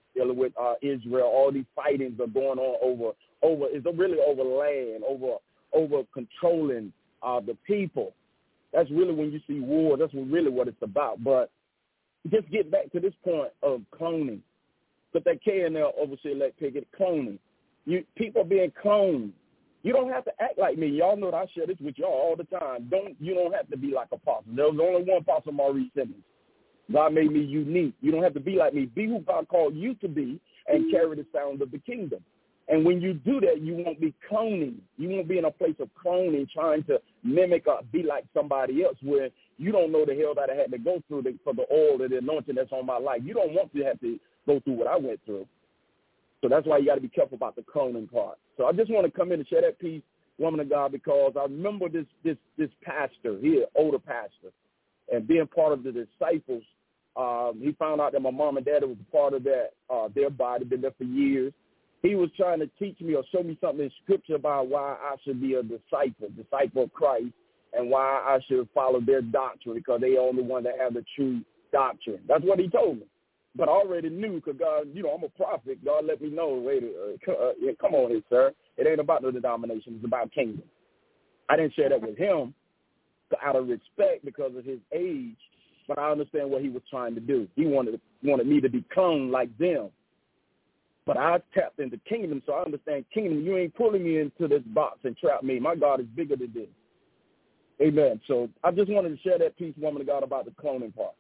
Speaker 9: dealing with uh, Israel. All these fightings are going on over over it's really over land, over over controlling uh, the people. That's really when you see war. That's what, really what it's about. But just get back to this point of cloning. Put that K in there, Overseer Elect Pickett, cloning. You people being cloned. You don't have to act like me. Y'all know that I share this with y'all all the time. Don't you don't have to be like Apostle. There was only one Apostle, Maurice Simmons. God made me unique. You don't have to be like me. Be who God called you to be and carry the sound of the kingdom. And when you do that, you won't be cloning. You won't be in a place of cloning, trying to mimic or be like somebody else where you don't know the hell that I had to go through to, for the oil and the anointing that's on my life. You don't want to have to go through what I went through. So that's why you got to be careful about the cloning part. So I just want to come in and share that piece, woman of God, because I remember this this this pastor here, older pastor, and being part of the disciples. Um, he found out that my mom and dad was a part of that, uh, their body, been there for years. He was trying to teach me or show me something in Scripture about why I should be a disciple, disciple of Christ, and why I should follow their doctrine because they are the one that have the true doctrine. That's what he told me. But I already knew because God, you know, I'm a prophet. God let me know, wait, uh, uh, come on here, sir. It ain't about no denomination. It's about kingdom. I didn't share that with him out of respect because of his age, but I understand what he was trying to do. He wanted wanted me to be cloned like them. But I tapped into kingdom, so I understand kingdom. You ain't pulling me into this box and trap me. My God is bigger than this. Amen. So I just wanted to share that piece, woman of God, about the cloning part.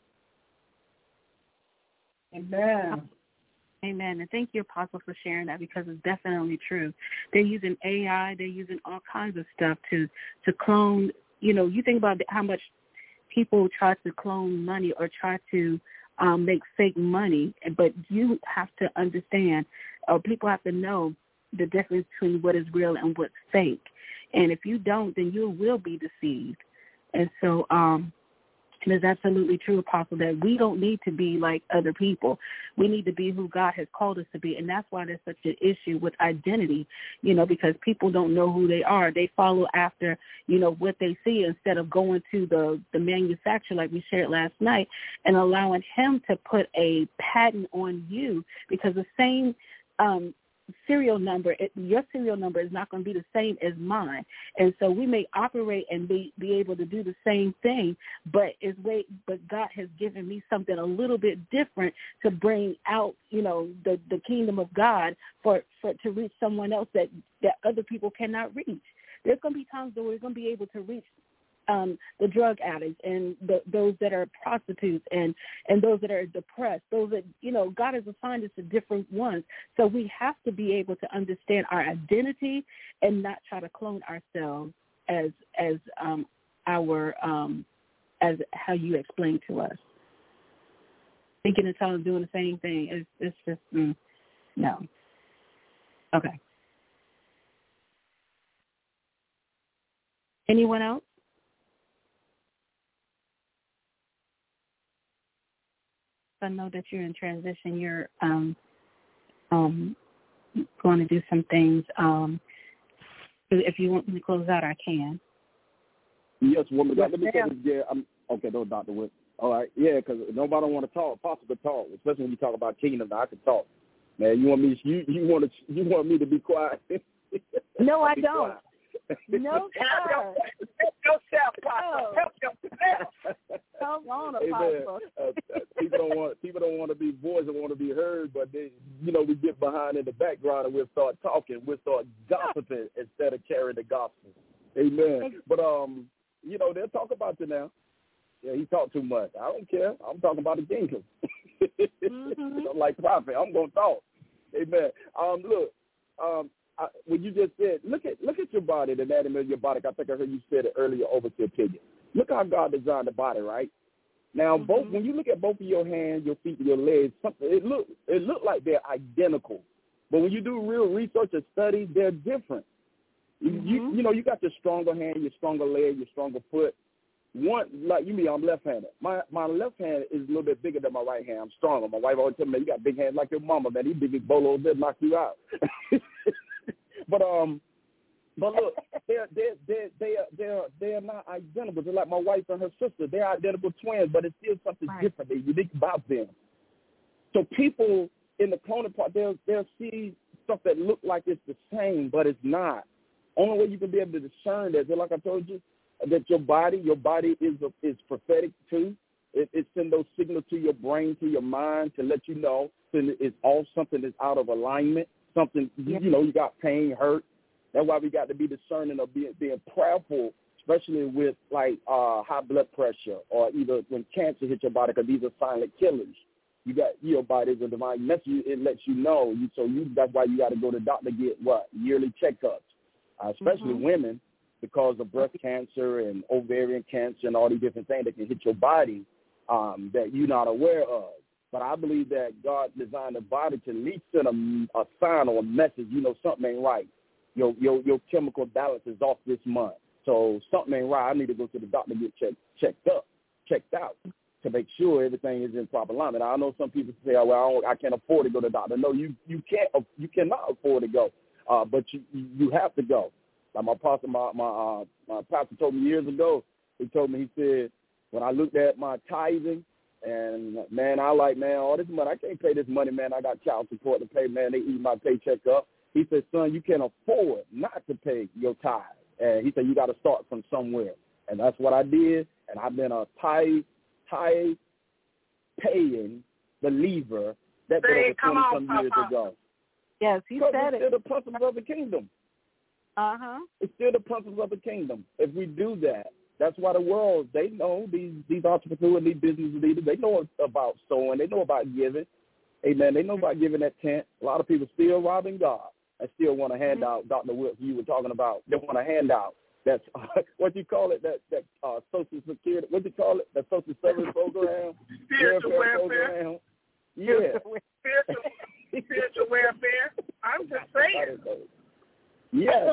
Speaker 3: Amen. Amen. And thank you, Apostle, for sharing that because it's definitely true. They're using A I. They're using all kinds of stuff to, to clone. You know, you think about how much people try to clone money or try to um, make fake money, but you have to understand, or people have to know the difference between what is real and what's fake. And if you don't, then you will be deceived. And so um, it is absolutely true, Apostle, that we don't need to be like other people. We need to be who God has called us to be. And that's why there's such an issue with identity, you know, because people don't know who they are. They follow after, you know, what they see instead of going to the, the manufacturer like we shared last night and allowing him to put a patent on you because the same um, serial number, it, your serial number is not going to be the same as mine. And so we may operate and be, be able to do the same thing, but is way, but God has given me something a little bit different to bring out, you know, the, the kingdom of God for, for to reach someone else that, that other people cannot reach. There's going to be times where we're going to be able to reach Um, the drug addicts and the, those that are prostitutes and, and those that are depressed, those that, you know, God has assigned us to different ones. So we have to be able to understand our identity and not try to clone ourselves as as um, our, um, as how you explained to us. Thinking and telling, doing the same thing, it's, it's just, mm, no. Okay. Anyone else? I know that you're in transition. You're um, um, going to do some things. Um, if you want me to close out, I can.
Speaker 9: Yes, woman. Yes, let me say this. Yeah, I'm okay. No, Doctor Whit. All right. Yeah, because nobody want to talk. Apostle could talk, especially when you talk about kingdom. Now, I can talk. Man, you want me? You you want to? You want me to be quiet?
Speaker 8: No, I don't. Quiet. No, sir.
Speaker 6: Help yourself, Apostle. Help yourself.
Speaker 8: Come on, Apostle.
Speaker 9: Uh, people don't want people don't want to be voiced and want to be heard, but they, you know, we get behind in the background and we'll start talking. We'll start gossiping instead of carrying the gospel. Amen. But um, you know, they'll talk about you now. Yeah, he talked too much. I don't care. I'm talking about the kingdom. Mm-hmm. I'm like prophet. I'm gonna talk. Amen. Um, look. Um. I, when you just said, look at look at your body, the anatomy of your body. I think I heard you said it earlier over to Piggott. Look how God designed the body, right? Now, mm-hmm. both when you look at both of your hands, your feet, and your legs, something it look it look like they're identical. But when you do real research and study, they're different. Mm-hmm. You you know, you got your stronger hand, your stronger leg, your stronger foot. One like you, me, I'm left-handed. My my left hand is a little bit bigger than my right hand. I'm stronger. My wife always tell me, you got big hands like your mama, man. These big bolo will knock you out. But um, but look, they're they they they are they're they're not identical. They're like my wife and her sister. They're identical twins, but it's still something right. different. They're unique about them. So people in the cloning part, they'll, they'll see stuff that look like it's the same, but it's not. Only way you can be able to discern that, like I told you, that your body, your body is a, is prophetic too. It, it sends those signals to your brain, to your mind, to let you know it's all something that's out of alignment. Something, yeah. you know, you got pain, hurt. That's why we got to be discerning of being, being prayerful, especially with, like, uh, high blood pressure or either when cancer hits your body, because these are silent killers. You got your body is a divine message. It lets you know. You, so you, that's why you got to go to the doctor to get what? Yearly checkups, uh, especially mm-hmm. women, because of breast cancer and ovarian cancer and all these different things that can hit your body um, that you're not aware of. But I believe that God designed the body to at least send a, a sign or a message, you know, something ain't right. Your, your your chemical balance is off this month. So something ain't right. I need to go to the doctor to get checked, checked up, checked out to make sure everything is in proper alignment. I know some people say, oh, well, I, don't, I can't afford to go to the doctor. No, you, you can't. You cannot afford to go, uh, but you you have to go. Like my pastor, my my, uh, my pastor told me years ago. He told me, he said, when I looked at my tithing, and, man, I like, man, all this money, I can't pay this money, man. I got child support to pay, man. They eat my paycheck up. He said, son, you can't afford not to pay your tithe. And he said, you got to start from somewhere. And that's what I did. And I've been a tithe, tithe paying believer that did over twenty-some years ago.
Speaker 8: Yes, he said
Speaker 9: it's
Speaker 8: it.
Speaker 9: still the principles of the kingdom.
Speaker 8: Uh-huh.
Speaker 9: It's still the principles of the kingdom. If we do that, that's why the world, they know, these these entrepreneurs, these business leaders, they know about sowing. They know about giving. Amen. They know about giving that tent. A lot of people still robbing God and still want a handout. Mm-hmm. Doctor Wilkes, you were talking about, they want a handout. That's, uh, what you call it, that, that uh, social security, what you call it, the social service program?
Speaker 6: Spiritual welfare.
Speaker 9: Program. Yeah.
Speaker 6: Spiritual, spiritual welfare. I'm just saying.
Speaker 9: Yeah.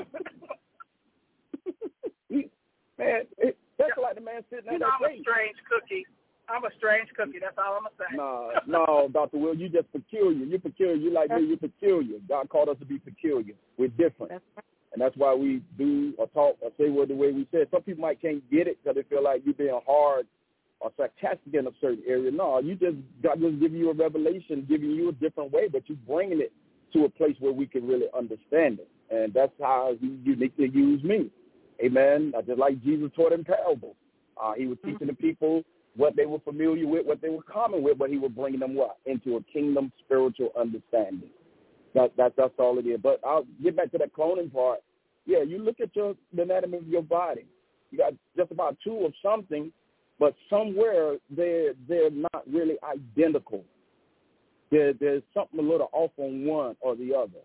Speaker 9: Man, it, that's yeah. like the man sitting
Speaker 6: you
Speaker 9: at
Speaker 6: know,
Speaker 9: that
Speaker 6: I'm a strange cookie. I'm a strange cookie. That's all I'm going to say.
Speaker 9: No, no, Doctor Will, you just peculiar. You're peculiar. You like me, you're peculiar. God called us to be peculiar. We're different. That's right. And that's why we do or talk or say word the way we say it. Some people might can't get it because they feel like you're being hard or sarcastic in a certain area. No, you just, God just giving you a revelation, giving you a different way, but you bringing it to a place where we can really understand it. And that's how he uniquely used me. Amen. I just like Jesus taught in parables. Uh, he was teaching the people what they were familiar with, what they were common with, but he was bringing them what? Into a kingdom spiritual understanding. That, that, that's all it is. But I'll get back to that cloning part. Yeah, you look at your the anatomy of your body. You got just about two of something, but somewhere they're, they're not really identical. There, there's something a little off on one or the other.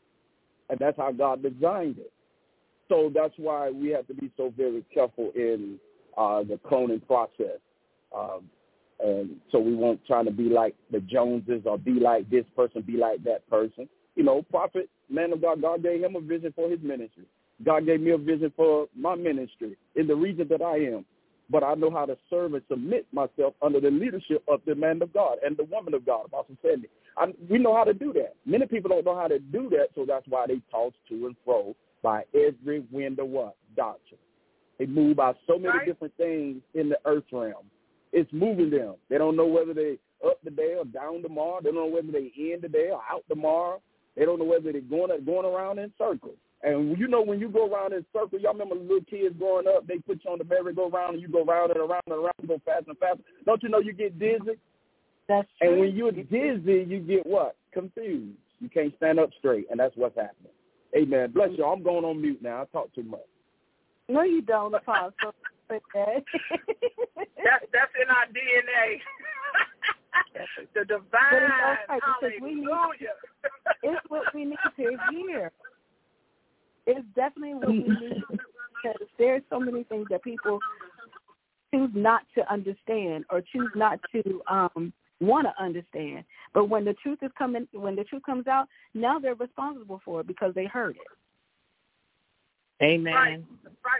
Speaker 9: And that's how God designed it. So that's why we have to be so very careful in uh, the cloning process. Um, and so we won't try to be like the Joneses or be like this person, be like that person. You know, prophet, man of God, God gave him a vision for his ministry. God gave me a vision for my ministry in the region that I am. But I know how to serve and submit myself under the leadership of the man of God and the woman of God, Apostle Sandy. I, we know how to do that. Many people don't know how to do that, so that's why they toss to and fro by every wind of what? Doctrine. They move by so many right. different things in the earth realm. It's moving them. They don't know whether they up today or down tomorrow. They don't know whether they in today or out tomorrow. They don't know whether they're going going around in circles. And you know when you go around in circles, y'all remember little kids growing up, they put you on the merry-go-round and you go round and around and around, you go faster and faster. Don't you know you get dizzy?
Speaker 8: That's true.
Speaker 9: And when you're dizzy, you get what? Confused. You can't stand up straight, and that's what's happening. Amen. Bless you. I'm going on mute now. I talk too much.
Speaker 8: No, you don't, Apostle.
Speaker 6: that's, that's in our D N A. The divine.
Speaker 8: But it's okay, we need, it's what we need to hear. It's definitely what we need because there's so many things that people choose not to understand or choose not to um, want to understand. But when the truth is coming, when the truth comes out, now they're responsible for it because they heard it.
Speaker 10: Amen.
Speaker 6: Right. Right.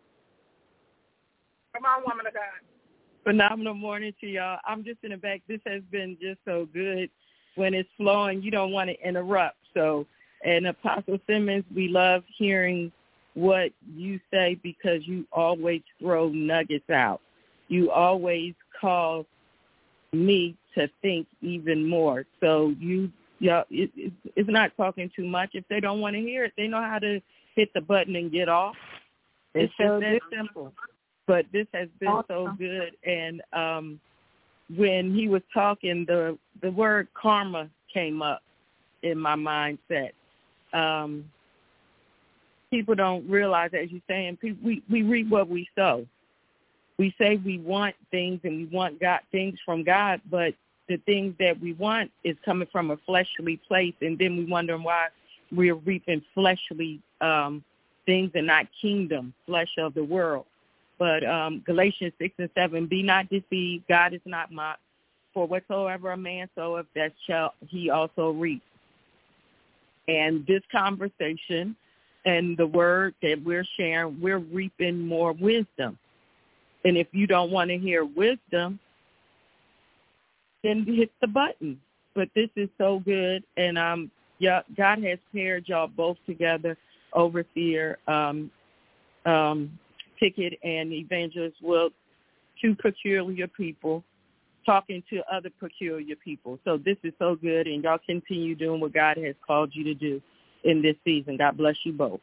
Speaker 6: Come on, woman of God.
Speaker 10: Phenomenal morning to y'all. I'm just in the back. This has been just so good. When it's flowing, you don't want to interrupt. So, and Apostle Simmons, we love hearing what you say because you always throw nuggets out. You always cause me to think even more. So you
Speaker 13: yeah, it, it, it's not talking too much. If they don't want to hear it, they know how to hit the button and get off. It's just that simple. But this has been awesome. So good. And um, when he was talking, the the word karma came up in my mindset. Um, people don't realize, as you're saying, people, we, we reap what we sow. We say we want things and we want God, things from God, but the things that we want is coming from a fleshly place, and then we wonder why we're reaping fleshly um, things and not kingdom, flesh of the world. But um, Galatians six and seven, be not deceived, God is not mocked. For whatsoever a man soweth, that shall he also reap. And this conversation and the word that we're sharing, we're reaping more wisdom. And if you don't want to hear wisdom, then hit the button. But this is so good, and um, yeah, God has paired y'all both together, Overseer um, um, Pickett and Evangelist Wilkes, two peculiar people talking to other peculiar people. So this is so good, and y'all continue doing what God has called you to do in this season. God bless you both.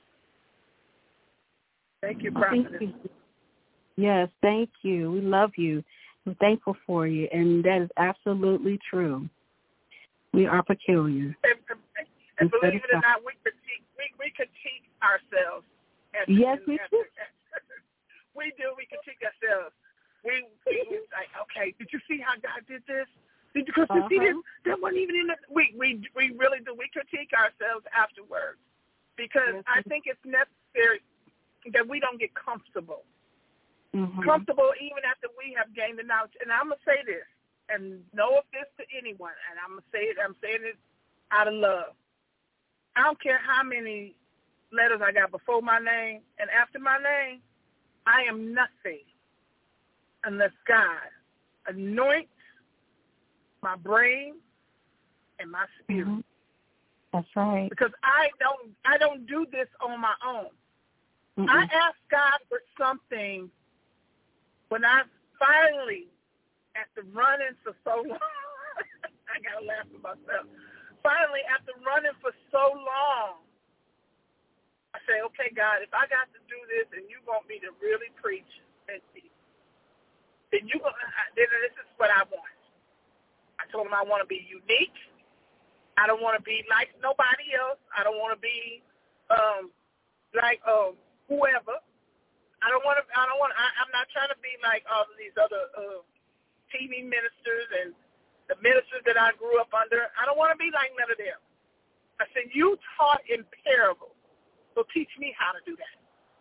Speaker 6: Thank you, Prophet.
Speaker 8: Thank you. Yes, thank you. We love you. We're thankful for you, and that is absolutely true. We are peculiar.
Speaker 6: And, and, and believe it or not, we critique, we, we critique ourselves. As,
Speaker 8: yes, we
Speaker 6: as,
Speaker 8: do.
Speaker 6: As, we do. We critique ourselves. We, we we like, okay, did you see how God did this? Did you, because uh-huh. you see this? That wasn't even in the, we, we, we really do. We critique ourselves afterwards because yes, I think it's necessary that we don't get comfortable. Mm-hmm. Comfortable even after we have gained the knowledge. And I'm going to say this, and no offense to anyone, and I'm going to say it, I'm saying it out of love. I don't care how many letters I got before my name and after my name, I am nothing unless God anoints my brain and my spirit.
Speaker 8: Mm-hmm. That's right.
Speaker 6: Because I don't I don't do this on my own. Mm-mm. I asked God for something when I finally, after running for so long, I got to laugh at myself. Finally, after running for so long, I say, okay, God, if I got to do this and you want me to really preach and teach, then you then this is what I want. I told him I want to be unique. I don't want to be like nobody else. I don't want to be um, like um, whoever. I don't want to. I don't want. I, I'm not trying to be like all of these other uh, T V ministers and the ministers that I grew up under. I don't want to be like none of them. I said, you taught in parables, so teach me how to do that.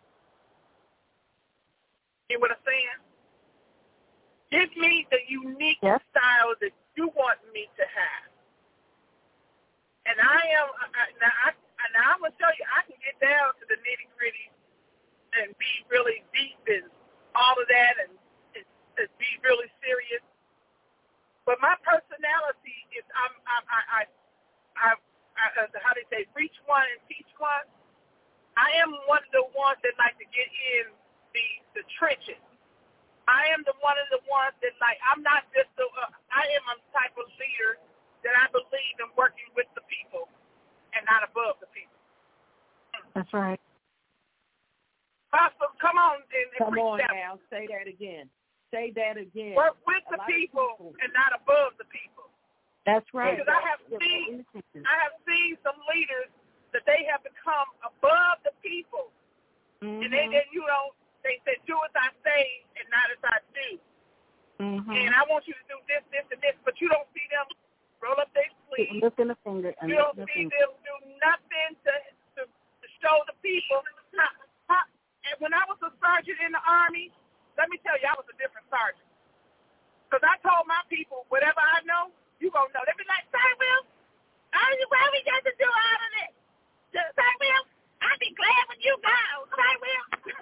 Speaker 6: You know what I'm saying? Give me the unique yep. style that you want me to have. And I am. I, now, I, now I'm gonna tell you, I can get down to the nitty gritty and be really deep and all of that and, and, and be really serious. But my personality is I'm, I'm I, I, I, I, I, how they say, reach one and teach one. I am one of the ones that like to get in the, the trenches. I am the one of the ones that like, I'm not just the, uh, I am a type of leader that I believe in working with the people and not above the people.
Speaker 8: That's right.
Speaker 6: Pastor, come on and, and
Speaker 13: come
Speaker 6: preach
Speaker 13: on
Speaker 6: that.
Speaker 13: now, say that again. Say that again.
Speaker 6: Work with the people, people and not above the people.
Speaker 8: That's right.
Speaker 6: Because I have seen, I have seen some leaders that they have become above the people, mm-hmm. and they, they, you know, they say, "Do as I say and not as I do." Mm-hmm. And I want you to do this, this, and this, but you don't see them roll up their sleeves.
Speaker 8: Lifting a finger. And
Speaker 6: you don't see them do nothing to, to to show the people. How, how, and when I was a sergeant in the Army, let me tell you, I was a different sergeant. Because I told my people, whatever I know, you going to know. They be like, "Sir Will, all you what we got to do out of this? Sir Will, I'll be glad when you go, Sir Will."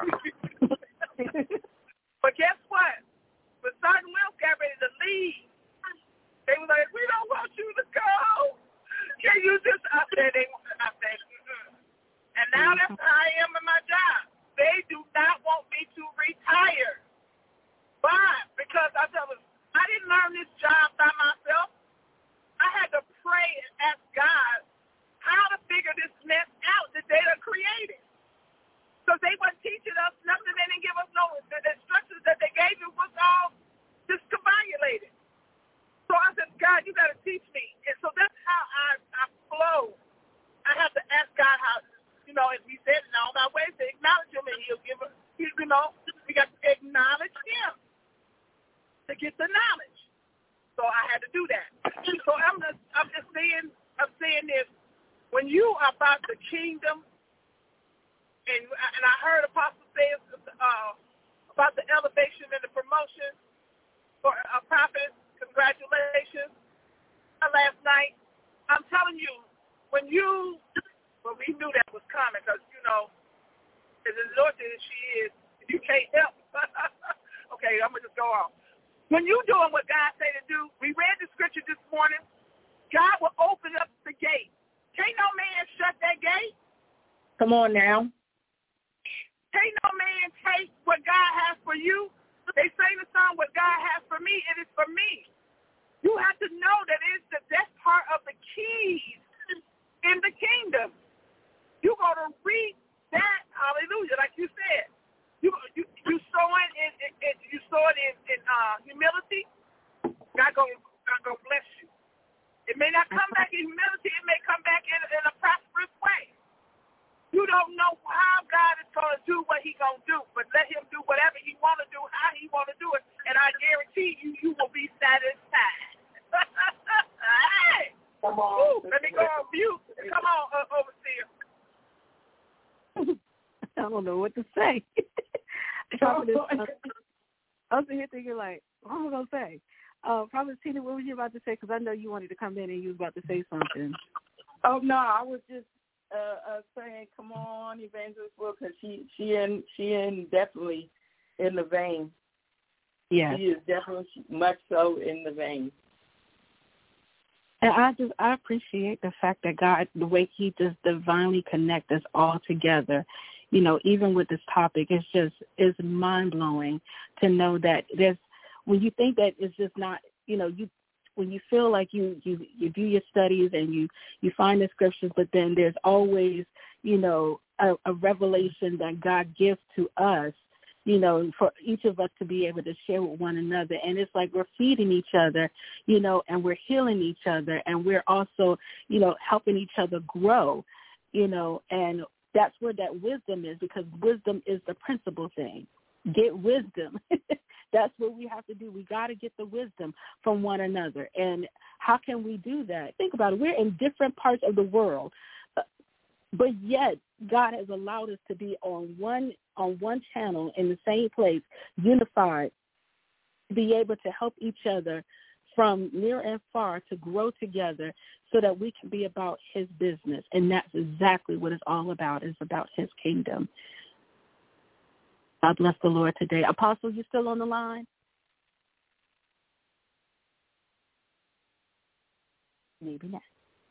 Speaker 6: But guess what? When Sergeant Will got ready to leave, they were like, "We don't want you to go. Can you just," I said, they, I said, mm-mm. And now that's how I am in my job. They do not want me to retire. Why? Because I tell them, I didn't learn this job by myself. when you are about the kingdom, and and I heard Apostle say uh, about the elevation and the promotion for a prophet, congratulations, uh, last night. I'm telling you, when you, well, we knew that was coming because, you know, as the Lord said she is, you can't help. Okay, I'm going to just go on. When you doing what God say to do, we read the scripture this morning, God will open up the gate. Can't no man shut that gate.
Speaker 8: Come on now.
Speaker 6: Can't no man take what God has for you. They sing the song, what God has for me, it is for me. You have to know that it's the, that's part of the keys in the kingdom. You got to read that, hallelujah, like you said. You you, you sow it in, in, in you sow it in, in uh, humility. God gonna God gonna bless you. It may not come back in humility. It may come back in, in a prosperous way. You don't know how God is going to do what he's going to do, but let him do whatever he want to do, how he want to do it, and I guarantee you, you will be satisfied. Hey! Come on. Woo, let me go on mute. Come on, uh, overseer.
Speaker 3: I don't know what to say. Prophetess, uh, I was here thinking like, what am I going to say? Uh, Prophetess Tina, what was you about to say? Because I know you wanted to come in and you was about to say something.
Speaker 13: Oh, no, I was just Uh, uh, saying, "Come on, Evangelist Will," because she she in she in definitely in the vein.
Speaker 3: Yeah,
Speaker 13: she is definitely much so in the vein.
Speaker 3: And I just I appreciate the fact that God, the way He just divinely connect us all together. You know, even with this topic, it's just it's mind blowing to know that there's when you think that it's just not, you know, you. When you feel like you, you, you do your studies and you, you find the scriptures, but then there's always, you know, a, a revelation that God gives to us, you know, for each of us to be able to share with one another. And it's like we're feeding each other, you know, and we're healing each other. And we're also, you know, helping each other grow, you know, and that's where that wisdom is, because wisdom is the principal thing. Get wisdom. That's what we have to do. We got to get the wisdom from one another. And how can we do that? Think about it. We're in different parts of the world, but yet God has allowed us to be on one on one channel in the same place, unified, to be able to help each other from near and far to grow together so that we can be about his business. And that's exactly what it's all about. It's about his kingdom. God bless the Lord today. Apostle, you still on the line? Maybe not.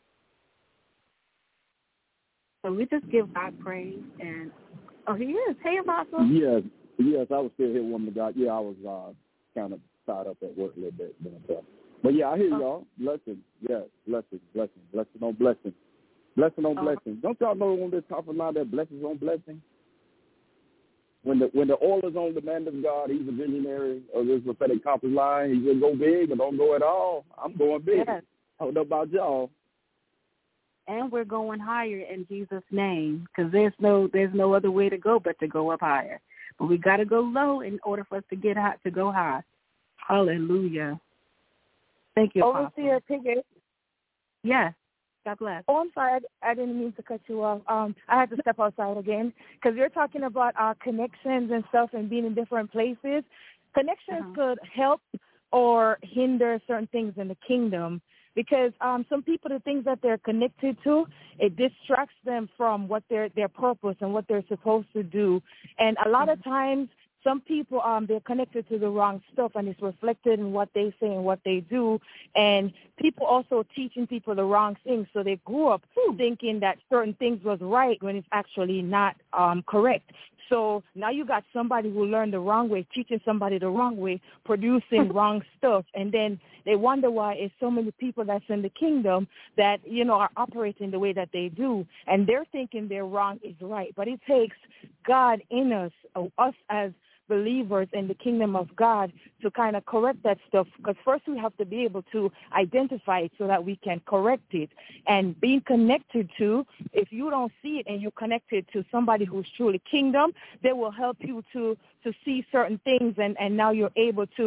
Speaker 3: So we just give God praise. And oh, he is. Hey, Apostle.
Speaker 9: Yes, yes, I was still here, woman of God. Yeah, I was uh, kind of tied up at work a little bit. But, uh, but yeah, I hear oh. y'all. Blessing. Yes, blessing, blessing, blessing on blessing. Blessing on oh. blessing. Don't y'all know on this top of line that blessings on blessing? When the when the oil is on the man of God, he's a visionary of this prophetic conference line. He will go big or don't go at all. I'm going big.
Speaker 3: Yes.
Speaker 9: I don't know about y'all.
Speaker 3: And we're going higher in Jesus' name, because there's no there's no other way to go but to go up higher. But we got to go low in order for us to get high, to go high. Hallelujah. Thank you, Apostle.
Speaker 12: Overseer Piggott.
Speaker 3: Yes. God bless.
Speaker 12: Oh, I'm sorry. I, I didn't mean to cut you off. Um, I had to step outside again because you're talking about our connections and stuff and being in different places. Connections uh-huh. could help or hinder certain things in the kingdom because um, some people, the things that they're connected to, it distracts them from what their their purpose and what they're supposed to do. And a lot uh-huh. of times, some people, um, they're connected to the wrong stuff, and it's reflected in what they say and what they do. And people also teaching people the wrong things, so they grew up thinking that certain things was right when it's actually not um, correct. So now you got somebody who learned the wrong way, teaching somebody the wrong way, producing wrong stuff, and then they wonder why it's so many people that's in the kingdom that, you know, are operating the way that they do, and they're thinking their wrong is right. But it takes God in us, us as believers in the kingdom of God to kind of correct that stuff, because first we have to be able to identify it so that we can correct it. And being connected to, if you don't see it and you're connected to somebody who's truly kingdom, they will help you to to see certain things, and, and now you're able to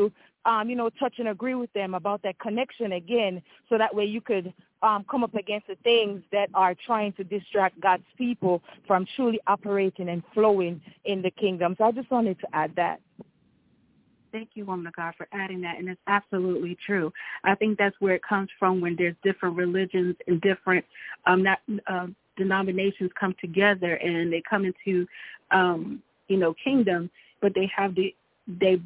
Speaker 12: um, you know, touch and agree with them about that connection again, so that way you could um, come up against the things that are trying to distract God's people from truly operating and flowing in the kingdom. So I just wanted to add that.
Speaker 3: Thank you, woman of God, for adding that, and it's absolutely true. I think that's where it comes from when there's different religions and different um, not, uh, denominations come together and they come into, um, you know, kingdom, but they have the they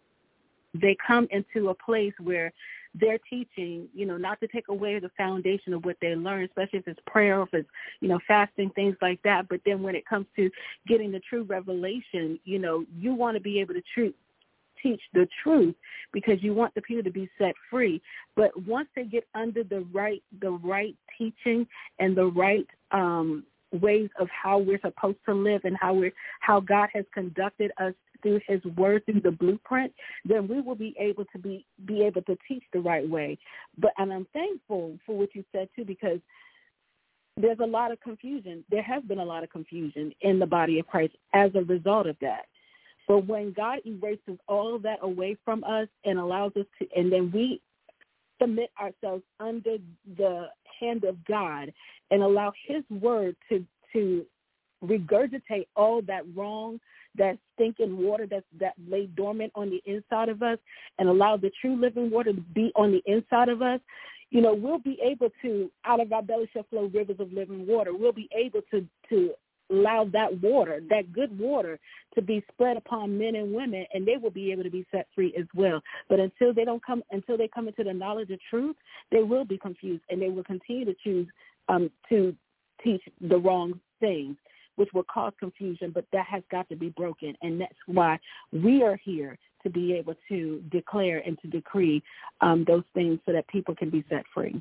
Speaker 3: they come into a place where they're teaching, you know, not to take away the foundation of what they learn, especially if it's prayer, or if it's, you know, fasting, things like that. But then when it comes to getting the true revelation, you know, you want to be able to treat. teach the truth because you want the people to be set free. But once they get under the right the right teaching and the right um, ways of how we're supposed to live and how we're how God has conducted us through his word, through the blueprint, then we will be able to be, be able to teach the right way. But and I'm thankful for what you said too, because there's a lot of confusion. There has been a lot of confusion in the body of Christ as a result of that. But when God erases all of that away from us and allows us to, and then we submit ourselves under the hand of God and allow his word to, to regurgitate all that wrong, that stinking water that's, that lay dormant on the inside of us, and allow the true living water to be on the inside of us, you know, we'll be able to, out of our belly shall flow rivers of living water. We'll be able to, to allow that water, that good water, to be spread upon men and women, and they will be able to be set free as well. But until they don't come, until they come into the knowledge of truth, they will be confused, and they will continue to choose um, to teach the wrong things, which will cause confusion. But that has got to be broken, and that's why we are here to be able to declare and to decree um, those things so that people can be set free.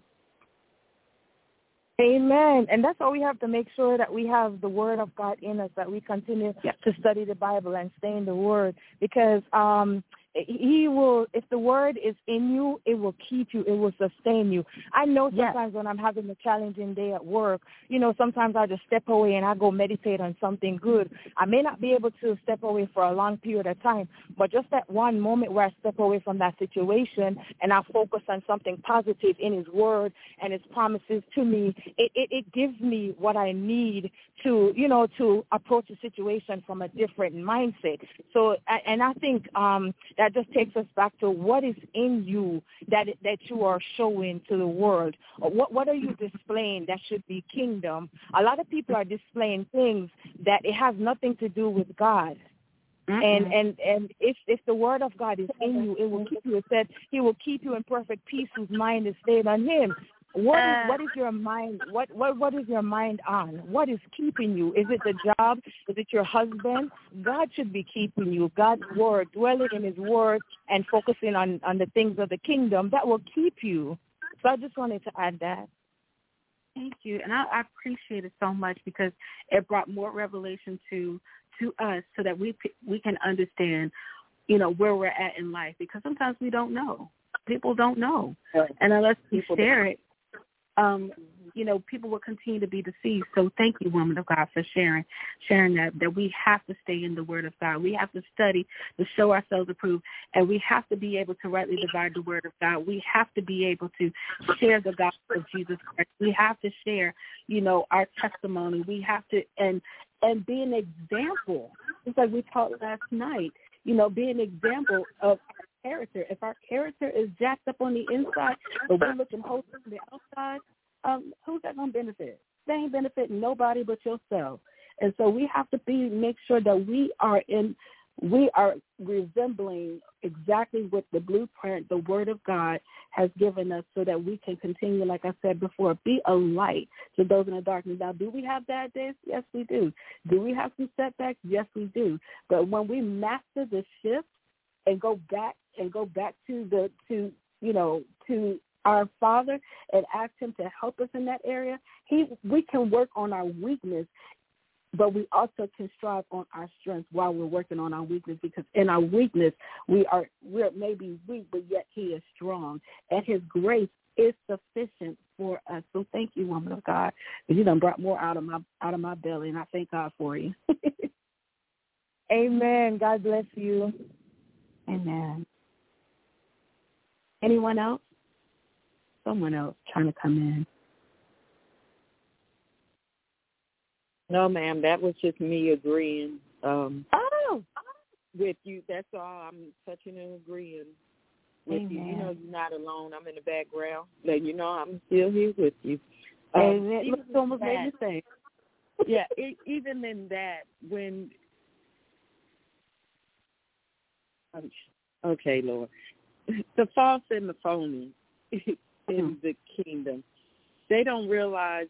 Speaker 12: Amen. And that's why we have to make sure that we have the word of God in us, that we continue yep. to study the Bible and stay in the word, because um, he will, if the word is in you, it will keep you, it will sustain you. I know sometimes yes. when I'm having a challenging day at work, you know, sometimes I just step away and I go meditate on something good. I may not be able to step away for a long period of time, but just that one moment where I step away from that situation and I focus on something positive in his word and his promises to me, it, it, it gives me what I need to, you know, to approach a situation from a different mindset. So, and I think um, that just takes us back to what is in you that that you are showing to the world. What what are you displaying that should be kingdom? A lot of people are displaying things that it has nothing to do with God. Mm-hmm. And and and if if the word of God is in you, it will keep you. It said he will keep you in perfect peace whose mind is stayed on him. What is what is your mind? What what what is your mind on? What is keeping you? Is it the job? Is it your husband? God should be keeping you. God's word, dwelling in his word and focusing on, on the things of the kingdom, that will keep you. So I just wanted to add that.
Speaker 3: Thank you. And I, I appreciate it so much because it brought more revelation to to us so that we we can understand, you know, where we're at in life, because sometimes we don't know. People don't know. And unless we share it, Um, you know, people will continue to be deceived. So thank you, woman of God, for sharing, sharing that, that we have to stay in the word of God. We have to study to show ourselves approved, and we have to be able to rightly divide the word of God. We have to be able to share the gospel of Jesus Christ. We have to share, you know, our testimony. We have to, and, and be an example. Just like we talked last night, you know, be an example of our character. If our character is jacked up on the inside, but we're looking wholesome on the outside, um, who's that going to benefit? They ain't benefiting nobody but yourself. And so we have to be make sure that we are in, we are resembling exactly what the blueprint, the Word of God, has given us, so that we can continue, like I said before, be a light to those in the darkness. Now, do we have bad days? Yes, we do. Do we have some setbacks? Yes, we do. But when we master the shift and go back and go back to the to you know to our Father and ask him to help us in that area, he we can work on our weakness, but we also can strive on our strength while we're working on our weakness, because in our weakness we are we're maybe weak, but yet he is strong, and his grace is sufficient for us. So thank you, woman of God, because you done brought more out of my out of my belly, and I thank God for you.
Speaker 12: Amen. God bless you.
Speaker 3: Amen. Anyone else? Someone else trying to come in.
Speaker 13: No, ma'am, that was just me agreeing um,
Speaker 3: oh.
Speaker 13: with you. That's all. I'm touching and agreeing with
Speaker 3: Amen.
Speaker 13: you. You know you're not alone. I'm in the background. Letting you know I'm still here with you.
Speaker 3: Um,
Speaker 13: Um,
Speaker 3: it looks almost made me say.
Speaker 13: Yeah, it, even in that, when um, okay, Lord, the false and the phony in mm-hmm. the kingdom, they don't realize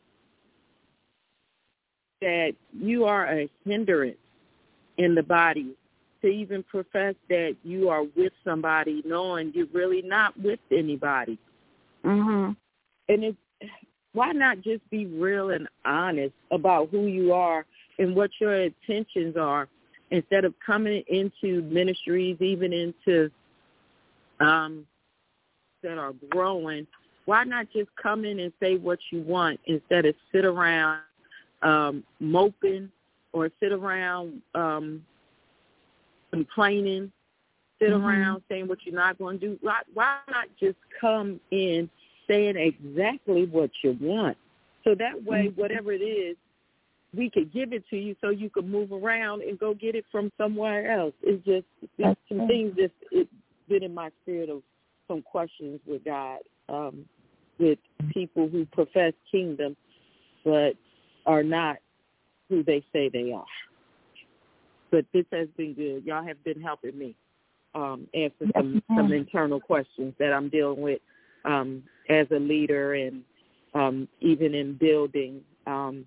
Speaker 13: that you are a hindrance in the body to even profess that you are with somebody, knowing you're really not with anybody.
Speaker 3: Mm-hmm.
Speaker 13: And it's, why not just be real and honest about who you are and what your intentions are, instead of coming into ministries, even into um, that are growing? Why not just come in and say what you want instead of sit around um, moping or sit around um, complaining, sit mm-hmm. around saying what you're not going to do? Why, why not just come in saying exactly what you want? So that way, mm-hmm. whatever it is, we could give it to you so you could move around and go get it from somewhere else. It's just it's some things just it's been in my spirit of some questions with God, um, with people who profess kingdom but are not who they say they are. But this has been good. Y'all have been helping me um, answer some, some internal questions that I'm dealing with um, as a leader, and um, even in building um,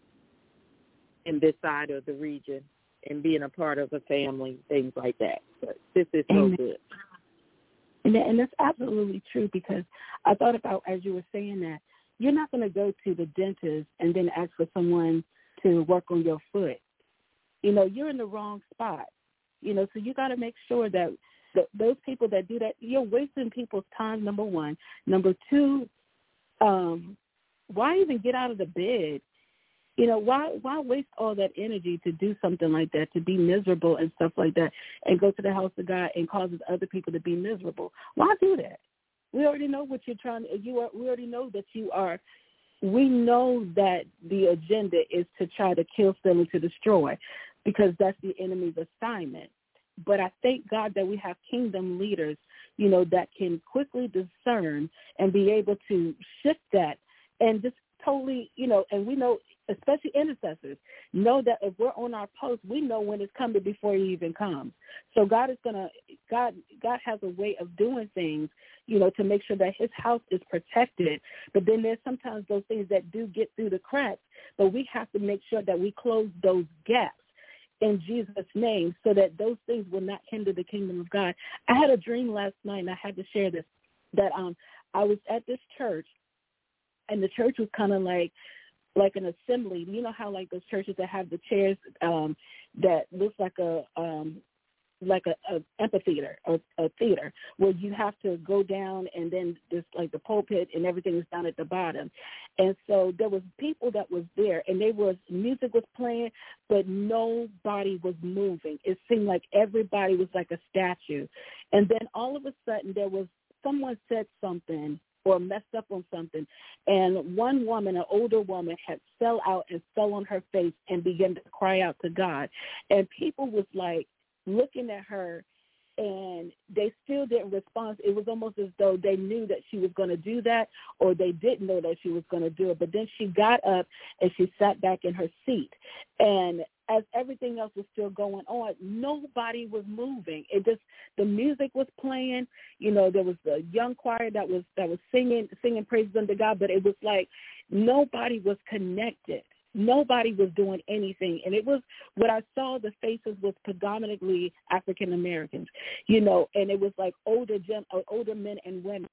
Speaker 13: in this side of the region and being a part of a family, things like that. But this is so
Speaker 3: Amen.
Speaker 13: good.
Speaker 3: And, and that's absolutely true, because I thought about, as you were saying that, you're not going to go to the dentist and then ask for someone to work on your foot. You know, you're in the wrong spot. You know, so you got to make sure that the, those people that do that, you're wasting people's time, number one. Number two, um, why even get out of the bed? You know, why why waste all that energy to do something like that, to be miserable and stuff like that, and go to the house of God and causes other people to be miserable? Why do that? We already know what you're trying to, you are, we already know that you are, we know that the agenda is to try to kill, steal, and to destroy, because that's the enemy's assignment. But I thank God that we have kingdom leaders, you know, that can quickly discern and be able to shift that and just totally, you know, and we know, especially intercessors, know that if we're on our post, we know when it's coming before it even comes. So God is going to, God God has a way of doing things, you know, to make sure that his house is protected. But then there's sometimes those things that do get through the cracks, but we have to make sure that we close those gaps in Jesus' name so that those things will not hinder the kingdom of God. I had a dream last night, and I had to share this, that um I was at this church, and the church was kind of like, like an assembly. You know how like those churches that have the chairs um, that looks like a um, like a, a amphitheater or a theater where you have to go down, and then there's like the pulpit and everything is down at the bottom. And so there was people that was there, and they was music was playing, but nobody was moving. It seemed like everybody was like a statue. And then all of a sudden there was someone said something or messed up on something, and one woman, an older woman, had fell out and fell on her face and began to cry out to God. And people was like looking at her, and they still didn't respond. It was almost as though they knew that she was going to do that, or they didn't know that she was going to do it. But then she got up and she sat back in her seat. And as everything else was still going on, nobody was moving. It just, the music was playing. You know, there was a young choir that was that was singing singing praises unto God, but it was like nobody was connected. Nobody was doing anything. And it was, what I saw, the faces was predominantly African Americans, you know, and it was like older gen, older men and women.